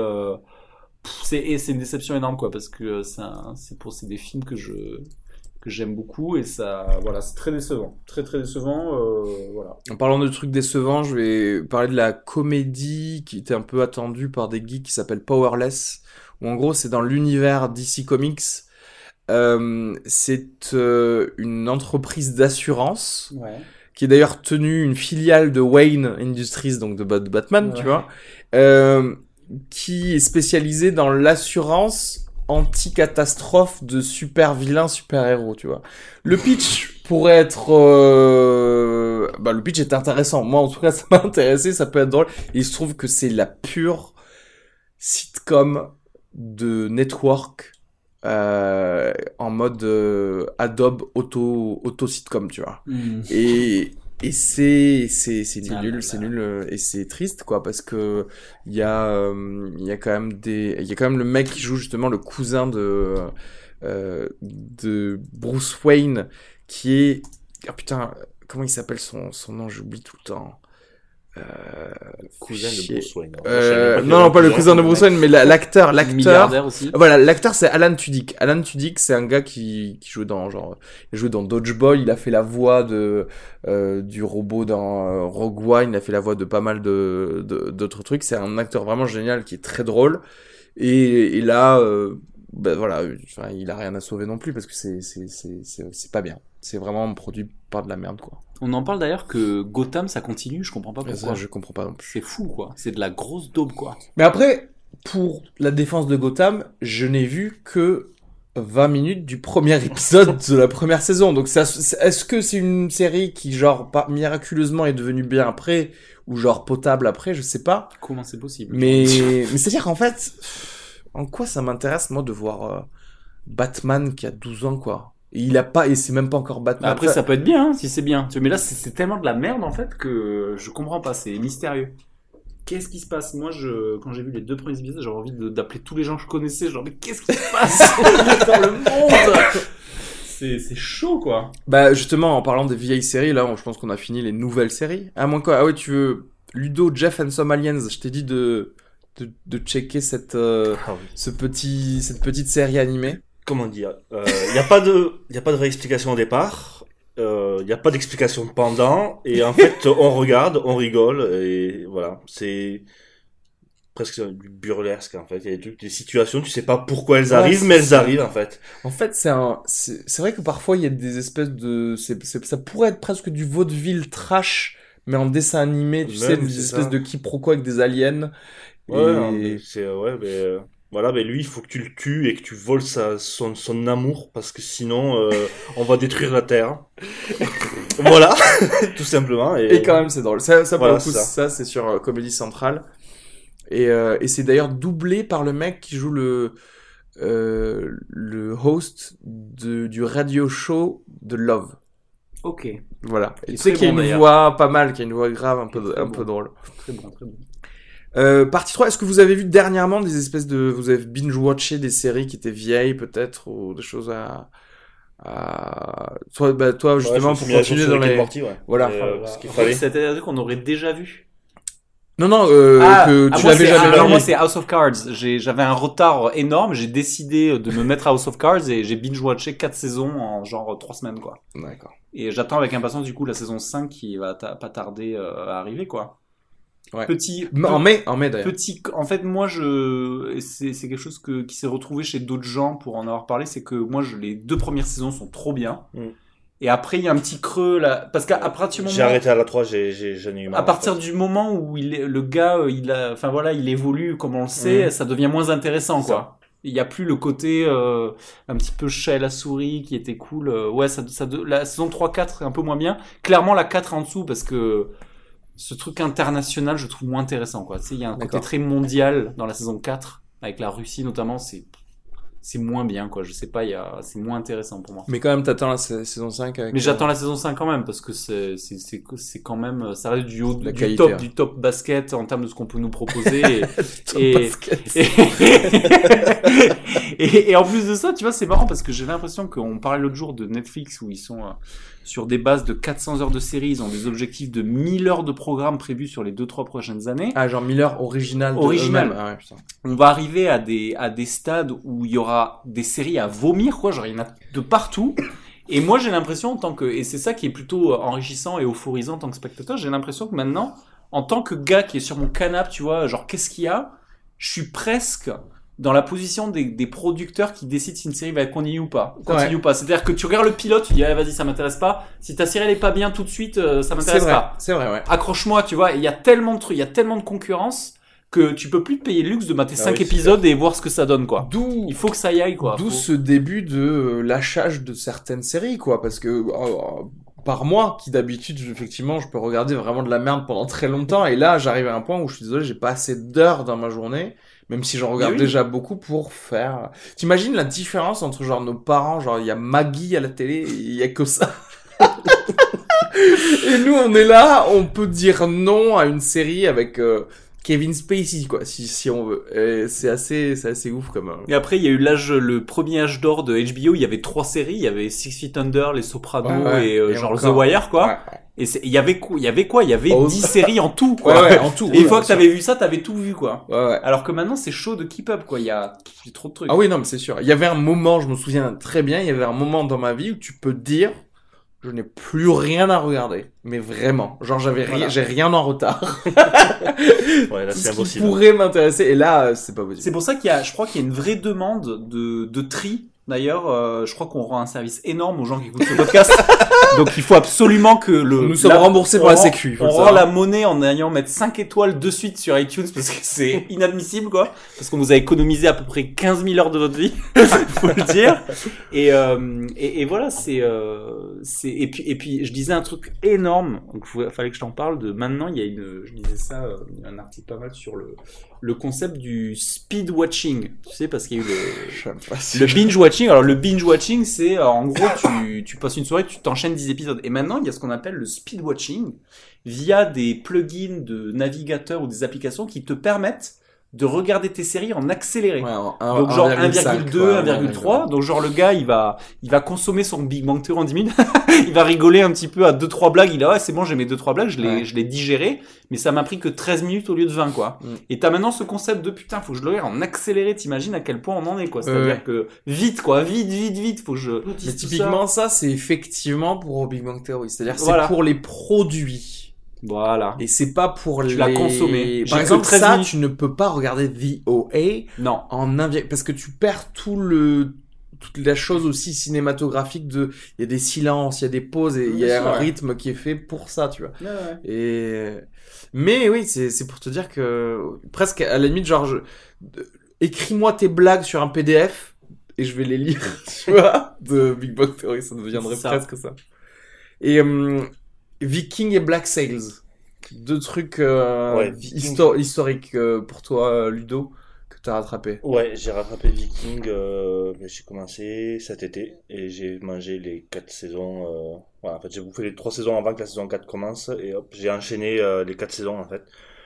Speaker 5: et c'est une déception énorme quoi, parce que c'est des films que j'aime beaucoup et ça, voilà, c'est très décevant, très très décevant, voilà.
Speaker 1: En parlant de trucs décevants, je vais parler de la comédie qui était un peu attendue par des geeks qui s'appelle Powerless, où en gros c'est dans l'univers DC Comics. C'est une entreprise d'assurance
Speaker 5: Ouais.
Speaker 1: qui est d'ailleurs tenue une filiale de Wayne Industries, donc de Batman, tu
Speaker 5: Ouais.
Speaker 1: vois, qui est spécialisée dans l'assurance anti-catastrophe de super vilains, super héros, tu vois. Le pitch pourrait être, le pitch est intéressant. Moi, en tout cas, ça m'a intéressé, ça peut être drôle. Et il se trouve que c'est la pure sitcom de network, en mode Adobe auto sitcom, tu vois. Et c'est nul, c'est nul et c'est triste quoi, parce que il y a quand même le mec qui joue justement le cousin de Bruce Wayne, qui est, ah putain, comment il s'appelle son nom, j'oublie tout le temps.
Speaker 3: Cousin de
Speaker 1: chier.
Speaker 3: Bruce Wayne.
Speaker 1: Non, pas le cousin de Bruce Wayne, mais l'acteur.
Speaker 5: Milliardaire aussi.
Speaker 1: Voilà, l'acteur c'est Alan Tudyk. Alan Tudyk, c'est un gars qui joue dans il a joué dans Dodgeball, il a fait la voix du robot dans Rogue One, il a fait la voix de pas mal d'autres trucs. C'est un acteur vraiment génial qui est très drôle. Et là, voilà, enfin, il a rien à sauver non plus parce que c'est pas bien. C'est vraiment produit par de la merde quoi.
Speaker 5: On en parle d'ailleurs que Gotham ça continue, je comprends pas pourquoi.
Speaker 1: Ça, je comprends pas non plus.
Speaker 5: C'est fou quoi, c'est de la grosse daube quoi.
Speaker 1: Mais après, pour la défense de Gotham, je n'ai vu que 20 minutes du premier épisode de la première saison. Donc est-ce que c'est une série qui genre miraculeusement est devenue bien après ou genre potable après, je sais pas.
Speaker 5: Comment c'est possible?
Speaker 1: Mais c'est-à-dire qu'en fait, en quoi ça m'intéresse moi de voir Batman qui a 12 ans quoi. Et c'est même pas encore Batman.
Speaker 5: Après ça peut être bien hein, si c'est bien. Mais là c'est tellement de la merde en fait que je comprends pas, c'est mystérieux. Qu'est-ce qui se passe? Moi, quand j'ai vu les 2 premiers épisodes, j'avais envie d'appeler tous les gens que je connaissais. Genre, mais qu'est-ce qui se passe dans le monde? C'est chaud, quoi.
Speaker 1: Bah, justement, en parlant des vieilles séries, là, je pense qu'on a fini les nouvelles séries. À moins quoi? Ah ouais, tu veux Ludo, Jeff and Some Aliens. Je t'ai dit de checker cette petite série animée.
Speaker 3: Comment dire, y a pas de vraie explication au départ, y a pas d'explication pendant, et en fait on regarde, on rigole, et voilà, c'est presque du burlesque en fait. Il y a des situations, tu sais pas pourquoi elles arrivent, mais elles arrivent en fait.
Speaker 1: En fait, c'est vrai que parfois il y a des espèces de, ça pourrait être presque du vaudeville trash, mais en dessin animé, tu sais, des espèces de quiproquos avec des aliens.
Speaker 3: Ouais, voilà, mais lui, il faut que tu le tues et que tu voles son amour, parce que sinon, on va détruire la Terre. Voilà, tout simplement. Et
Speaker 1: quand même, c'est drôle. Ça pour
Speaker 3: voilà,
Speaker 1: le coup, ça c'est sur Comedy Central. Et c'est d'ailleurs doublé par le mec qui joue le host du radio show de Love.
Speaker 5: Ok.
Speaker 1: Voilà. Et tu
Speaker 5: très
Speaker 1: sais qu'il y a
Speaker 5: bon,
Speaker 1: une
Speaker 5: d'ailleurs.
Speaker 1: voix pas mal, qu'il y a une voix grave, un peu
Speaker 5: bon.
Speaker 1: drôle.
Speaker 5: Très bon, très bon.
Speaker 1: Partie 3, est-ce que vous avez vu dernièrement vous avez binge-watché des séries qui étaient vieilles peut-être, ou des choses toi justement, pour continuer dans les... Voilà.
Speaker 3: Ce qu'il
Speaker 5: En fait,
Speaker 3: fallait.
Speaker 5: c'est-à-dire qu'on aurait déjà vu.
Speaker 1: Non, que tu
Speaker 5: moi,
Speaker 1: l'avais jamais vu.
Speaker 5: alors moi c'est House of Cards. J'avais un retard énorme. J'ai décidé de me mettre à House of Cards et j'ai binge-watché 4 saisons en genre 3 semaines quoi.
Speaker 1: D'accord.
Speaker 5: Et j'attends avec impatience du coup la saison 5 qui va pas tarder à arriver quoi.
Speaker 1: Ouais.
Speaker 5: En
Speaker 1: mai d'ailleurs.
Speaker 5: En fait, moi, c'est quelque chose qui s'est retrouvé chez d'autres gens pour en avoir parlé, c'est que moi, les 2 premières saisons sont trop bien. Et après, il y a un petit creux là, parce qu'à partir du moment...
Speaker 3: J'ai arrêté à la 3, j'en ai eu marre.
Speaker 5: À partir du moment où le gars, il évolue comme on le sait, ça devient moins intéressant, quoi. Il y a plus le côté un petit peu chat et la souris qui était cool. Ouais, la saison 3-4 est un peu moins bien. Clairement, la 4 est en dessous parce que ce truc international, je trouve moins intéressant, quoi. Tu sais, il y a un côté très mondial dans la saison 4 avec la Russie notamment, c'est moins bien, quoi. Je sais pas, c'est moins intéressant pour moi.
Speaker 4: Mais quand même, t'attends la saison 5 avec...
Speaker 5: Mais j'attends la saison 5 quand même, parce que c'est quand même, ça reste du
Speaker 4: qualité,
Speaker 5: du top basket en termes de ce qu'on peut nous proposer. Et en plus de ça, tu vois, c'est marrant parce que j'ai l'impression qu'on parlait l'autre jour de Netflix où ils sont sur des bases de 400 heures de série, ils ont des objectifs de 1000 heures de programme prévus sur les 2-3 prochaines années.
Speaker 4: Ah, genre 1000 heures originales.
Speaker 5: Original.
Speaker 4: Ah ouais, putain.
Speaker 5: On va arriver à des stades où il y aura des séries à vomir, quoi. Genre, il y en a de partout. Et moi, j'ai l'impression, et c'est ça qui est plutôt enrichissant et euphorisant en tant que spectateur, j'ai l'impression que maintenant, en tant que gars qui est sur mon canapé, tu vois, genre, qu'est-ce qu'il y a? Je suis presque dans la position des producteurs qui décident si une série va être continue ou pas. Ou pas. C'est-à-dire que tu regardes le pilote, tu dis, vas-y, ça m'intéresse pas. Si ta série elle est pas bien tout de suite, ça m'intéresse pas.
Speaker 4: C'est vrai, ouais.
Speaker 5: Accroche-moi, tu vois. Il y a tellement de trucs, il y a tellement de concurrence que tu peux plus te payer le luxe de mater 5 épisodes et voir ce que ça donne, quoi. Il faut que ça y aille, quoi.
Speaker 4: Ce début de lâchage de certaines séries, quoi, parce que par mois, qui d'habitude, effectivement, je peux regarder vraiment de la merde pendant très longtemps, et là, j'arrive à un point où je suis désolé, j'ai pas assez d'heures dans ma journée, même si j'en regarde déjà beaucoup pour faire... T'imagines la différence entre genre nos parents, genre il y a Maggie à la télé, il y a que ça. Et nous, on est là, on peut dire non à une série avec Kevin Spacey, quoi, si on veut. Et c'est assez ouf comme.
Speaker 5: Et après, il y a eu le premier âge d'or de HBO. Il y avait 3 séries. Il y avait Six Feet Under, Les Sopranos et genre encore, The Wire, quoi. Ouais. Et il y avait quoi? Il y avait 10 séries en tout, quoi.
Speaker 4: Ouais, en tout.
Speaker 5: Et une fois que t'avais vu ça, t'avais tout vu, quoi.
Speaker 4: Ouais.
Speaker 5: Alors que maintenant, c'est chaud de keep up, quoi. Il y a trop de trucs.
Speaker 4: Ah oui, non, mais c'est sûr. Il y avait un moment, je me souviens très bien, il y avait un moment dans ma vie où tu peux dire, je n'ai plus rien à regarder. Mais vraiment. Genre, j'ai rien en retard.
Speaker 3: Ouais, là, c'est impossible.
Speaker 4: Qui pourrait m'intéresser. Et là, c'est pas possible.
Speaker 5: C'est pour ça je crois qu'il y a une vraie demande de tri. D'ailleurs, je crois qu'on rend un service énorme aux gens qui écoutent ce podcast. Donc, il faut absolument que
Speaker 4: nous sommes remboursés par la Sécu.
Speaker 5: On rend la monnaie en ayant mettre 5 étoiles de suite sur iTunes parce que c'est inadmissible, quoi. Parce qu'on vous a économisé à peu près 15 000 heures de votre vie. Faut le dire. Et voilà, et puis, je disais un truc énorme. Donc, fallait que je t'en parle de maintenant. Il y a je disais ça, un article pas mal sur le concept du speed watching. Tu sais, parce qu'il y a eu le binge watching. Alors le binge watching, c'est en gros tu passes une soirée, tu t'enchaînes 10 épisodes. Et maintenant, il y a ce qu'on appelle le speed watching via des plugins de navigateurs ou des applications qui te permettent de regarder tes séries en accéléré. Ouais, donc genre 1,2, 1,3. Donc genre le gars, il va consommer son Big Bang Theory en 10 minutes. Il va rigoler un petit peu à 2-3 blagues. Il a ouais, c'est bon, j'ai mes 2-3 blagues, je l'ai digéré, mais ça m'a pris que 13 minutes au lieu de 20, quoi. Et t'as maintenant ce concept de putain, faut que je le regarde en accéléré, t'imagines à quel point on en est, quoi. C'est-à-dire que vite, quoi, vite, faut que je
Speaker 4: mais typiquement ça, c'est effectivement pour Big Bang Theory. C'est-à-dire que c'est pour les produits.
Speaker 5: Voilà.
Speaker 4: Et c'est pas pour
Speaker 5: tu l'as consommé.
Speaker 4: Par exemple, ça, tu ne peux pas regarder VOA.
Speaker 5: Non.
Speaker 4: Parce que tu perds toute la chose aussi cinématographique il y a des silences, il y a des pauses et il y a un rythme qui est fait pour ça, tu vois.
Speaker 5: Ouais.
Speaker 4: Mais oui, c'est pour te dire que presque à la limite, genre, écris-moi tes blagues sur un PDF et je vais les lire, tu vois, de Big Bang Theory, ça deviendrait presque ça. Et, Viking et Black Sails. 2 trucs historiques pour toi, Ludo, que t'as rattrapé.
Speaker 3: Ouais, j'ai rattrapé Viking. J'ai commencé cet été et j'ai mangé les 4 saisons. En fait, j'ai bouffé les 3 saisons avant que la saison 4 commence et hop, j'ai enchaîné les 4 saisons en fait.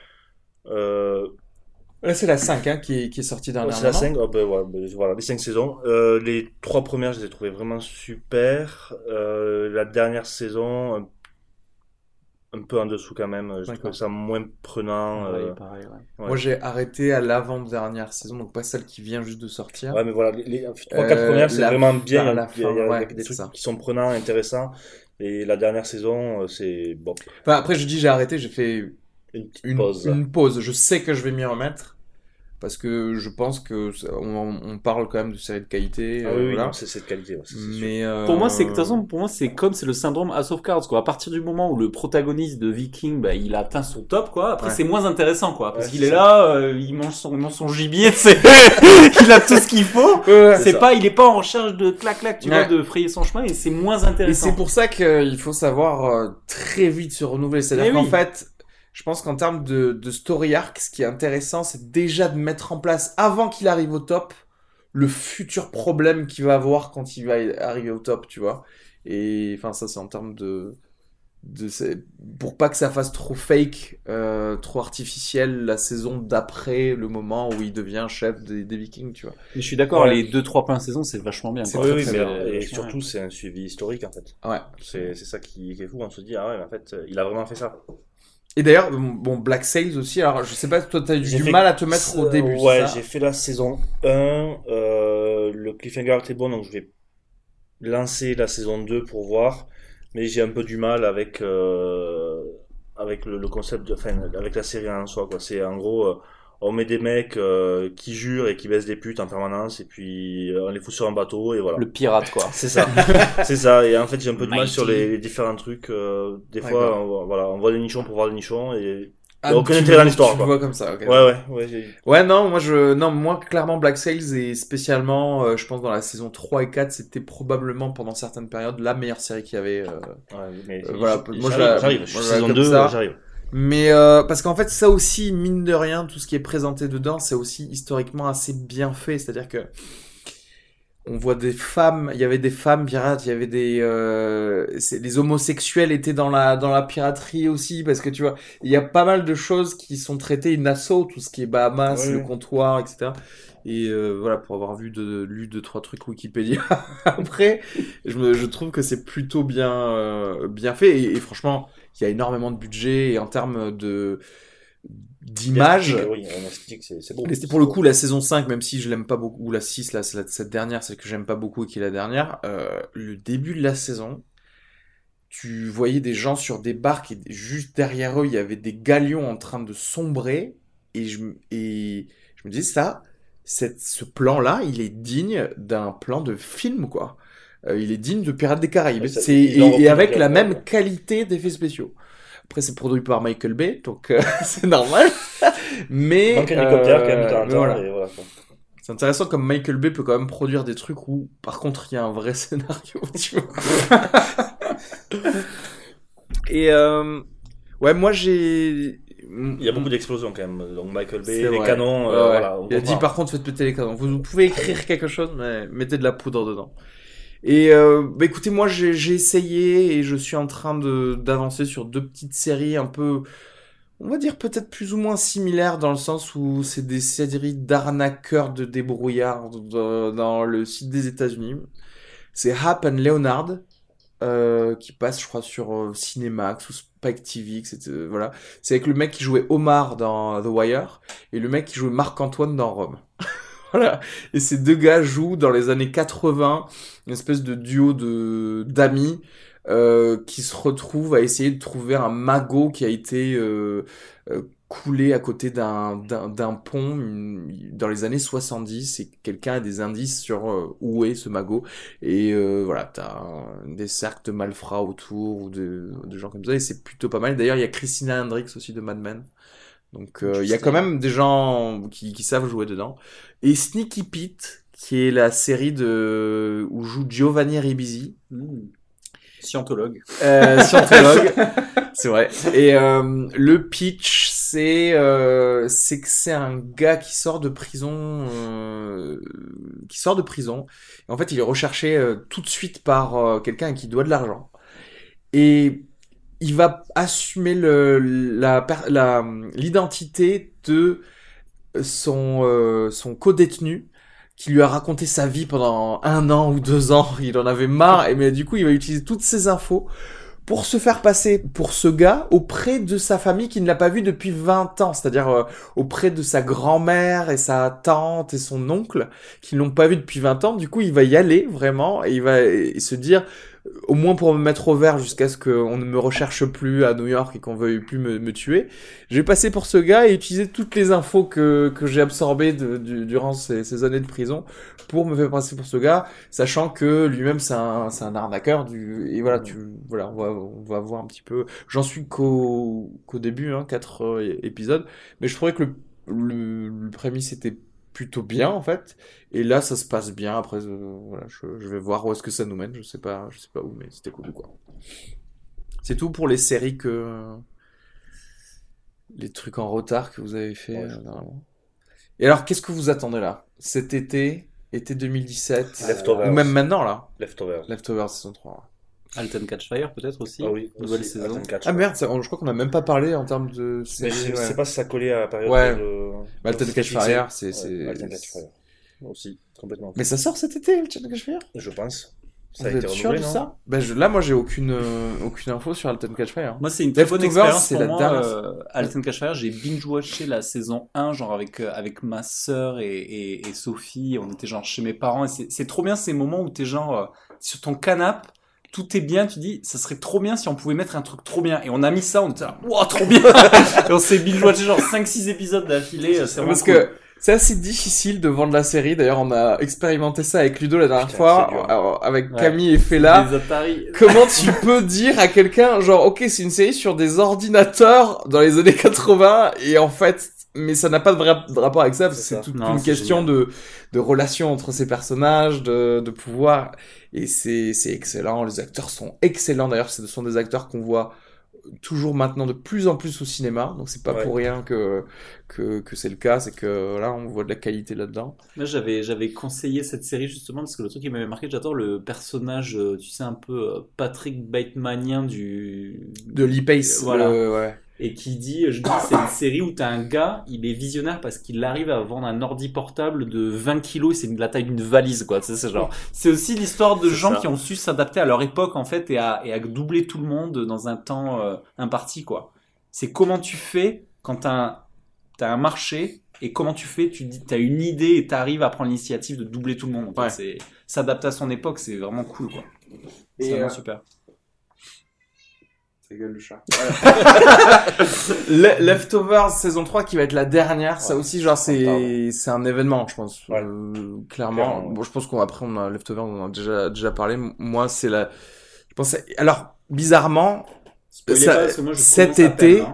Speaker 4: Là, c'est la 5 qui est sortie dernièrement.
Speaker 3: C'est la 5, voilà, les 5 saisons. Les 3 premières, je les ai trouvées vraiment super. La dernière saison, un peu en dessous quand même, je trouve ça moins prenant.
Speaker 5: Pareil.
Speaker 4: Moi j'ai arrêté à l'avant-dernière saison, donc pas celle qui vient juste de sortir.
Speaker 3: Ouais, mais voilà, les 3-4 premières c'est vraiment bien, il y a des trucs qui sont prenants, intéressants, et la dernière saison c'est bon.
Speaker 4: Enfin, après je dis j'ai arrêté, j'ai fait
Speaker 3: une pause.
Speaker 4: Une pause, je sais que je vais m'y remettre. Parce que je pense que on parle quand même de séries de qualité.
Speaker 3: Ah oui,
Speaker 4: voilà.
Speaker 3: Non, c'est de qualité. Ouais,
Speaker 5: mais pour moi, de toute façon, c'est le syndrome House of Cards, quoi. À partir du moment où le protagoniste de Viking, il a atteint son top, quoi. Après, c'est moins intéressant, quoi, parce qu'il est là, il mange son gibier, il a tout ce qu'il faut. Il est pas en recherche de clac, tu vois, de frayer son chemin, et c'est moins intéressant.
Speaker 4: Et c'est pour ça qu'il faut savoir très vite se renouveler. C'est-à-dire qu'en fait, Je pense qu'en termes de story arc, ce qui est intéressant, c'est déjà de mettre en place, avant qu'il arrive au top, le futur problème qu'il va avoir quand il va arriver au top, tu vois. Et enfin, ça, c'est en termes pour pas que ça fasse trop fake, trop artificiel la saison d'après le moment où il devient chef des Vikings, tu vois.
Speaker 5: Mais je suis d'accord,
Speaker 3: Ouais.
Speaker 5: les 2-3 premières saisons, c'est vachement bien.
Speaker 4: C'est
Speaker 5: quoi.
Speaker 3: Oui,
Speaker 4: très,
Speaker 3: oui,
Speaker 4: très
Speaker 3: mais
Speaker 4: bien.
Speaker 3: et
Speaker 5: vachement
Speaker 3: surtout,
Speaker 5: bien.
Speaker 3: c'est un suivi historique en fait.
Speaker 4: Ouais.
Speaker 3: C'est ça qui est fou. On se dit, ah ouais, en fait, il a vraiment fait ça.
Speaker 4: Et d'ailleurs, bon, Black Sails aussi, alors je sais pas, toi t'as eu
Speaker 3: J'ai
Speaker 4: du
Speaker 3: fait-
Speaker 4: mal à te mettre au début,
Speaker 3: Ouais,
Speaker 4: c'est ça
Speaker 3: j'ai fait la saison 1. Le cliffhanger était bon, donc je vais lancer la saison 2 pour voir. Mais j'ai un peu du mal avec le concept, enfin, avec la série en soi, quoi. C'est en gros, on met des mecs qui jurent et qui baissent des putes en permanence, et puis on les fout sur un bateau, et voilà.
Speaker 5: Le pirate, quoi.
Speaker 3: C'est ça, c'est ça. Et en fait, j'ai un peu de mal
Speaker 5: Mighty.
Speaker 3: sur les différents trucs. Des fois,
Speaker 4: D'accord.
Speaker 3: on voit des nichons pour voir des nichons, et
Speaker 4: Ah,
Speaker 3: il y a aucun
Speaker 4: tu
Speaker 3: intérêt dans l'histoire,
Speaker 4: tu
Speaker 3: quoi.
Speaker 4: le vois comme ça, ok.
Speaker 3: Ouais.
Speaker 4: Ouais, non, moi, clairement, Black Sails, et spécialement, je pense dans la saison 3 et 4, c'était probablement, pendant certaines périodes, la meilleure série qu'il y avait.
Speaker 3: Mais
Speaker 4: Voilà, moi,
Speaker 3: j'arrive.
Speaker 4: moi, je la
Speaker 3: Saison
Speaker 4: comme
Speaker 3: 2,
Speaker 4: ça.
Speaker 3: j'arrive.
Speaker 4: Mais parce qu'en fait, ça aussi, mine de rien, tout ce qui est présenté dedans, c'est aussi historiquement assez bien fait. C'est-à-dire que on voit des femmes, il y avait des femmes pirates, il y avait les homosexuels étaient dans la piraterie aussi, parce que tu vois, il y a pas mal de choses qui sont traitées in Nassau, tout ce qui est Bahamas,
Speaker 3: Ouais.
Speaker 4: le comptoir, etc. Et voilà, pour avoir lu 2-3 trucs Wikipédia après, je trouve que c'est plutôt bien fait, et franchement, il y a énormément de budget, et en termes d'image,
Speaker 3: Oui, en esthétique, c'est beau.
Speaker 4: mais c'était pour le coup la saison 5, même si je l'aime pas beaucoup, ou la 6, là, cette dernière, celle que j'aime pas beaucoup et qui est la dernière, le début de la saison, tu voyais des gens sur des barques, et juste derrière eux, il y avait des galions en train de sombrer, et je me disais, ce plan-là, il est digne d'un plan de film, quoi. Il est digne de Pirates des Caraïbes.
Speaker 3: Ouais, ça,
Speaker 4: C'est,
Speaker 3: ils l'ont repris
Speaker 4: et avec
Speaker 3: donc,
Speaker 4: la
Speaker 3: ouais.
Speaker 4: même qualité d'effets spéciaux. Après, c'est produit par Michael Bay, donc c'est normal. Mais,
Speaker 3: Manque un hélicoptère quand même de temps en
Speaker 4: mais
Speaker 3: temps,
Speaker 4: voilà.
Speaker 3: et voilà, quoi.
Speaker 4: C'est intéressant comme Michael Bay peut quand même produire des trucs où, par contre, il y a un vrai scénario, tu vois. Et ouais, moi j'ai.
Speaker 3: Il y a beaucoup d'explosions quand même. Donc Michael Bay,
Speaker 4: C'est
Speaker 3: les
Speaker 4: vrai.
Speaker 3: canons,
Speaker 4: Ouais, ouais.
Speaker 3: voilà. on
Speaker 4: Il a
Speaker 3: comprend.
Speaker 4: dit par contre, faites péter les canons. Vous pouvez écrire quelque chose, mais mettez de la poudre dedans. Et bah écoutez, moi j'ai essayé et je suis en train d'avancer sur 2 petites séries un peu, on va dire peut-être plus ou moins similaires, dans le sens où c'est des séries d'arnaqueurs de débrouillards dans le sud des États-Unis. C'est Hap and Leonard, qui passe, je crois, sur Cinemax ou Spike TV, etc. Voilà. C'est avec le mec qui jouait Omar dans The Wire et le mec qui jouait Marc-Antoine dans Rome. Voilà. Et ces 2 gars jouent dans les années 80 une espèce de duo d'amis qui se retrouvent à essayer de trouver un magot qui a été coulé à côté d'un pont dans les années 70, et quelqu'un a des indices sur où est ce magot. Et voilà, t'as des cercles de malfrats autour, ou de gens comme ça, et c'est plutôt pas mal. D'ailleurs, il y a Christina Hendricks aussi de Mad Men. Donc il y a quand même des gens qui savent jouer dedans. Et Sneaky Pete, qui est la série où joue Giovanni Ribisi,
Speaker 5: Scientologue.
Speaker 4: scientologue, c'est vrai. Et le pitch, c'est que c'est un gars qui sort de prison, Et en fait, il est recherché tout de suite par quelqu'un qui doit de l'argent. Et il va assumer l'identité de son co-détenu, qui lui a raconté sa vie pendant 1 an ou 2 ans. Il en avait marre, mais du coup, il va utiliser toutes ces infos pour se faire passer pour ce gars auprès de sa famille qui ne l'a pas vu depuis 20 ans. C'est-à-dire auprès de sa grand-mère et sa tante et son oncle qui ne l'ont pas vu depuis 20 ans. Du coup, il va y aller vraiment, et il va se dire, au moins pour me mettre au vert jusqu'à ce qu'on ne me recherche plus à New York et qu'on veuille plus me tuer, je vais passer pour ce gars et utiliser toutes les infos que j'ai absorbées durant ces années de prison pour me faire passer pour ce gars, sachant que lui-même c'est un arnaqueur. Et voilà, on va voir un petit peu. J'en suis qu'au début, 4 épisodes, mais je trouvais que le prémisse était plutôt bien en fait, et là ça se passe bien. Après voilà, je vais voir où est-ce que ça nous mène, je sais pas où, mais c'était cool, quoi. C'est tout pour les séries les trucs en retard que vous avez fait
Speaker 3: Ouais.
Speaker 4: normalement. Et alors, qu'est-ce que vous attendez là? Cet été 2017,
Speaker 3: Leftovers.
Speaker 4: ou même maintenant là?
Speaker 3: Leftovers.
Speaker 4: Leftovers saison 3.
Speaker 5: Alten Catch Fire peut-être aussi.
Speaker 3: Ah oui,
Speaker 5: Nouvelle
Speaker 3: aussi,
Speaker 5: saison.
Speaker 3: Alten Catch.
Speaker 4: Ah merde, je crois qu'on a même pas parlé en termes de
Speaker 3: Mais
Speaker 4: série.
Speaker 3: je
Speaker 4: ouais.
Speaker 3: sais pas si ça collait à la période
Speaker 4: Ouais.
Speaker 3: de...
Speaker 4: Alten
Speaker 3: de
Speaker 4: Catch
Speaker 3: fixé.
Speaker 4: Fire, c'est...
Speaker 3: Ouais, Alten Catch Fire. Aussi, complètement.
Speaker 4: Mais ça sort cet été, Alten Catch Fire?
Speaker 3: Je pense. Ça
Speaker 4: Vous
Speaker 3: a été
Speaker 4: êtes sûr de
Speaker 3: renouvelé, non?
Speaker 4: ça? Là, moi, j'ai aucune info sur Alten Catch Fire.
Speaker 5: Moi, c'est une très bonne
Speaker 4: Leftovers,
Speaker 5: expérience
Speaker 4: c'est
Speaker 5: pour
Speaker 4: la
Speaker 5: moi.
Speaker 4: dernière.
Speaker 5: Alten Catch Fire, j'ai binge-watché la saison 1, genre avec ma sœur et Sophie. On était genre chez mes parents. Et c'est trop bien ces moments où t'es genre sur ton canapé, tout est bien. Tu dis, ça serait trop bien si on pouvait mettre un truc trop bien. Et on a mis ça, on était là, wow, trop bien! Et on s'est binge-watché genre 5-6 épisodes d'affilée. C'est vraiment
Speaker 4: Parce
Speaker 5: cool.
Speaker 4: que c'est assez difficile de vendre la série. D'ailleurs, on a expérimenté ça avec Ludo la dernière
Speaker 3: Putain,
Speaker 4: fois,
Speaker 3: c'est dur.
Speaker 4: alors, avec
Speaker 5: Ouais.
Speaker 4: Camille et Fela.
Speaker 5: Les Atari.
Speaker 4: Comment tu peux dire à quelqu'un, genre, ok, c'est une série sur des ordinateurs dans les années 80, et en fait, mais ça n'a pas de vrai rapport avec ça, parce que
Speaker 3: C'est
Speaker 4: c'est
Speaker 3: ça.
Speaker 4: toute
Speaker 5: Non,
Speaker 4: une
Speaker 5: c'est
Speaker 4: question de relation entre ces personnages, de pouvoir, et c'est excellent, les acteurs sont excellents, d'ailleurs, ce sont des acteurs qu'on voit toujours maintenant de plus en plus au cinéma, donc c'est pas
Speaker 3: Ouais.
Speaker 4: pour rien que c'est le cas, c'est que là, on voit de la qualité là-dedans.
Speaker 5: Moi, j'avais conseillé cette série justement parce que le truc qui m'avait marqué, j'adore le personnage, tu sais, un peu Patrick Batemanien
Speaker 4: De Lee Pace,
Speaker 5: Voilà.
Speaker 4: ouais.
Speaker 5: et qui dit, je dis, c'est une série où t'as un gars, il est visionnaire parce qu'il arrive à vendre un ordi portable de 20 kilos, c'est de la taille d'une valise, quoi. Tu sais, c'est genre, c'est aussi l'histoire de
Speaker 3: C'est
Speaker 5: gens
Speaker 3: ça.
Speaker 5: qui ont su s'adapter à leur époque, en fait, et à doubler tout le monde dans un temps imparti, quoi. C'est comment tu fais quand t'as un marché, et comment tu fais, tu dis, t'as une idée et t'arrives à prendre l'initiative de doubler tout le monde. En fait.
Speaker 4: Ouais.
Speaker 5: C'est s'adapter à son époque, c'est vraiment cool, quoi. C'est
Speaker 4: Et,
Speaker 5: vraiment super.
Speaker 4: Ta gueule, le chat. Leftovers saison 3 qui va être la dernière, ça
Speaker 3: Ouais.
Speaker 4: aussi, genre,
Speaker 3: Pardon.
Speaker 4: c'est un événement, je pense.
Speaker 3: Ouais.
Speaker 4: Clairement.
Speaker 3: Clairement, ouais.
Speaker 4: Bon, je pense qu'après, on a Leftovers, on en a déjà parlé. Moi, c'est la, je pense, alors, bizarrement,
Speaker 5: Spoilez
Speaker 4: ça-
Speaker 5: pas, parce que moi, je
Speaker 4: cet
Speaker 5: commence à peine,
Speaker 4: été,
Speaker 5: hein.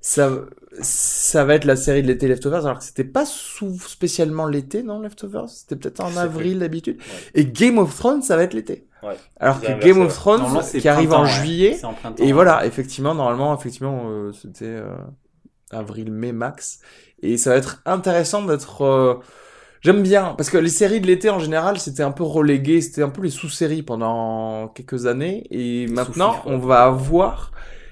Speaker 4: ça va être la série de l'été Leftovers, alors que c'était pas spécialement l'été, non, Leftovers? C'était peut-être en
Speaker 3: Je sais
Speaker 4: avril d'habitude.
Speaker 3: Ouais.
Speaker 4: Et Game of Thrones, ça va être l'été.
Speaker 3: Ouais.
Speaker 4: Alors
Speaker 3: Ils
Speaker 4: que
Speaker 3: ont
Speaker 4: Game
Speaker 3: inversé,
Speaker 4: of Thrones,
Speaker 5: Normalement, c'est
Speaker 4: qui arrive en
Speaker 5: printemps, ouais.
Speaker 4: juillet,
Speaker 5: C'est en printemps,
Speaker 4: et
Speaker 5: ouais.
Speaker 4: voilà, effectivement, normalement, c'était avril-mai max. Et ça va être intéressant d'être... J'aime bien, parce que les séries de l'été, en général, c'était un peu relégué, c'était un peu les sous-séries pendant quelques années. Et maintenant,
Speaker 5: sous-fifres,
Speaker 4: on va avoir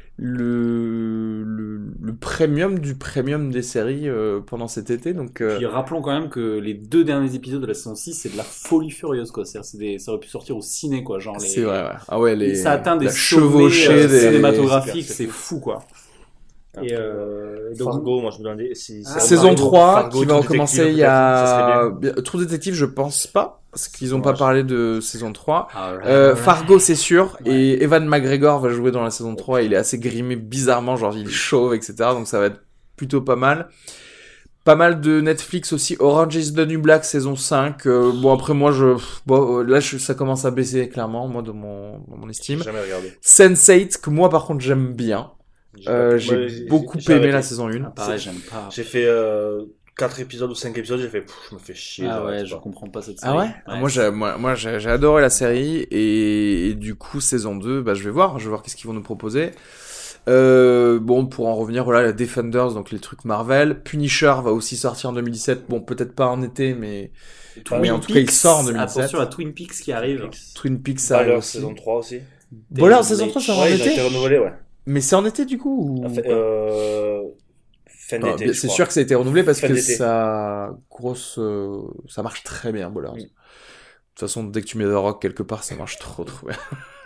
Speaker 4: le premium du premium des séries pendant cet été. Donc,
Speaker 5: Puis rappelons quand même que les 2 derniers épisodes de la saison 6, c'est de la folie furieuse, quoi. C'est-à-dire, ça aurait pu sortir au ciné, quoi. Genre
Speaker 4: c'est vrai, ouais. Ah ouais,
Speaker 5: ça atteint des
Speaker 4: la
Speaker 5: sommets
Speaker 4: chevauchée des...
Speaker 5: cinématographiques,
Speaker 3: c'est
Speaker 5: c'est fou, quoi. Et donc,
Speaker 3: Fargo, moi je me demandais si...
Speaker 4: Saison
Speaker 3: Fargo,
Speaker 4: 3
Speaker 3: Fargo,
Speaker 4: qui va
Speaker 3: True
Speaker 4: recommencer,
Speaker 3: Detective,
Speaker 4: il y a...
Speaker 3: ça serait bien.
Speaker 4: True Detective, je pense pas, parce qu'ils ont pas
Speaker 3: Dommage.
Speaker 4: parlé de saison 3.
Speaker 5: ah,
Speaker 4: Fargo, c'est sûr,
Speaker 5: Ouais.
Speaker 4: et Evan McGregor va jouer dans la saison 3, il est assez grimé bizarrement, genre il est chauve, etc., donc ça va être plutôt pas mal. Pas mal de Netflix aussi, Orange is the New Black saison 5, bon après moi ça commence à baisser clairement, moi dans mon estime.
Speaker 3: J'ai jamais regardé.
Speaker 4: Sense8, que moi par contre j'aime bien,
Speaker 3: Moi,
Speaker 4: j'ai beaucoup
Speaker 3: j'ai
Speaker 4: aimé
Speaker 3: arrêté.
Speaker 4: la saison 1.
Speaker 5: pareil, j'aime pas.
Speaker 3: J'ai fait 4 épisodes ou 5 épisodes, j'ai fait, je me fais chier.
Speaker 5: Ah
Speaker 3: j'arrête
Speaker 5: ouais, je
Speaker 3: pas.
Speaker 5: comprends pas cette série.
Speaker 4: Ah ouais, Moi j'ai adoré la série et du coup saison 2 bah je vais voir qu'est-ce qu'ils vont nous proposer. Bon pour en revenir voilà, la Defenders, donc les trucs Marvel, Punisher va aussi sortir en 2017, bon peut-être pas en été mais
Speaker 3: Twin
Speaker 4: en tout cas il sort en
Speaker 5: Peaks,
Speaker 4: 2017.
Speaker 5: attention à Twin Peaks qui arrive.
Speaker 4: Twin Peaks ça
Speaker 3: Valeur
Speaker 4: arrive aussi.
Speaker 3: saison 3 aussi.
Speaker 4: Voilà, saison 3 c'est en
Speaker 3: Ouais, ils ont
Speaker 4: été.
Speaker 3: été renouvelés, ouais.
Speaker 4: Mais c'est en été du coup ou...
Speaker 3: Fin
Speaker 4: Ah,
Speaker 3: d'été, je
Speaker 4: c'est
Speaker 3: crois.
Speaker 4: sûr que ça a été renouvelé parce
Speaker 3: Fin
Speaker 4: que
Speaker 3: d'été.
Speaker 4: ça marche très bien Ballers.
Speaker 3: Mm.
Speaker 4: De toute façon dès que tu mets The Rock quelque part ça marche trop bien.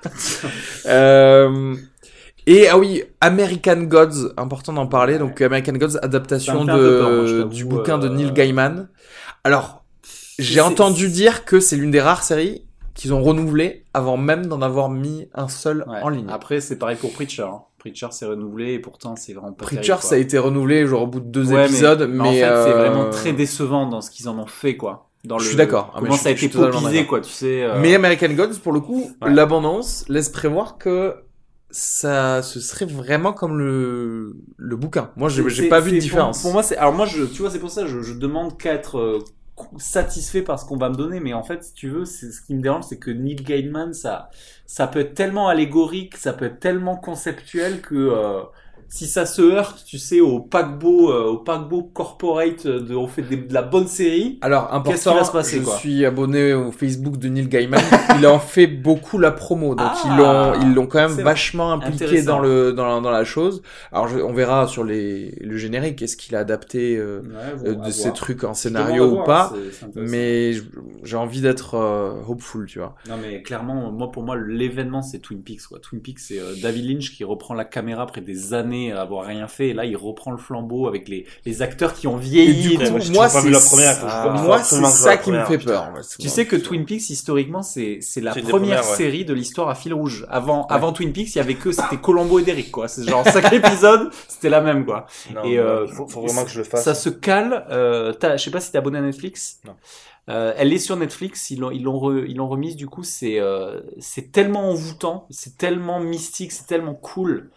Speaker 4: Et ah oui, American Gods, important d'en parler.
Speaker 5: Ouais.
Speaker 4: Donc American Gods, adaptation
Speaker 5: Ça me fait un peu peur, moi, je t'avoue,
Speaker 4: du bouquin de Neil
Speaker 5: euh,
Speaker 4: Gaiman. Alors, j'ai
Speaker 5: C'est-
Speaker 4: entendu dire que c'est l'une des rares séries qu'ils ont renouvelé avant même d'en avoir mis un seul
Speaker 5: Ouais.
Speaker 4: en ligne.
Speaker 5: Après, c'est pareil pour Preacher. Hein. Preacher s'est renouvelé et pourtant c'est vraiment pas
Speaker 4: Preacher,
Speaker 5: terrible,
Speaker 4: ça
Speaker 5: quoi.
Speaker 4: a été renouvelé genre au bout de 2
Speaker 5: Ouais,
Speaker 4: épisodes,
Speaker 5: mais en
Speaker 4: mais
Speaker 5: fait, c'est vraiment très décevant dans ce qu'ils en ont fait, quoi. Dans
Speaker 4: Je
Speaker 5: le...
Speaker 4: suis d'accord. Ah, mais
Speaker 5: Comment
Speaker 4: je
Speaker 5: ça a
Speaker 4: suis
Speaker 5: été
Speaker 4: totalement
Speaker 5: popisé,
Speaker 4: d'accord.
Speaker 5: quoi, tu sais.
Speaker 4: Mais American Gods, pour le coup,
Speaker 5: Ouais.
Speaker 4: l'abondance laisse prévoir que ce serait vraiment comme le bouquin. Moi, j'ai
Speaker 5: C'est-
Speaker 4: pas vu de
Speaker 5: c'est-
Speaker 4: différence.
Speaker 5: Pour moi, c'est. Alors moi, tu vois, c'est pour ça, je demande qu'à être satisfait par ce qu'on va me donner, mais en fait, si tu veux, c'est ce qui me dérange, c'est que Neil Gaiman, ça peut être tellement allégorique, ça peut être tellement conceptuel que si ça se heurte, tu sais, au paquebot corporate on fait de la bonne série.
Speaker 1: Alors,
Speaker 5: Qu'est-ce qui
Speaker 1: important,
Speaker 5: va se passer,
Speaker 1: je
Speaker 5: quoi
Speaker 1: suis abonné au Facebook de Neil Gaiman. Il en fait beaucoup la promo. Donc, ils l'ont quand même
Speaker 5: c'est
Speaker 1: vachement impliqué
Speaker 5: intéressant.
Speaker 1: dans la chose. Alors, on verra sur le générique, est-ce qu'il a adapté, de ces trucs en scénario ou pas. Mais j'ai envie d'être hopeful, tu vois.
Speaker 5: Non mais clairement, pour moi, l'événement c'est Twin Peaks, quoi. Twin Peaks, c'est David Lynch qui reprend la caméra après des années à avoir rien fait, et là il reprend le flambeau avec les acteurs qui ont vieilli.
Speaker 1: Et du coup,
Speaker 3: moi, j'ai
Speaker 1: moi,
Speaker 3: toujours pas vu la première, faut que je vois.
Speaker 1: moi,
Speaker 3: Faut
Speaker 1: c'est
Speaker 3: absolument que je vois
Speaker 1: ça
Speaker 3: la
Speaker 1: qui me
Speaker 3: première,
Speaker 1: fait
Speaker 3: putain.
Speaker 1: peur.
Speaker 5: Tu sais que Twin Peaks, historiquement, c'est la
Speaker 3: C'est une des
Speaker 5: première
Speaker 3: premières, ouais.
Speaker 5: série de l'histoire à fil rouge. Avant Twin Peaks, il y avait c'était Colombo et Derrick, quoi. C'est genre chaque épisode, c'était la même, quoi.
Speaker 3: Non,
Speaker 5: Et,
Speaker 3: faut vraiment que je le fasse.
Speaker 5: Ça se cale. Je sais pas si t'es abonné à Netflix.
Speaker 3: Non.
Speaker 5: Elle est sur Netflix. Ils l'ont remise. Du coup, c'est tellement envoûtant, c'est tellement mystique, c'est tellement cool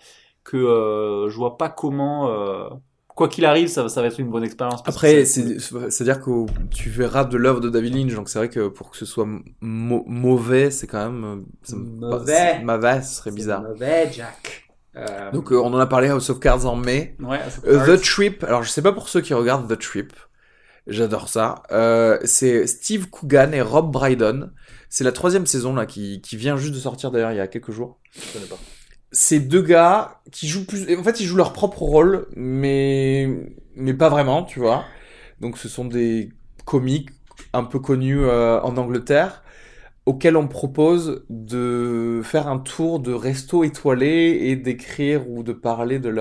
Speaker 5: que je vois pas comment. Quoi qu'il arrive, ça va être une bonne expérience. parce
Speaker 1: Après,
Speaker 5: que
Speaker 1: c'est-à-dire que tu verras de l'œuvre de David Lynch, donc c'est vrai que pour que ce soit mauvais, c'est quand même mauvais, ce serait bizarre.
Speaker 5: Mauvais, Jack.
Speaker 1: Donc on en a parlé House of Cards en mai.
Speaker 5: Ouais.
Speaker 1: The Trip, alors je sais pas pour ceux qui regardent The Trip, j'adore ça. C'est Steve Coogan et Rob Brydon. C'est la 3e saison là qui vient juste de sortir d'ailleurs il y a quelques jours.
Speaker 3: Je connais pas.
Speaker 1: C'est 2 gars qui jouent en fait ils jouent leur propre rôle, mais pas vraiment, tu vois. Donc ce sont des comiques un peu connus en Angleterre, auxquels on propose de faire un tour de resto étoilé et d'écrire ou de parler de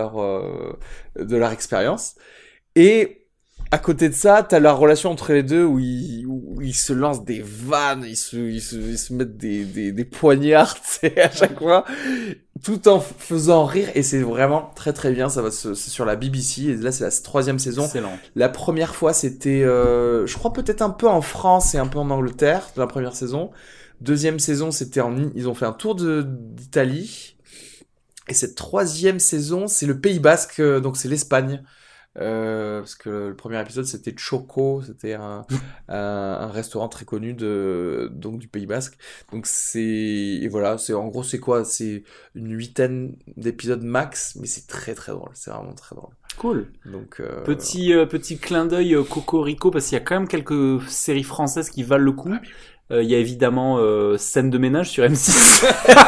Speaker 1: leur expérience. Et à côté de ça, t'as la relation entre les deux où ils se lancent des vannes, ils se mettent des poignards, tu sais, à chaque fois, tout en faisant rire, et c'est vraiment très très bien. C'est sur la BBC, et là c'est la 3e saison.
Speaker 5: Excellent.
Speaker 1: La première fois c'était, je crois peut-être un peu en France et un peu en Angleterre, de la première saison. 2e saison c'était ils ont fait un tour d'Italie. Et cette 3e saison, c'est le Pays Basque, donc c'est l'Espagne. Parce que le premier épisode c'était Choco, c'était un restaurant très connu du Pays Basque. Donc et voilà, en gros c'est quoi? C'est une 8aine d'épisodes max, mais c'est très très drôle, c'est vraiment très drôle.
Speaker 5: Cool.
Speaker 1: Donc
Speaker 5: Petit clin d'œil Cocorico, parce qu'il y a quand même quelques séries françaises qui valent le coup. Il y a évidemment Scène de ménage sur M6.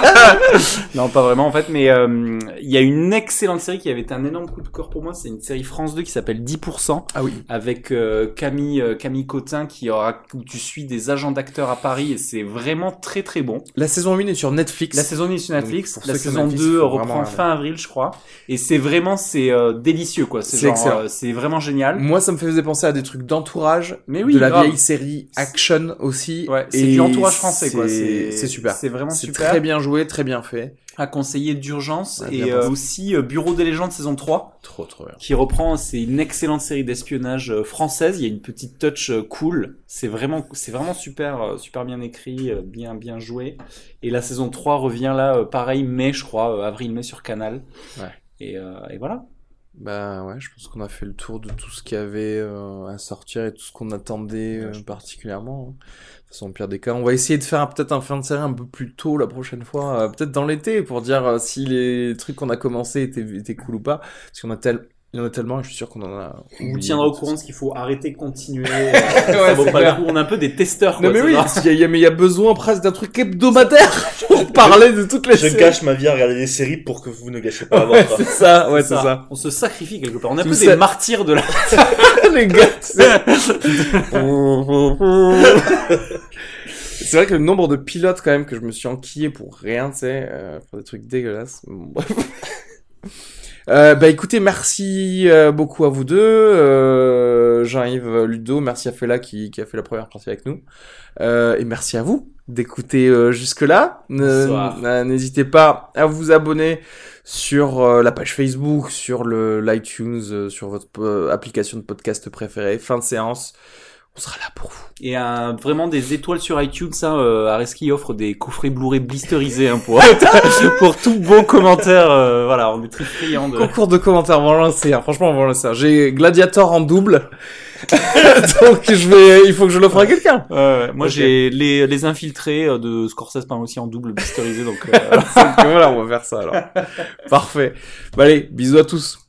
Speaker 5: Non, pas vraiment en fait, mais il y a une excellente série qui avait été un énorme coup de cœur pour moi. C'est une série France 2 qui s'appelle 10%.
Speaker 1: Ah oui.
Speaker 5: Avec Camille Cotin où tu suis des agents d'acteurs à Paris, et c'est vraiment très très bon.
Speaker 1: La saison 1 est sur Netflix.
Speaker 5: La saison 1 est sur Netflix.
Speaker 1: Donc,
Speaker 5: La
Speaker 1: pour ceux qui ont
Speaker 5: saison
Speaker 1: Netflix,
Speaker 5: 2
Speaker 1: faut
Speaker 5: reprend
Speaker 1: vraiment
Speaker 5: fin avril, je crois. Et c'est délicieux, quoi. C'est
Speaker 1: excellent.
Speaker 5: c'est vraiment génial.
Speaker 1: Moi, ça me faisait penser à des trucs d'entourage,
Speaker 5: Mais oui,
Speaker 1: de la
Speaker 5: grave.
Speaker 1: vieille série Action aussi.
Speaker 5: Ouais, c'est
Speaker 1: et
Speaker 5: du entourage français, quoi.
Speaker 1: C'est super.
Speaker 5: C'est vraiment
Speaker 1: C'est
Speaker 5: super.
Speaker 1: très bien joué, très bien fait.
Speaker 5: À conseiller d'urgence.
Speaker 1: Ouais,
Speaker 5: Et
Speaker 1: bien pensé.
Speaker 5: aussi Bureau des légendes saison 3.
Speaker 1: Trop bien.
Speaker 5: Qui reprend, c'est une excellente série d'espionnage française. Il y a une petite touch cool. C'est vraiment super bien écrit, bien joué. Et la saison 3 revient là, pareil, mai, je crois, avril-mai sur Canal.
Speaker 1: Ouais.
Speaker 5: Et voilà.
Speaker 1: Bah ouais, je pense qu'on a fait le tour de tout ce qu'il y avait à sortir et tout ce qu'on attendait particulièrement. De toute façon, au pire des cas, on va essayer de faire peut-être un fin de série un peu plus tôt la prochaine fois, peut-être dans l'été, pour dire si les trucs qu'on a commencé étaient cool ou pas. Parce qu'il y en a tellement, et je suis sûr qu'on en a.
Speaker 5: On vous
Speaker 1: oublié
Speaker 5: tiendra au
Speaker 1: de
Speaker 5: courant
Speaker 1: toute
Speaker 5: de ce qu'il faut arrêter, continuer.
Speaker 1: Ouais,
Speaker 5: Ça vaut
Speaker 1: c'est
Speaker 5: pas
Speaker 1: clair.
Speaker 5: le coup. On est un peu des testeurs, quoi.
Speaker 1: Non mais
Speaker 5: c'est
Speaker 1: oui,
Speaker 5: genre-
Speaker 1: il y a besoin presque d'un truc hebdomadaire pour parler de toutes les
Speaker 3: Je
Speaker 1: séries.
Speaker 3: gâche ma vie à regarder des séries pour que vous ne gâchez pas la
Speaker 1: Ouais,
Speaker 3: vôtre.
Speaker 1: c'est ça, ouais, c'est ça.
Speaker 5: On se sacrifie quelque part. On est un
Speaker 1: Tout
Speaker 5: peu
Speaker 1: ça-
Speaker 5: des martyrs de la...
Speaker 1: Les gars, c'est vrai que le nombre de pilotes quand même que je me suis enquillé pour rien, tu sais, pour des trucs dégueulasses. Bref. Bah écoutez, merci beaucoup à vous deux, Jean-Yves, Ludo, merci à Fela qui a fait la première partie avec nous, et merci à vous d'écouter jusque-là.
Speaker 5: Bonsoir.
Speaker 1: N'hésitez pas à vous abonner sur la page Facebook, sur l'iTunes, sur votre application de podcast préférée. Fin de séance. on sera là pour vous.
Speaker 5: Et vraiment des étoiles sur iTunes, ça, Areski offre des coffrets Blu-ray blisterisés hein, pour tout bon commentaire. Voilà, on est très friands de...
Speaker 1: Concours de commentaires, on va lancer. Franchement, on va lancer. J'ai Gladiator en double. Donc il faut que je l'offre à quelqu'un.
Speaker 5: Moi j'ai les infiltrés de Scorsese par aussi en double blisterisé donc
Speaker 1: voilà, on va faire ça alors. Parfait. Bah allez, bisous à tous.